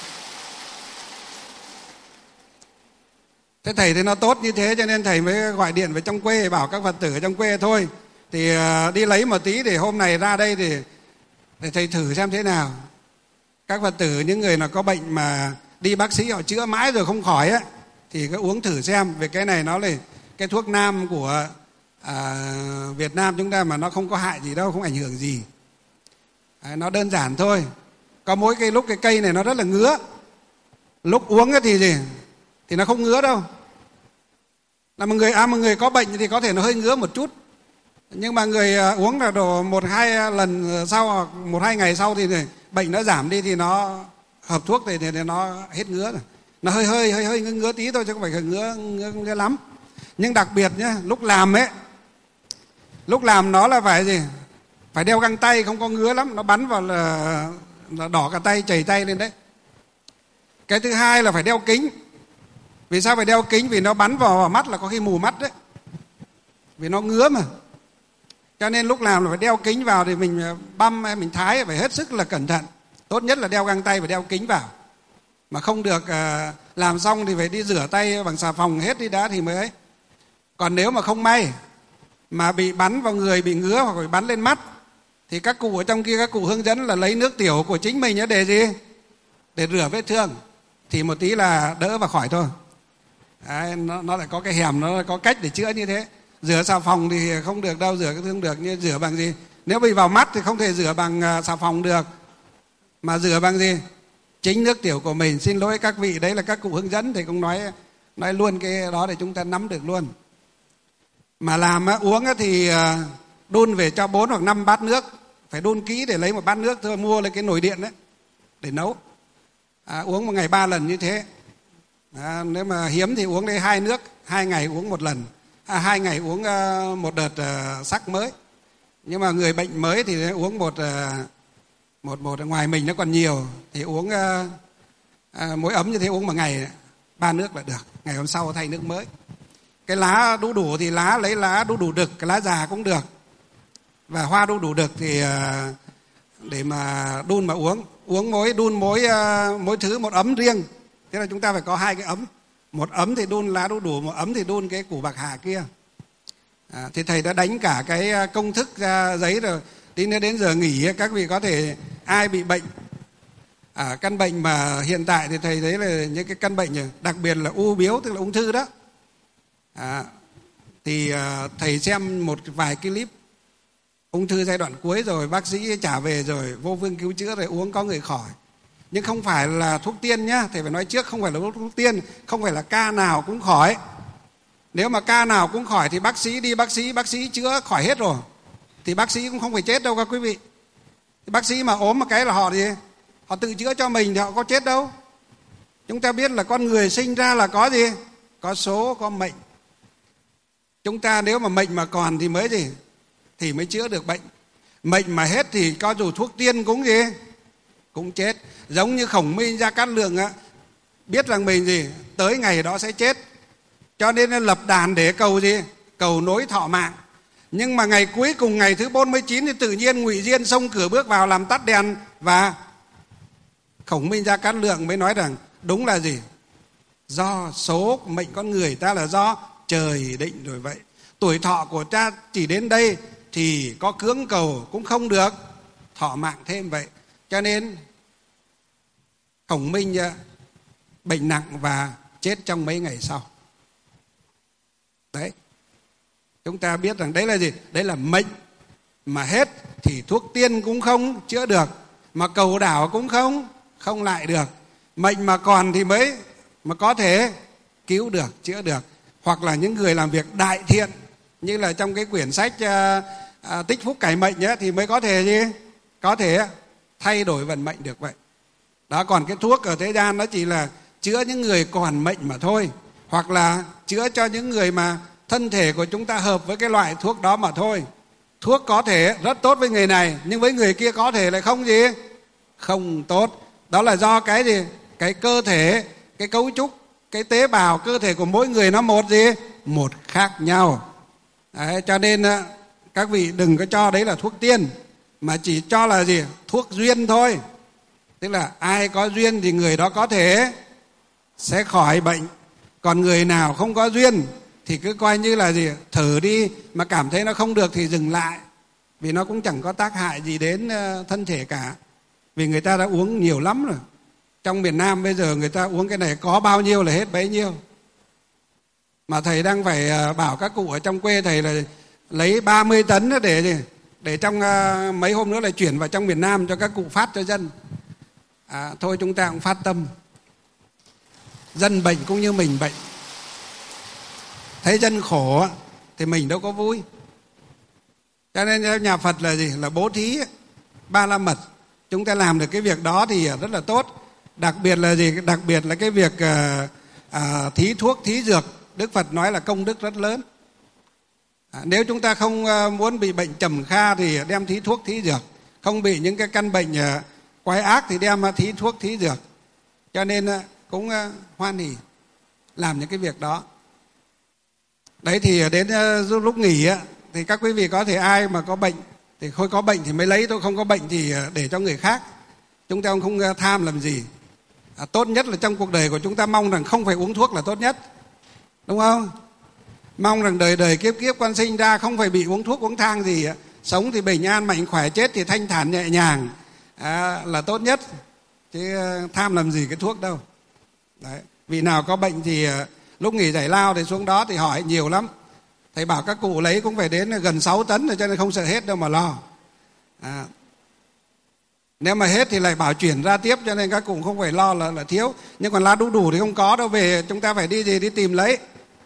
Thế thầy thấy nó tốt như thế cho nên thầy mới gọi điện về trong quê, bảo các Phật tử ở trong quê thôi thì đi lấy một tí để hôm này ra đây thì để thầy thử xem thế nào. Các Phật tử những người nào có bệnh mà đi bác sĩ họ chữa mãi rồi không khỏi á thì cứ uống thử xem. Về cái này nó là cái thuốc nam của à, Việt Nam chúng ta mà nó không có hại gì đâu, không ảnh hưởng gì. À, nó đơn giản thôi. Có mỗi cái lúc cái cây này nó rất là ngứa. Lúc uống thì gì? Thì nó không ngứa đâu. Là một người à, một người có bệnh thì có thể nó hơi ngứa một chút. Nhưng mà người uống là độ một hai lần sau, một hai ngày sau thì bệnh nó giảm đi thì nó hợp thuốc thì, thì nó hết ngứa rồi. Nó hơi hơi hơi hơi ngứa, ngứa tí thôi chứ không phải ngứa, ngứa, ngứa lắm. Nhưng đặc biệt nhá, lúc làm ấy, lúc làm nó là phải gì? Phải đeo găng tay, không có ngứa lắm, nó bắn vào là, là đỏ cả tay, chảy tay lên đấy. Cái thứ hai là phải đeo kính. Vì sao phải đeo kính? Vì nó bắn vào, vào mắt là có khi mù mắt đấy. Vì nó ngứa mà. Cho nên lúc làm là phải đeo kính vào thì mình băm hay mình thái phải hết sức là cẩn thận. Tốt nhất là đeo găng tay và đeo kính vào. Mà không được uh, làm xong thì phải đi rửa tay bằng xà phòng hết đi đã thì mới ấy. Còn nếu mà không may mà bị bắn vào người, bị ngứa hoặc bị bắn lên mắt thì các cụ ở trong kia, các cụ hướng dẫn là lấy nước tiểu của chính mình để gì? Để rửa vết thương. Thì một tí là đỡ và khỏi thôi. Đấy, nó, nó lại có cái hẻm, nó lại có cách để chữa như thế. Rửa xà phòng thì không được đâu, rửa cái thứ không được. Nhưng rửa bằng gì? Nếu bị vào mắt thì không thể rửa bằng uh, xà phòng được. Mà rửa bằng gì? Chính nước tiểu của mình. Xin lỗi các vị, đấy là các cụ hướng dẫn thì cũng nói nói luôn cái đó để chúng ta nắm được luôn. Mà làm uh, uống uh, thì uh, đun về cho bốn hoặc năm bát nước. Phải đun kỹ để lấy một bát nước thôi, mua lấy cái nồi điện đấy. để nấu. À, uống một ngày ba lần như thế. À, nếu mà hiếm thì uống đây hai nước, hai ngày uống một lần, à, hai ngày uống uh, một đợt uh, sắc mới. Nhưng mà người bệnh mới thì uống một uh, một một ngoài mình nó còn nhiều thì uống uh, uh, mỗi ấm như thế uống một ngày ba nước là được, ngày hôm sau thay nước mới. Cái lá đu đủ thì lá lấy lá đu đủ đực, cái lá già cũng được, và hoa đu đủ đực thì uh, để mà đun mà uống, uống mỗi đun mỗi uh, mỗi thứ một ấm riêng. Thế là chúng ta phải có hai cái ấm, một ấm thì đun lá đu đủ, một ấm thì đun cái củ bạc hà kia. À, thì thầy đã đánh cả cái công thức ra giấy rồi. Tí nữa đến giờ nghỉ các vị có thể ai bị bệnh, à, căn bệnh mà hiện tại thì thầy thấy là những cái căn bệnh đặc biệt là u biếu, tức là ung thư đó. À, thì à, thầy xem một vài clip ung thư giai đoạn cuối rồi, bác sĩ trả về rồi, vô phương cứu chữa rồi, uống có người khỏi. Nhưng không phải là thuốc tiên nhá, thầy phải nói trước, không phải là thuốc tiên, không phải là ca nào cũng khỏi. Nếu mà ca nào cũng khỏi thì bác sĩ đi bác sĩ, bác sĩ chữa khỏi hết rồi, thì bác sĩ cũng không phải chết đâu các quý vị. Thì bác sĩ mà ốm một cái là họ gì? Họ tự chữa cho mình thì họ có chết đâu. Chúng ta biết là con người sinh ra là có gì? Có số, có mệnh. Chúng ta nếu mà mệnh mà còn thì mới gì? Thì mới chữa được bệnh. Mệnh mà hết thì có dù thuốc tiên cũng gì? Cũng chết. Giống như Khổng Minh Gia Cát Lượng á, biết rằng mình gì? Tới ngày đó sẽ chết, cho nên lập đàn để cầu gì? Cầu nối thọ mạng. Nhưng mà ngày cuối cùng, ngày thứ bốn mươi chín thì tự nhiên Ngụy Diên xông cửa bước vào làm tắt đèn, và Khổng Minh Gia Cát Lượng mới nói rằng đúng là gì? Do số mệnh con người ta là do trời định rồi vậy. Tuổi thọ của ta chỉ đến đây thì có cưỡng cầu cũng không được thọ mạng thêm vậy. Cho nên Khổng Minh bệnh nặng và chết trong mấy ngày sau. Đấy, chúng ta biết rằng đấy là gì? Đấy là mệnh mà hết thì thuốc tiên cũng không chữa được, mà cầu đảo cũng không không lại được. Mệnh mà còn thì mới mà có thể cứu được, chữa được. Hoặc là những người làm việc đại thiện, như là trong cái quyển sách uh, uh, Tích Phúc Cải Mệnh ấy, thì mới có thể gì? Có thể thay đổi vận mệnh được vậy. Đó, còn cái thuốc ở thế gian nó chỉ là chữa những người còn mệnh mà thôi, hoặc là chữa cho những người mà thân thể của chúng ta hợp với cái loại thuốc đó mà thôi. Thuốc có thể rất tốt với người này, nhưng với người kia có thể lại không gì? Không tốt. Đó là do cái gì? Cái cơ thể, cái cấu trúc, cái tế bào cơ thể của mỗi người nó một gì? Một khác nhau. Đấy, cho nên các vị đừng có cho đấy là thuốc tiên, mà chỉ cho là gì? Thuốc duyên thôi. Tức là ai có duyên thì người đó có thể sẽ khỏi bệnh. Còn người nào không có duyên thì cứ coi như là gì? Thử đi, mà cảm thấy nó không được thì dừng lại. Vì nó cũng chẳng có tác hại gì đến thân thể cả. Vì người ta đã uống nhiều lắm rồi. Trong miền Nam bây giờ người ta uống cái này có bao nhiêu là hết bấy nhiêu. Mà thầy đang phải bảo các cụ ở trong quê thầy là lấy ba mươi tấn để gì? Để trong mấy hôm nữa lại chuyển vào trong miền Nam cho các cụ phát cho dân. À, thôi chúng ta cũng phát tâm. Dân bệnh cũng như mình bệnh. Thấy dân khổ thì mình đâu có vui. Cho nên nhà Phật là gì? Là bố thí ba la mật. Chúng ta làm được cái việc đó thì rất là tốt. Đặc biệt là gì? Đặc biệt là cái việc à, à, thí thuốc, thí dược. Đức Phật nói là công đức rất lớn. À, nếu chúng ta không muốn bị bệnh trầm kha thì đem thí thuốc, thí dược. Không bị những cái căn bệnh à, quái ác thì đem thí thuốc, thí dược. Cho nên à, cũng à, hoan hỉ làm những cái việc đó. Đấy, thì đến uh, lúc nghỉ á, thì các quý vị có thể ai mà có bệnh thì thôi, có bệnh thì mới lấy thôi, không có bệnh thì để cho người khác. Chúng ta không tham làm gì. À, tốt nhất là trong cuộc đời của chúng ta mong rằng không phải uống thuốc là tốt nhất. Đúng không? Mong rằng đời đời kiếp kiếp con sinh ra không phải bị uống thuốc uống thang gì á. Sống thì bình an mạnh khỏe, chết thì thanh thản nhẹ nhàng, à, là tốt nhất. Chứ tham làm gì cái thuốc đâu. Đấy. Vì nào có bệnh thì lúc nghỉ giải lao thì xuống đó thì hỏi nhiều lắm. Thầy bảo các cụ lấy cũng phải đến gần sáu tấn rồi, cho nên không sợ hết đâu mà lo. À, nếu mà hết thì lại bảo chuyển ra tiếp, cho nên các cụ không phải lo là, là thiếu. Nhưng còn lá đu đủ thì không có đâu, về chúng ta phải đi gì đi tìm lấy.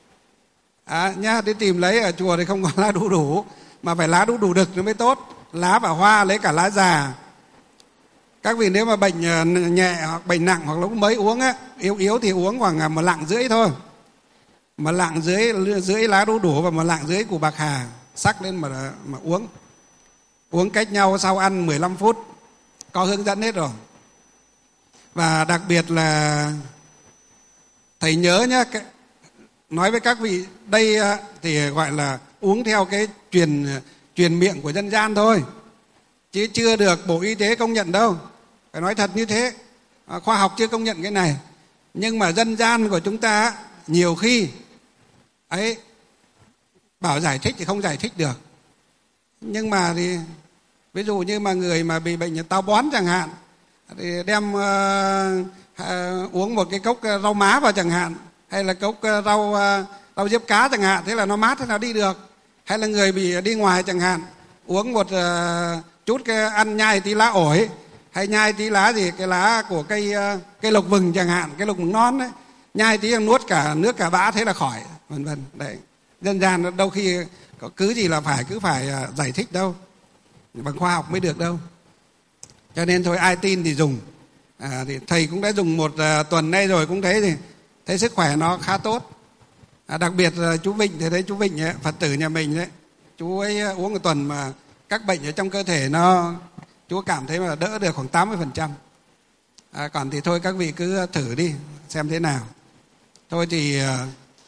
À, nhá, đi tìm lấy ở chùa thì không có lá đu đủ, mà phải lá đu đủ đực nó mới tốt. Lá và hoa lấy cả lá già. Các vị nếu mà bệnh nhẹ hoặc bệnh nặng hoặc lúc mới uống á, yếu yếu thì uống khoảng một lạng rưỡi thôi. Một lạng rưỡi rưỡi lá đu đủ và một lạng rưỡi củ bạc hà sắc lên mà mà uống. Uống cách nhau sau ăn mười lăm phút. Có hướng dẫn hết rồi. Và đặc biệt là thầy nhớ nhá, nói với các vị đây thì gọi là uống theo cái truyền truyền miệng của dân gian thôi, chứ chưa được Bộ Y tế công nhận đâu. Phải nói thật như thế, khoa học chưa công nhận cái này. Nhưng mà dân gian của chúng ta nhiều khi ấy bảo giải thích thì không giải thích được. Nhưng mà thì ví dụ như mà người mà bị bệnh táo bón chẳng hạn, thì đem uh, uh, uống một cái cốc rau má vào chẳng hạn, hay là cốc rau uh, rau diếp cá chẳng hạn, thế là nó mát, thế nào đi được. Hay là người bị đi ngoài chẳng hạn, uống một uh, chút cái ăn nhai tí lá ổi, hay nhai tí lá gì, cái lá của cây uh, cây lộc vừng chẳng hạn, cái lộc vừng non đấy, nhai tí nuốt cả nước cả bã, thế là khỏi, vân vân. Đấy, dân gian đâu khi có cứ gì là phải cứ phải uh, giải thích đâu, bằng khoa học mới được đâu. Cho nên thôi ai tin thì dùng. À, thì thầy cũng đã dùng một uh, tuần nay rồi cũng thấy thì thấy sức khỏe nó khá tốt. À, đặc biệt là chú Vịnh, thì thấy chú Vịnh ấy, Phật tử nhà mình đấy, chú ấy uống một tuần mà các bệnh ở trong cơ thể nó chú cảm thấy mà đỡ được khoảng tám mươi phần trăm. À, còn thì thôi các vị cứ thử đi xem thế nào. Thôi thì uh,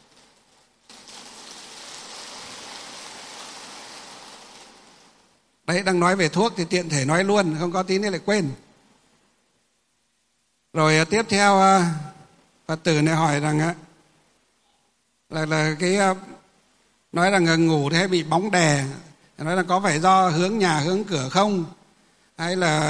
đấy, đang nói về thuốc thì tiện thể nói luôn, không có tí nữa lại quên. Rồi tiếp theo Phật tử này hỏi rằng là, là cái nói rằng ngủ thì hay bị bóng đè, nói là có phải do hướng nhà hướng cửa không, hay là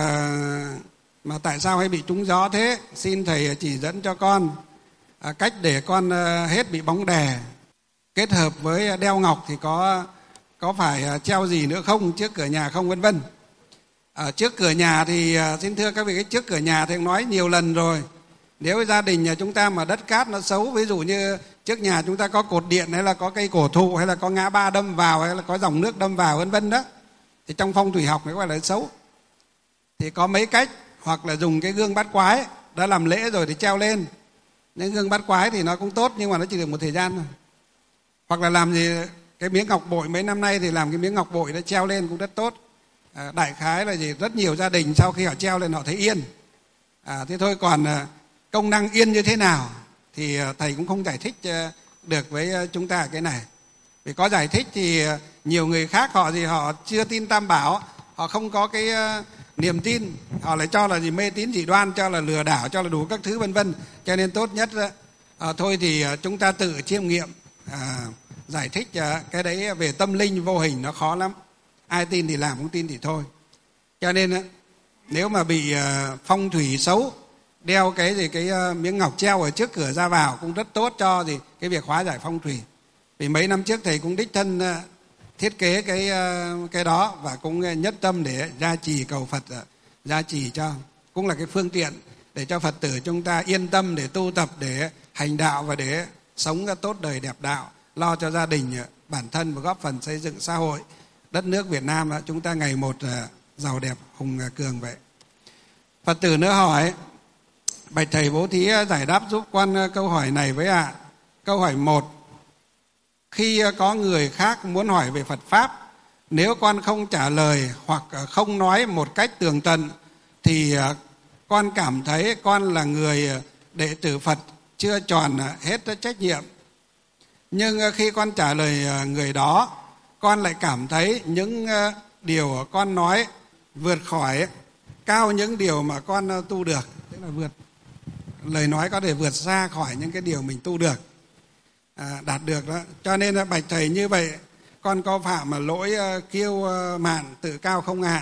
mà tại sao hay bị trúng gió thế, xin thầy chỉ dẫn cho con à, cách để con hết bị bóng đè. Kết hợp với đeo ngọc thì có có phải treo gì nữa không, trước cửa nhà không, vân vân. Ở trước cửa nhà thì xin thưa các vị, cái trước cửa nhà thì nói nhiều lần rồi. Nếu gia đình nhà chúng ta mà đất cát nó xấu, ví dụ như trước nhà chúng ta có cột điện, hay là có cây cổ thụ, hay là có ngã ba đâm vào, hay là có dòng nước đâm vào, vân vân đó, thì trong phong thủy học nó gọi là xấu. Thì có mấy cách, hoặc là dùng cái gương bát quái, đã làm lễ rồi thì treo lên. Những gương bát quái thì nó cũng tốt, nhưng mà nó chỉ được một thời gian thôi. Hoặc là làm gì cái miếng ngọc bội, mấy năm nay thì làm cái miếng ngọc bội nó treo lên cũng rất tốt. À, đại khái là gì, rất nhiều gia đình sau khi họ treo lên họ thấy yên. À, thế thôi, còn à, công năng yên như thế nào thì à, thầy cũng không giải thích à, được với à, chúng ta cái này. Vì có giải thích thì à, nhiều người khác họ gì họ chưa tin Tam Bảo, họ không có cái à, niềm tin, họ lại cho là gì mê tín dị đoan, cho là lừa đảo, cho là đủ các thứ vân vân. Cho nên tốt nhất à, thôi thì à, chúng ta tự chiêm nghiệm. À, giải thích à, cái đấy về tâm linh vô hình nó khó lắm. Ai tin thì làm, không tin thì thôi. Cho nên nếu mà bị phong thủy xấu, đeo cái gì cái miếng ngọc treo ở trước cửa ra vào cũng rất tốt cho gì cái việc hóa giải phong thủy. Vì mấy năm trước thầy cũng đích thân thiết kế cái cái đó và cũng nhất tâm để gia trì cầu Phật, gia trì cho, cũng là cái phương tiện để cho Phật tử chúng ta yên tâm để tu tập, để hành đạo và để sống tốt đời đẹp đạo, lo cho gia đình, bản thân và góp phần xây dựng xã hội đất nước Việt Nam chúng ta ngày một giàu đẹp hùng cường vậy. Phật tử nữa hỏi: bạch thầy bố thí giải đáp giúp con câu hỏi này với ạ. À. Câu hỏi một: khi có người khác muốn hỏi về Phật pháp, nếu con không trả lời hoặc không nói một cách tường tận thì con cảm thấy con là người đệ tử Phật chưa tròn hết trách nhiệm. Nhưng khi con trả lời người đó, con lại cảm thấy những điều con nói vượt khỏi, cao những điều mà con tu được. Tức là vượt, lời nói có thể vượt xa khỏi những cái điều mình tu được, à, đạt được đó. Cho nên là bạch thầy, như vậy con có phạm mà lỗi kiêu mạn tự cao không ạ? À?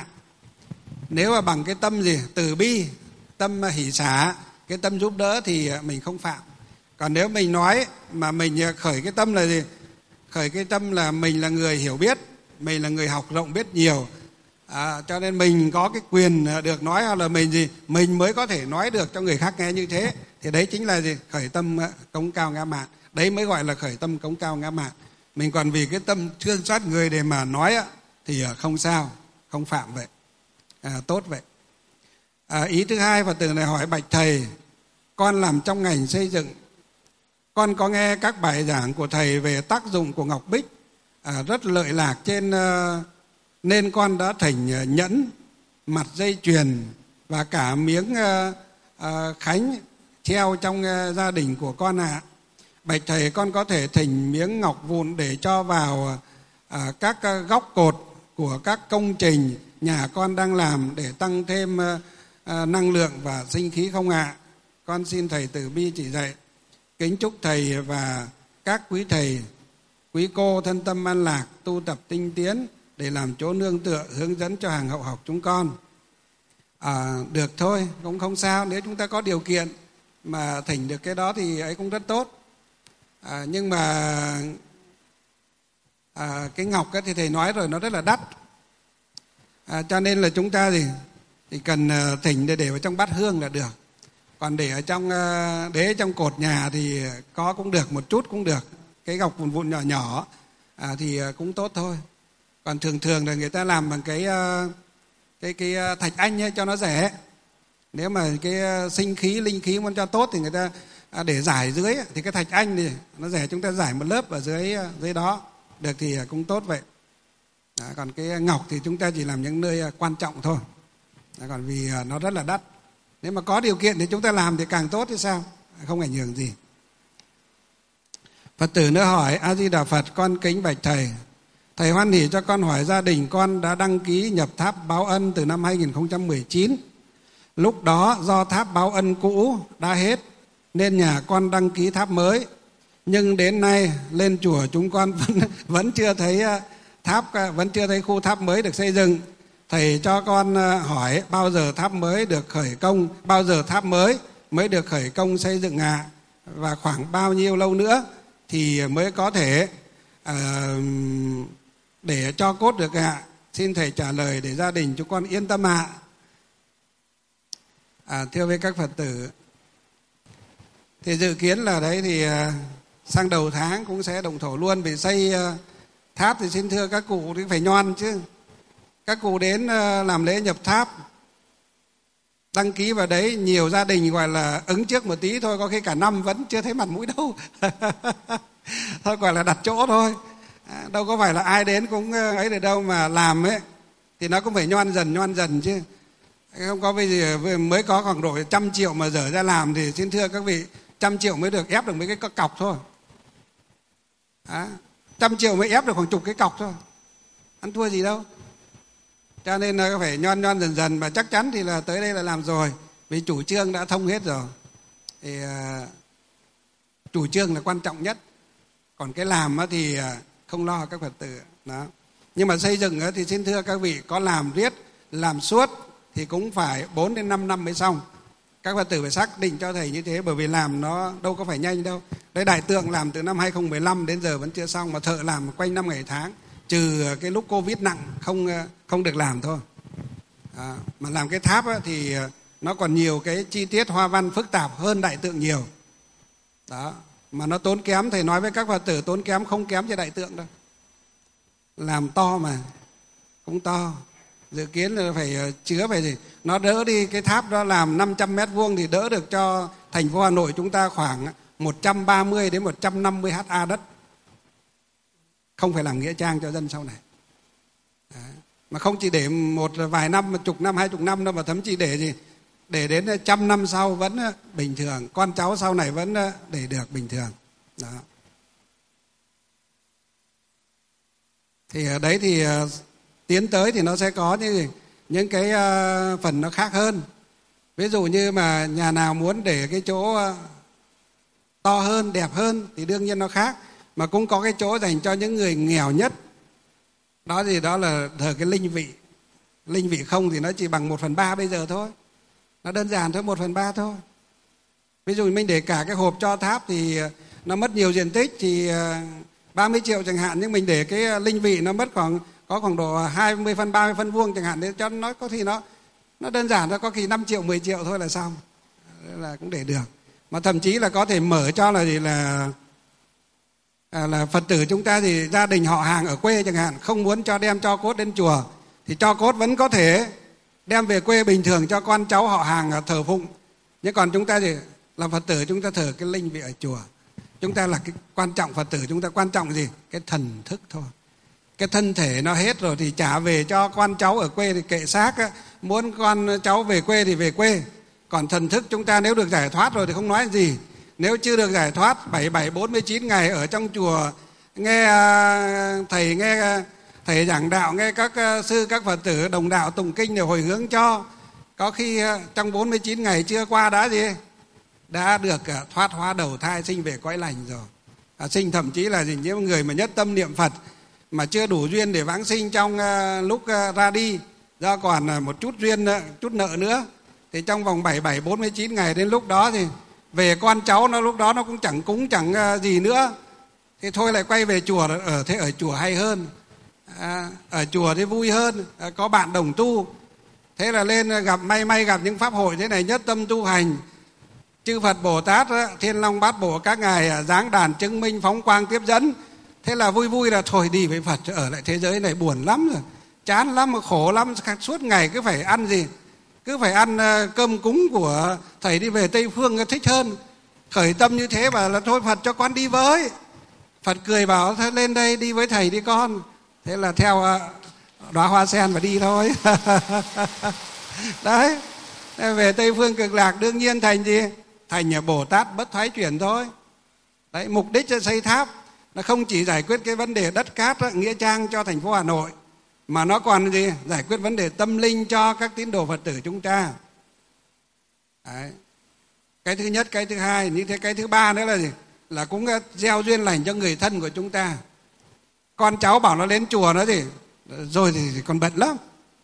Nếu mà bằng cái tâm gì từ bi, tâm hỷ xả, cái tâm giúp đỡ thì mình không phạm. Còn nếu mình nói mà mình khởi cái tâm là gì? Khởi cái tâm là mình là người hiểu biết, mình là người học rộng biết nhiều, à, cho nên mình có cái quyền được nói, hoặc là mình gì mình mới có thể nói được cho người khác nghe như thế, thì đấy chính là gì? Khởi tâm cống cao ngã mạn. Đấy mới gọi là khởi tâm cống cao ngã mạn. Mình còn vì cái tâm thương xót người để mà nói thì không sao, không phạm vậy, à, tốt vậy. À, ý thứ hai, Phật tử này hỏi: bạch thầy, con làm trong ngành xây dựng, con có nghe các bài giảng của thầy về tác dụng của ngọc bích à, rất lợi lạc trên uh, nên con đã thỉnh nhẫn, mặt dây chuyền và cả miếng uh, uh, khánh treo trong uh, gia đình của con ạ. À. Bạch thầy, con có thể thỉnh miếng ngọc vụn để cho vào uh, các uh, góc cột của các công trình nhà con đang làm để tăng thêm uh, uh, năng lượng và sinh khí không ạ? À? Con xin thầy từ bi chỉ dạy. Kính chúc thầy và các quý thầy, quý cô thân tâm an lạc, tu tập tinh tiến để làm chỗ nương tựa, hướng dẫn cho hàng hậu học chúng con. À, được thôi, cũng không sao. Nếu chúng ta có điều kiện mà thỉnh được cái đó thì ấy cũng rất tốt. À, nhưng mà à, cái ngọc ấy thì thầy nói rồi, nó rất là đắt. À, cho nên là chúng ta thì, thì cần thỉnh để để vào trong bát hương là được. Còn để ở trong đế trong cột nhà thì có cũng được, một chút cũng được. Cái ngọc vụn vụn nhỏ nhỏ à, thì cũng tốt thôi. Còn thường thường là người ta làm bằng cái cái cái thạch anh ấy, cho nó rẻ. Nếu mà cái sinh khí linh khí muốn cho tốt thì người ta để giải dưới thì cái thạch anh thì nó rẻ, chúng ta giải một lớp ở dưới dưới đó được thì cũng tốt vậy. Đó, còn cái ngọc thì chúng ta chỉ làm những nơi quan trọng thôi. Đó, còn vì nó rất là đắt. Nếu mà có điều kiện thì chúng ta làm thì càng tốt thì sao? Không ảnh hưởng gì. Phật tử nữa hỏi: A Di Đà Phật, con kính bạch thầy. Thầy hoan hỉ cho con hỏi gia đình con đã đăng ký nhập tháp báo ân từ năm hai nghìn không trăm mười chín. Lúc đó do tháp báo ân cũ đã hết nên nhà con đăng ký tháp mới. Nhưng đến nay lên chùa chúng con vẫn, vẫn chưa thấy tháp, vẫn chưa thấy khu tháp mới được xây dựng. Thầy cho con hỏi bao giờ tháp mới được khởi công, bao giờ tháp mới mới được khởi công xây dựng ạ? À? Và khoảng bao nhiêu lâu nữa thì mới có thể uh, để cho cốt được ạ? À? Xin thầy trả lời để gia đình chúng con yên tâm ạ. À. À, thưa với các Phật tử, thì dự kiến là đấy thì uh, sang đầu tháng cũng sẽ động thổ luôn. Vì xây uh, tháp thì xin thưa các cụ thì phải nhoan chứ. Các cụ đến làm lễ nhập tháp, đăng ký vào đấy, nhiều gia đình gọi là ứng trước một tí thôi, có khi cả năm vẫn chưa thấy mặt mũi đâu. Thôi gọi là đặt chỗ thôi. À, đâu có phải là ai đến cũng ấy được đâu, mà làm ấy thì nó cũng phải nhoan dần nhoan dần chứ. Không có bây giờ mới có khoảng độ trăm triệu mà dở ra làm thì xin thưa các vị, trăm triệu mới được ép được mấy cái cọc thôi. À, trăm triệu mới ép được khoảng chục cái cọc thôi, ăn thua gì đâu. Cho nên là phải nhoan nhoan dần dần, và chắc chắn thì là tới đây là làm rồi, vì chủ trương đã thông hết rồi. Thì uh, chủ trương là quan trọng nhất, còn cái làm thì uh, không lo các Phật tử đó. Nhưng mà xây dựng thì xin thưa các vị, có làm riết làm suốt thì cũng phải bốn đến năm năm mới xong. Các Phật tử phải xác định cho thầy như thế, bởi vì làm nó đâu có phải nhanh đâu. Đấy, Đại Tượng làm từ năm hai nghìn không trăm mười lăm đến giờ vẫn chưa xong, mà thợ làm quanh năm ngày tháng, trừ cái lúc Covid nặng không không được làm thôi. À, mà làm cái tháp thì nó còn nhiều cái chi tiết hoa văn phức tạp hơn Đại Tượng nhiều. Đó, mà nó tốn kém, thầy nói với các Phật tử, tốn kém không kém cho Đại Tượng đâu. Làm to mà, cũng to. Dự kiến là phải chứa phải gì? Nó đỡ đi, cái tháp đó làm năm trăm mét vuông thì đỡ được cho thành phố Hà Nội chúng ta khoảng một trăm ba mươi đến một trăm năm mươi ha đất. Không phải làm nghĩa trang cho dân sau này. Đấy. Mà không chỉ để một vài năm, một chục năm, hai chục năm đâu, mà thậm chí để gì? Để đến trăm năm sau vẫn bình thường, con cháu sau này vẫn để được bình thường. Đó. Thì ở đấy thì tiến tới thì nó sẽ có những, những cái phần nó khác hơn. Ví dụ như mà nhà nào muốn để cái chỗ to hơn, đẹp hơn thì đương nhiên nó khác. Mà cũng có cái chỗ dành cho những người nghèo nhất. Đó thì đó là thờ cái linh vị. Linh vị không thì nó chỉ bằng một phần ba bây giờ thôi. Nó đơn giản thôi, một phần ba thôi. Ví dụ mình để cả cái hộp cho tháp thì nó mất nhiều diện tích, thì ba mươi triệu chẳng hạn. Nhưng mình để cái linh vị nó mất khoảng có khoảng độ hai mươi phân, ba mươi phân vuông chẳng hạn. Để cho nó có khi nó nó đơn giản thôi, có khi năm triệu, mười triệu thôi là xong. Là cũng để được. Mà thậm chí là có thể mở cho là gì là À, là Phật tử chúng ta thì gia đình họ hàng ở quê chẳng hạn, không muốn cho đem cho cốt đến chùa thì cho cốt vẫn có thể đem về quê bình thường cho con cháu họ hàng thờ phụng. Nhưng còn chúng ta thì làm Phật tử, chúng ta thờ cái linh vị ở chùa. Chúng ta là cái quan trọng, Phật tử chúng ta quan trọng gì? Cái thần thức thôi. Cái thân thể nó hết rồi thì trả về cho con cháu ở quê thì kệ xác á. Muốn con cháu về quê thì về quê. Còn thần thức chúng ta nếu được giải thoát rồi thì không nói gì. Nếu chưa được giải thoát, bảy bảy bốn mươi chín ngày ở trong chùa nghe thầy nghe thầy giảng đạo, nghe các sư các Phật tử đồng đạo tụng kinh để hồi hướng cho, có khi trong bốn mươi chín ngày chưa qua đã gì đã được thoát hóa đầu thai sinh về cõi lành rồi. À, sinh thậm chí là gì, những người mà nhất tâm niệm Phật mà chưa đủ duyên để vãng sinh trong uh, lúc uh, ra đi, do còn uh, một chút duyên uh, chút nợ nữa, thì trong vòng bảy bảy bốn mươi chín ngày đến lúc đó thì về con cháu nó lúc đó nó cũng chẳng cúng chẳng uh, gì nữa, thì thôi lại quay về chùa. Ở thế ở chùa hay hơn, à, ở chùa thì vui hơn, à, có bạn đồng tu. Thế là lên gặp may may gặp những pháp hội thế này, nhất tâm tu hành, chư Phật Bồ Tát, Thiên Long Bát Bộ các ngài giáng đàn chứng minh phóng quang tiếp dẫn. Thế là vui vui là thôi đi với Phật, ở lại thế giới này buồn lắm rồi, chán lắm, khổ lắm, suốt ngày cứ phải ăn gì, cứ phải ăn cơm cúng của thầy, đi về Tây Phương thích hơn. Khởi tâm như thế bảo là thôi Phật cho con đi với. Phật cười bảo thôi lên đây đi với thầy đi con. Thế là theo đóa hoa sen và đi thôi. Đấy, về Tây Phương Cực Lạc đương nhiên thành gì? Thành nhà Bồ Tát bất thoái chuyển thôi. Đấy, mục đích cho xây tháp nó không chỉ giải quyết cái vấn đề đất cát đó, nghĩa trang cho thành phố Hà Nội, mà nó còn gì? Giải quyết vấn đề tâm linh cho các tín đồ Phật tử chúng ta. Đấy. Cái thứ nhất, cái thứ hai, như thế cái thứ ba nữa là gì? Là cũng gieo duyên lành cho người thân của chúng ta. Con cháu bảo nó đến chùa nó gì rồi thì còn bận lắm.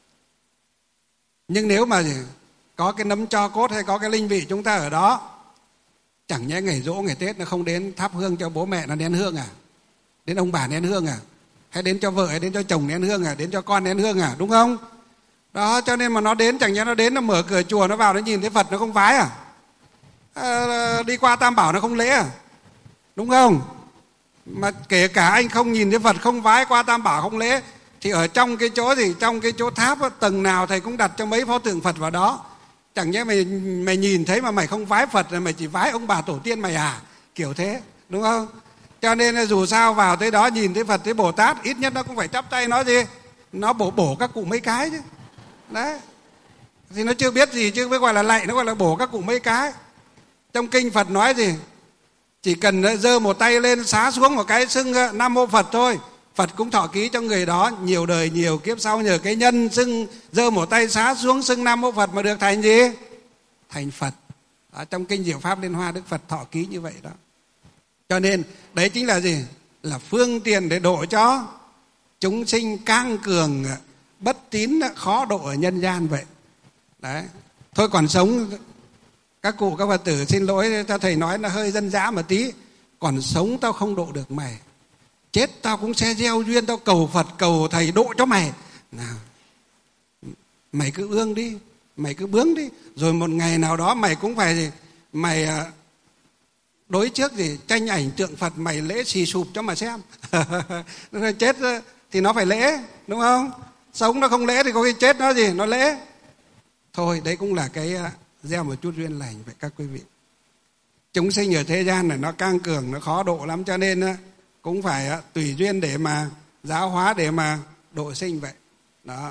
Nhưng nếu mà gì, có cái nấm tro cốt hay có cái linh vị chúng ta ở đó, chẳng nhẽ ngày giỗ ngày Tết nó không đến thắp hương cho bố mẹ nó nén hương à? Đến ông bà nén hương à? Hay đến cho vợ, hay đến cho chồng nén hương à? Đến cho con nén hương à? Đúng không? Đó, cho nên mà nó đến, chẳng nhẽ nó đến nó mở cửa chùa nó vào nó nhìn thấy Phật nó không vái à? À, đi qua Tam Bảo nó không lễ à? Đúng không? Mà kể cả anh không nhìn thấy Phật, không vái, qua Tam Bảo không lễ, thì ở trong cái chỗ gì, trong cái chỗ tháp đó, tầng nào thầy cũng đặt cho mấy pho tượng Phật vào đó. Chẳng nhẽ mày mày nhìn thấy mà mày không vái Phật, mày chỉ vái ông bà tổ tiên mày à? Kiểu thế, đúng không? Cho nên dù sao vào tới đó nhìn thấy Phật, thấy Bồ Tát, ít nhất nó cũng phải chắp tay nói gì, nó bổ bổ các cụ mấy cái chứ. Đấy, thì nó chưa biết gì chứ mới gọi là lạy, nó gọi là bổ các cụ mấy cái. Trong kinh Phật nói gì? Chỉ cần giơ một tay lên xá xuống một cái xưng Nam Mô Phật thôi, Phật cũng thọ ký cho người đó nhiều đời nhiều kiếp sau, nhờ cái nhân xưng giơ một tay xá xuống xưng Nam Mô Phật mà được thành gì? Thành Phật. Ở trong kinh Diệu Pháp Liên Hoa Đức Phật thọ ký như vậy đó. Cho nên đấy chính là gì? Là phương tiện để độ cho chúng sinh cang cường, bất tín khó độ ở nhân gian vậy. Đấy. Thôi còn sống, các cụ các Phật tử xin lỗi cho thầy nói là hơi dân dã một tí, còn sống tao không độ được mày, chết tao cũng sẽ gieo duyên, tao cầu Phật cầu thầy độ cho mày. Nào, mày cứ ương đi, mày cứ bướng đi, rồi một ngày nào đó mày cũng phải gì, mày đối trước gì tranh ảnh tượng Phật, mày lễ xì sụp cho mà xem. Rồi chết thì nó phải lễ, đúng không? Sống nó không lễ thì có khi chết nó gì, nó lễ. Thôi đấy cũng là cái gieo một chút duyên lành vậy các quý vị. Chúng sinh ở thế gian này nó căng cường, nó khó độ lắm, cho nên cũng phải tùy duyên để mà giáo hóa, để mà độ sinh vậy. Đó.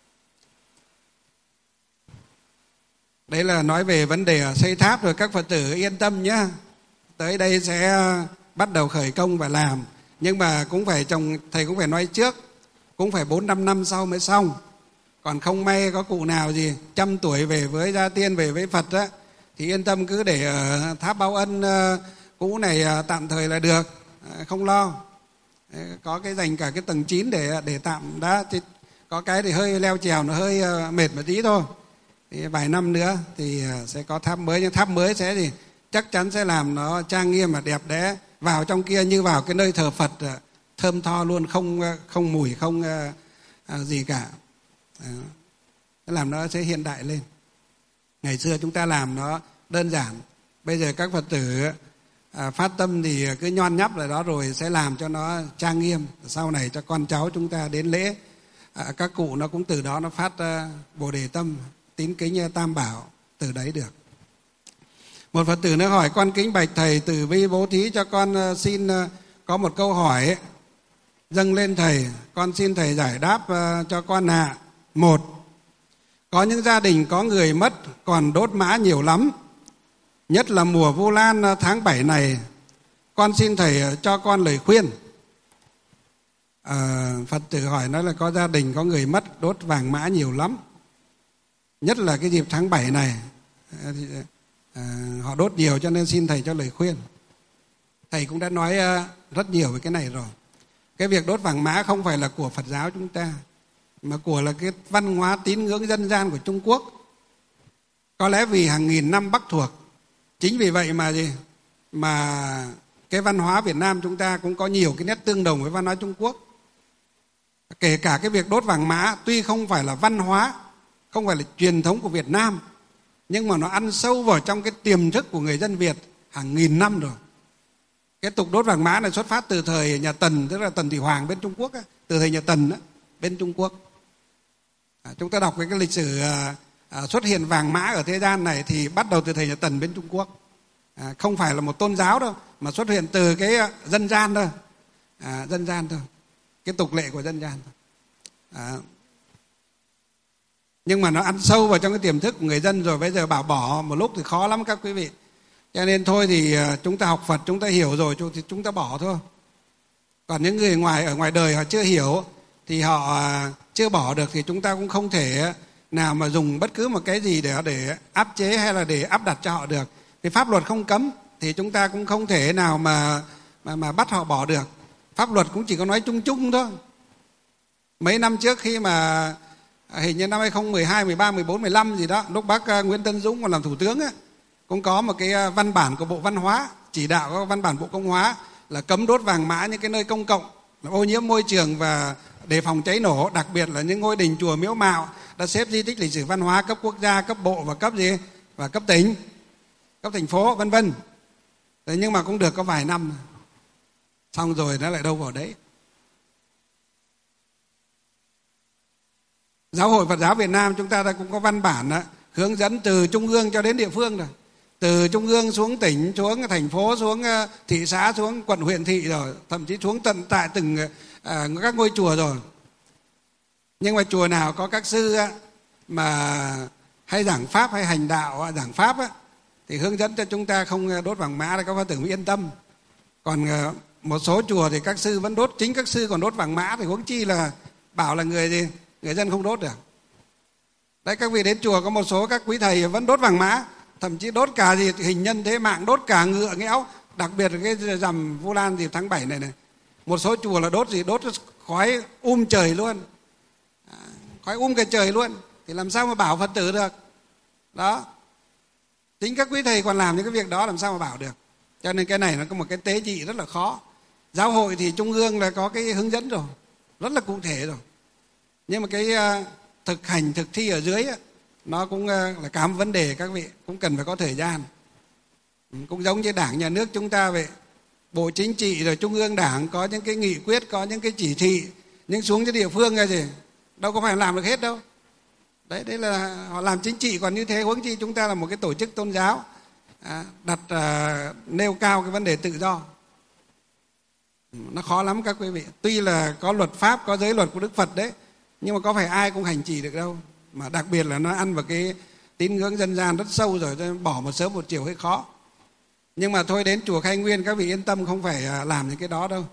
Đấy là nói về vấn đề xây tháp rồi, các Phật tử yên tâm nhé. Tới đây sẽ bắt đầu khởi công và làm. Nhưng mà cũng phải chồng thầy cũng phải nói trước, cũng phải bốn năm năm sau mới xong. Còn không may có cụ nào gì trăm tuổi về với gia tiên, về với Phật á, thì yên tâm cứ để ở tháp Báo Ân cũ này tạm thời là được, không lo. Có cái dành cả cái tầng chín để để tạm đã, có cái thì hơi leo trèo nó hơi mệt một tí thôi. Thì vài năm nữa thì sẽ có tháp mới, nhưng tháp mới sẽ gì chắc chắn sẽ làm nó trang nghiêm và đẹp đẽ, vào trong kia như vào cái nơi thờ Phật, thơm tho luôn, không không mùi, không gì cả. Làm nó sẽ hiện đại lên. Ngày xưa chúng ta làm nó đơn giản, bây giờ các Phật tử à, phát tâm thì cứ nhon nhắp lại đó, rồi sẽ làm cho nó trang nghiêm, sau này cho con cháu chúng ta đến lễ à, các cụ nó cũng từ đó nó phát uh, Bồ Đề tâm, tín kính Tam Bảo từ đấy được. Một Phật tử nữa hỏi: con kính bạch thầy từ bi bố thí cho con, uh, xin uh, có một câu hỏi ấy, dâng lên thầy, con xin thầy giải đáp uh, cho con ạ. À. Một, có những gia đình có người mất còn đốt mã nhiều lắm, nhất là mùa Vu Lan tháng bảy này, con xin thầy cho con lời khuyên. À, Phật tử hỏi nói là có gia đình có người mất đốt vàng mã nhiều lắm, nhất là cái dịp tháng bảy này, à, họ đốt nhiều, cho nên xin thầy cho lời khuyên. Thầy cũng đã nói rất nhiều về cái này rồi. Cái việc đốt vàng mã không phải là của Phật giáo chúng ta, mà của là cái văn hóa tín ngưỡng dân gian của Trung Quốc. Có lẽ vì hàng nghìn năm Bắc thuộc, chính vì vậy mà gì mà cái văn hóa Việt Nam chúng ta cũng có nhiều cái nét tương đồng với văn hóa Trung Quốc. Kể cả cái việc đốt vàng mã tuy không phải là văn hóa, không phải là truyền thống của Việt Nam, nhưng mà nó ăn sâu vào trong cái tiềm thức của người dân Việt hàng nghìn năm rồi. Cái tục đốt vàng mã này xuất phát từ thời nhà Tần, tức là Tần Thủy Hoàng bên Trung Quốc, từ thời nhà Tần bên Trung Quốc. À, chúng ta đọc cái, cái lịch sử à, à, xuất hiện vàng mã ở thế gian này thì bắt đầu từ thời nhà Tần bên Trung Quốc. À, không phải là một tôn giáo đâu, mà xuất hiện từ cái dân gian thôi, à, dân gian thôi, cái tục lệ của dân gian thôi. À, nhưng mà nó ăn sâu vào trong cái tiềm thức của người dân rồi, bây giờ bảo bỏ một lúc thì khó lắm các quý vị. Cho nên thôi thì chúng ta học Phật, chúng ta hiểu rồi thì chúng ta bỏ thôi. Còn những người ngoài ở ngoài đời họ chưa hiểu thì họ chưa bỏ được, thì chúng ta cũng không thể nào mà dùng bất cứ một cái gì để để áp chế hay là để áp đặt cho họ được. Vì pháp luật không cấm thì chúng ta cũng không thể nào mà mà mà bắt họ bỏ được. Pháp luật cũng chỉ có nói chung chung thôi. Mấy năm trước khi mà hình như năm hai không một hai, mười ba, mười bốn, mười lăm gì đó, lúc bác Nguyễn Tấn Dũng còn làm thủ tướng ấy, cũng có một cái văn bản của Bộ Văn hóa, chỉ đạo các văn bản Bộ Công hóa là cấm đốt vàng mã những cái nơi công cộng, là ô nhiễm môi trường và đề phòng cháy nổ, đặc biệt là những ngôi đình chùa miếu mạo đã xếp di tích lịch sử văn hóa cấp quốc gia, cấp bộ và cấp gì và cấp tỉnh, cấp thành phố vân vân. Thế nhưng mà cũng được có vài năm, xong rồi nó lại đâu vào đấy. Giáo hội Phật giáo Việt Nam chúng ta đã cũng có văn bản đó, hướng dẫn từ trung ương cho đến địa phương rồi, từ trung ương xuống tỉnh, xuống thành phố, xuống thị xã, xuống quận huyện thị rồi, thậm chí xuống tận tại từng à, các ngôi chùa rồi. Nhưng mà chùa nào có các sư á, mà hay giảng pháp hay hành đạo giảng pháp á, thì hướng dẫn cho chúng ta không đốt vàng mã để các Phật tử mới yên tâm. Còn một số chùa thì các sư vẫn đốt, chính các sư còn đốt vàng mã thì huống chi là bảo là người gì người dân không đốt được. Đấy, các vị đến chùa có một số các quý thầy vẫn đốt vàng mã, thậm chí đốt cả gì hình nhân thế mạng, đốt cả ngựa nghẽo, đặc biệt là cái rằm Vu Lan dịp tháng bảy này này. Một số chùa là đốt gì đốt khói um trời luôn, à, khói um cả trời luôn, thì làm sao mà bảo Phật tử được. Đó, chính các quý thầy còn làm những cái việc đó, làm sao mà bảo được. Cho nên cái này nó có một cái tế nhị rất là khó. Giáo hội thì trung ương là có cái hướng dẫn rồi, rất là cụ thể rồi, nhưng mà cái uh, thực hành thực thi ở dưới uh, nó cũng uh, là cả một vấn đề, các vị cũng cần phải có thời gian. Cũng giống như Đảng nhà nước chúng ta vậy, Bộ Chính trị rồi Trung ương Đảng có những cái nghị quyết, có những cái chỉ thị, nhưng xuống cho địa phương là gì đâu có phải làm được hết đâu. Đấy, đấy là họ làm chính trị, còn như thế huống chi chúng ta là một cái tổ chức tôn giáo, à, đặt à, nêu cao cái vấn đề tự do. Nó khó lắm các quý vị. Tuy là có luật pháp, có giới luật của Đức Phật đấy, nhưng mà có phải ai cũng hành trì được đâu. Mà đặc biệt là nó ăn vào cái tín ngưỡng dân gian rất sâu rồi, bỏ một sớm một chiều hơi khó. Nhưng mà thôi, đến chùa Khai Nguyên các vị yên tâm, không phải làm những cái đó đâu.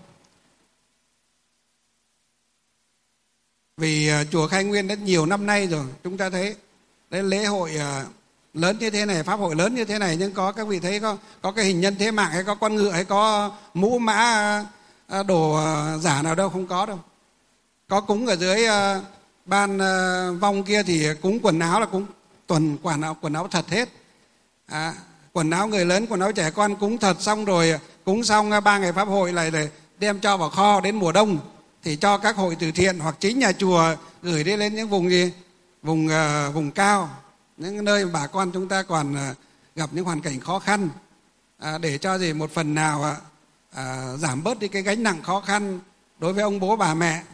Vì chùa Khai Nguyên đã nhiều năm nay rồi, chúng ta thấy đấy, lễ hội lớn như thế này, pháp hội lớn như thế này, nhưng có các vị thấy có có cái hình nhân thế mạng, hay có con ngựa, hay có mũ mã đồ giả nào đâu, không có đâu. Có cúng ở dưới ban vong kia thì cúng quần áo là cúng tuần quần áo quần áo thật hết, à, quần áo người lớn, quần áo trẻ con cúng thật, xong rồi cúng xong ba ngày pháp hội lại để đem cho vào kho, đến mùa đông thì cho các hội từ thiện hoặc chính nhà chùa gửi đi lên những vùng gì vùng uh, vùng cao, những nơi mà bà con chúng ta còn uh, gặp những hoàn cảnh khó khăn, uh, để cho gì một phần nào uh, uh, giảm bớt đi cái gánh nặng khó khăn đối với ông bố bà mẹ,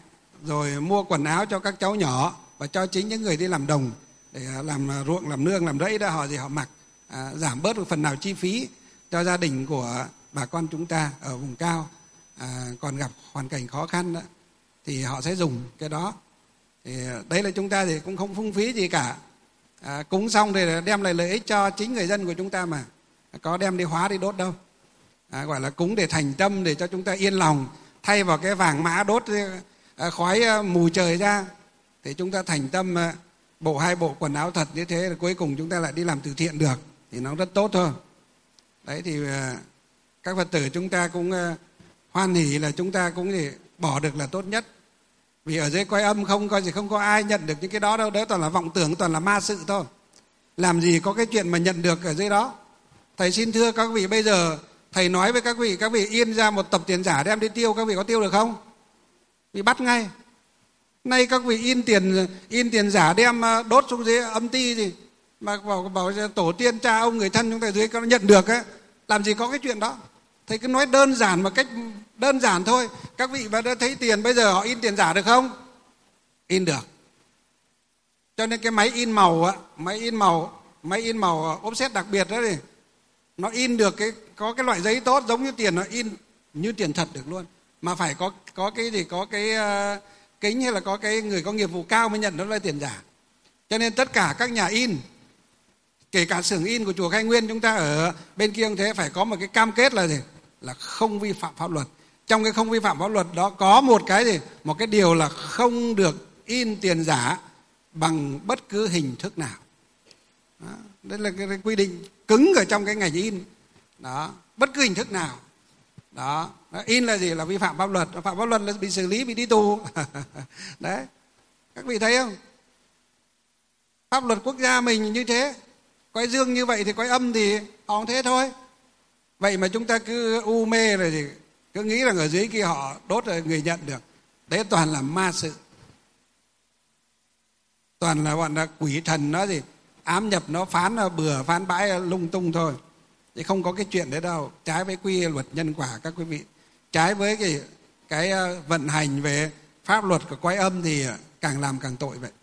rồi mua quần áo cho các cháu nhỏ và cho chính những người đi làm đồng để làm ruộng, làm nương, làm rẫy đó, họ gì họ mặc, à, giảm bớt một phần nào chi phí cho gia đình của bà con chúng ta ở vùng cao, à, còn gặp hoàn cảnh khó khăn đó, thì họ sẽ dùng cái đó. Thì đấy là chúng ta thì cũng không phung phí gì cả, à, cúng xong thì đem lại lợi ích cho chính người dân của chúng ta mà, có đem đi hóa đi đốt đâu, à, gọi là cúng để thành tâm, để cho chúng ta yên lòng, thay vào cái vàng mã đốt à, khói à, mù trời ra, thì chúng ta thành tâm à, bộ hai bộ quần áo thật như thế, là cuối cùng chúng ta lại đi làm từ thiện được, thì nó rất tốt thôi. Đấy thì à, các Phật tử chúng ta cũng à, hoan hỉ là chúng ta cũng thì bỏ được là tốt nhất. Vì ở dưới cõi âm không có gì, không có ai nhận được những cái đó đâu, đấy toàn là vọng tưởng, toàn là ma sự thôi. Làm gì có cái chuyện mà nhận được ở dưới đó. Thầy xin thưa các vị, bây giờ thầy nói với các vị, các vị in ra một tập tiền giả đem đi tiêu, các vị có tiêu được không? Bị bắt ngay. Nay các vị in tiền in tiền giả đem đốt xuống dưới âm ti gì mà bảo, bảo tổ tiên cha ông người thân chúng ta dưới có nhận được ấy, làm gì có cái chuyện đó. Thầy cứ nói đơn giản, một cách đơn giản thôi. Các vị mà đã thấy tiền, bây giờ họ in tiền giả được không? In được. Cho nên cái máy in màu á, máy in màu, máy in màu offset đặc biệt đó thì nó in được cái, có cái loại giấy tốt giống như tiền, nó in như tiền thật được luôn. Mà phải có có cái gì, có cái uh, kính hay là có cái người có nghiệp vụ cao mới nhận nó là tiền giả. Cho nên tất cả các nhà in, kể cả xưởng in của chùa Khai Nguyên chúng ta ở bên kia cũng thế, phải có một cái cam kết là gì? Là không vi phạm pháp luật. Trong cái không vi phạm pháp luật đó có một cái gì? Một cái điều là không được in tiền giả bằng bất cứ hình thức nào. Đó. Đây là cái quy định cứng ở trong cái ngành in. Đó, bất cứ hình thức nào. Đó, in là gì? Là vi phạm pháp luật. Phạm pháp luật là bị xử lý, bị đi tù. Đấy, các vị thấy không? Pháp luật quốc gia mình như thế. Cõi dương như vậy thì cõi âm thì họ cũng thế thôi. Vậy mà chúng ta cứ u mê rồi thì cứ nghĩ rằng ở dưới kia họ đốt rồi người nhận được. Đấy toàn là ma sự. Toàn là bọn là quỷ thần nó gì ám nhập, nó phán nó bừa, phán bãi lung tung thôi. Chứ không có cái chuyện đấy đâu. Trái với quy luật nhân quả các quý vị. Trái với cái, cái vận hành về pháp luật của cõi âm thì càng làm càng tội vậy.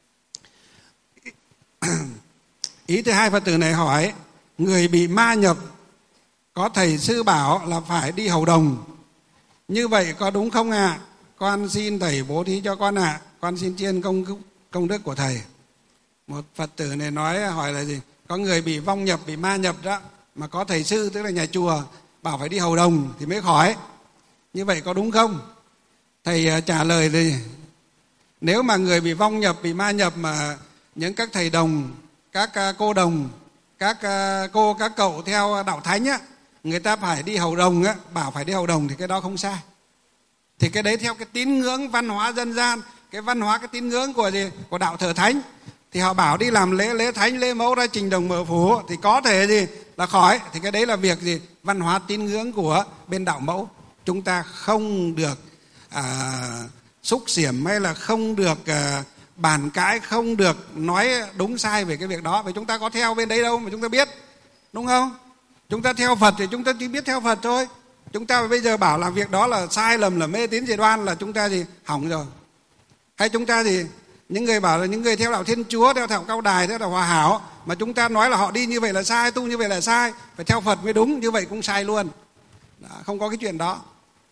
Ý thứ hai, Phật tử này hỏi, người bị ma nhập có thầy sư bảo là phải đi hầu đồng, như vậy có đúng không ạ? À? Con xin thầy bố thí cho con ạ. À. Con xin tri ân công công đức của thầy. Một Phật tử này nói, hỏi là gì? Có người bị vong nhập, bị ma nhập đó, mà có thầy sư tức là nhà chùa bảo phải đi hầu đồng thì mới khỏi. Như vậy có đúng không? Thầy trả lời thì nếu mà người bị vong nhập, bị ma nhập mà những các thầy đồng, các cô đồng, các cô, các cậu theo đạo thánh á, người ta phải đi hầu đồng á, bảo phải đi hầu đồng thì cái đó không sai. Thì cái đấy theo cái tín ngưỡng văn hóa dân gian, cái văn hóa, cái tín ngưỡng của gì? Của đạo thờ thánh. Thì họ bảo đi làm lễ lễ thánh, lễ mẫu ra trình đồng mở phủ thì có thể gì là khỏi. Thì cái đấy là việc gì? Văn hóa tín ngưỡng của bên đạo mẫu. Chúng ta không được à, xúc xiểm hay là không được à, bàn cãi, không được nói đúng sai về cái việc đó. Vì chúng ta có theo bên đấy đâu mà chúng ta biết. Đúng không? Chúng ta theo Phật thì chúng ta chỉ biết theo Phật thôi. Chúng ta bây giờ bảo làm việc đó là sai lầm, là mê tín dị đoan là chúng ta gì? Hỏng rồi. Hay chúng ta gì? Những người bảo là những người theo đạo Thiên Chúa, theo đạo Cao Đài, theo đạo Hòa Hảo, mà chúng ta nói là họ đi như vậy là sai, tu như vậy là sai, phải theo Phật mới đúng, như vậy cũng sai luôn. Đó, không có cái chuyện đó.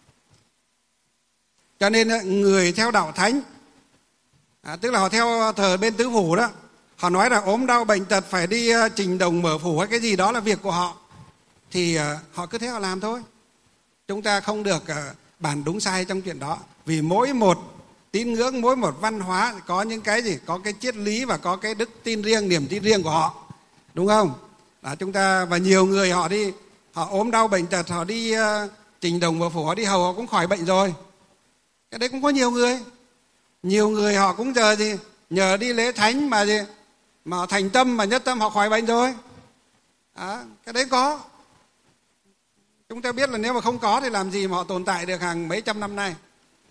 Cho nên người theo đạo Thánh, à, tức là họ theo thờ bên tứ phủ đó, họ nói là ốm đau bệnh tật phải đi trình đồng mở phủ hay cái gì đó là việc của họ, thì uh, họ cứ thế họ làm thôi. Chúng ta không được uh, bàn đúng sai trong chuyện đó. Vì mỗi một tín ngưỡng, mỗi một văn hóa có những cái gì? Có cái triết lý và có cái đức tin riêng, niềm tin riêng của họ. Đúng không? Đó, chúng ta, và nhiều người họ đi, họ ốm đau bệnh tật, họ đi uh, trình đồng mở phủ, họ đi hầu, họ cũng khỏi bệnh rồi. Cái đấy cũng có nhiều người. Nhiều người họ cũng giờ gì? Nhờ đi lễ thánh mà gì? Mà họ thành tâm, mà nhất tâm họ khỏi bệnh rồi. Đó, cái đấy có. Chúng ta biết là nếu mà không có thì làm gì mà họ tồn tại được hàng mấy trăm năm nay.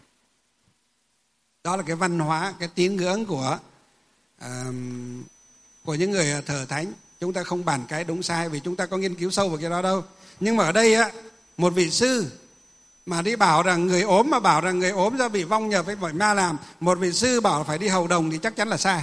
Đó là cái văn hóa, cái tín ngưỡng của uh, của những người thờ thánh. Chúng ta không bàn cái đúng sai vì chúng ta có nghiên cứu sâu vào cái đó đâu. Nhưng mà ở đây á, một vị sư Mà đi bảo rằng người ốm, mà bảo rằng người ốm do bị vong nhập với bởi ma làm, một vị sư bảo phải đi hầu đồng thì chắc chắn là sai.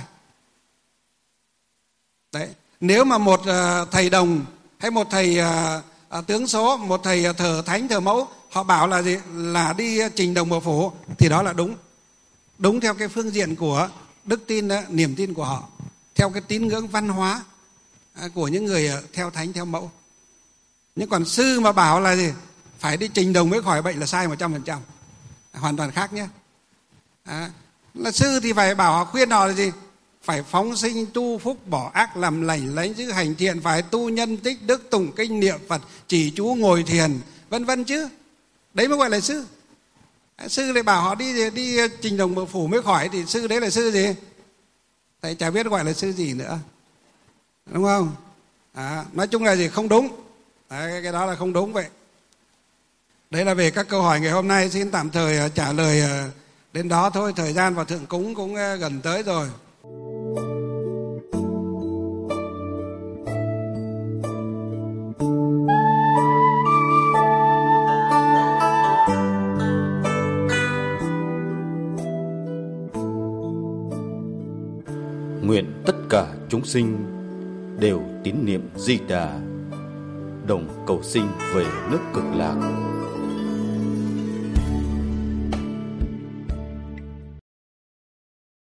Đấy, nếu mà một uh, thầy đồng hay một thầy uh, uh, tướng số, một thầy uh, thờ thánh thờ mẫu, họ bảo là gì, là đi trình đồng bầu phủ, thì đó là đúng, đúng theo cái phương diện của đức tin, uh, niềm tin của họ, theo cái tín ngưỡng văn hóa uh, của những người uh, theo thánh theo mẫu. Nhưng còn sư mà bảo là gì, phải đi trình đồng mới khỏi bệnh là sai một trăm phần trăm, hoàn toàn khác nhé. À, là sư thì phải bảo họ, khuyên họ là gì, phải phóng sinh tu phúc, bỏ ác làm lành, lấy giữ hành thiện, phải tu nhân tích đức, tụng kinh niệm Phật, chỉ chú ngồi thiền, vân vân chứ. Đấy mới gọi là sư. Sư lại bảo họ đi đi trình đồng bầu phủ mới khỏi thì sư đấy là sư gì? Thầy chả biết gọi là sư gì nữa, đúng không? À, nói chung là gì, không đúng. Đấy, cái đó là không đúng vậy. Đấy là về các câu hỏi ngày hôm nay, xin tạm thời trả lời đến đó thôi. Thời gian vào thượng cúng cũng gần tới rồi. Nguyện tất cả chúng sinh đều tín niệm Di Đà, đồng cầu sinh về nước Cực Lạc.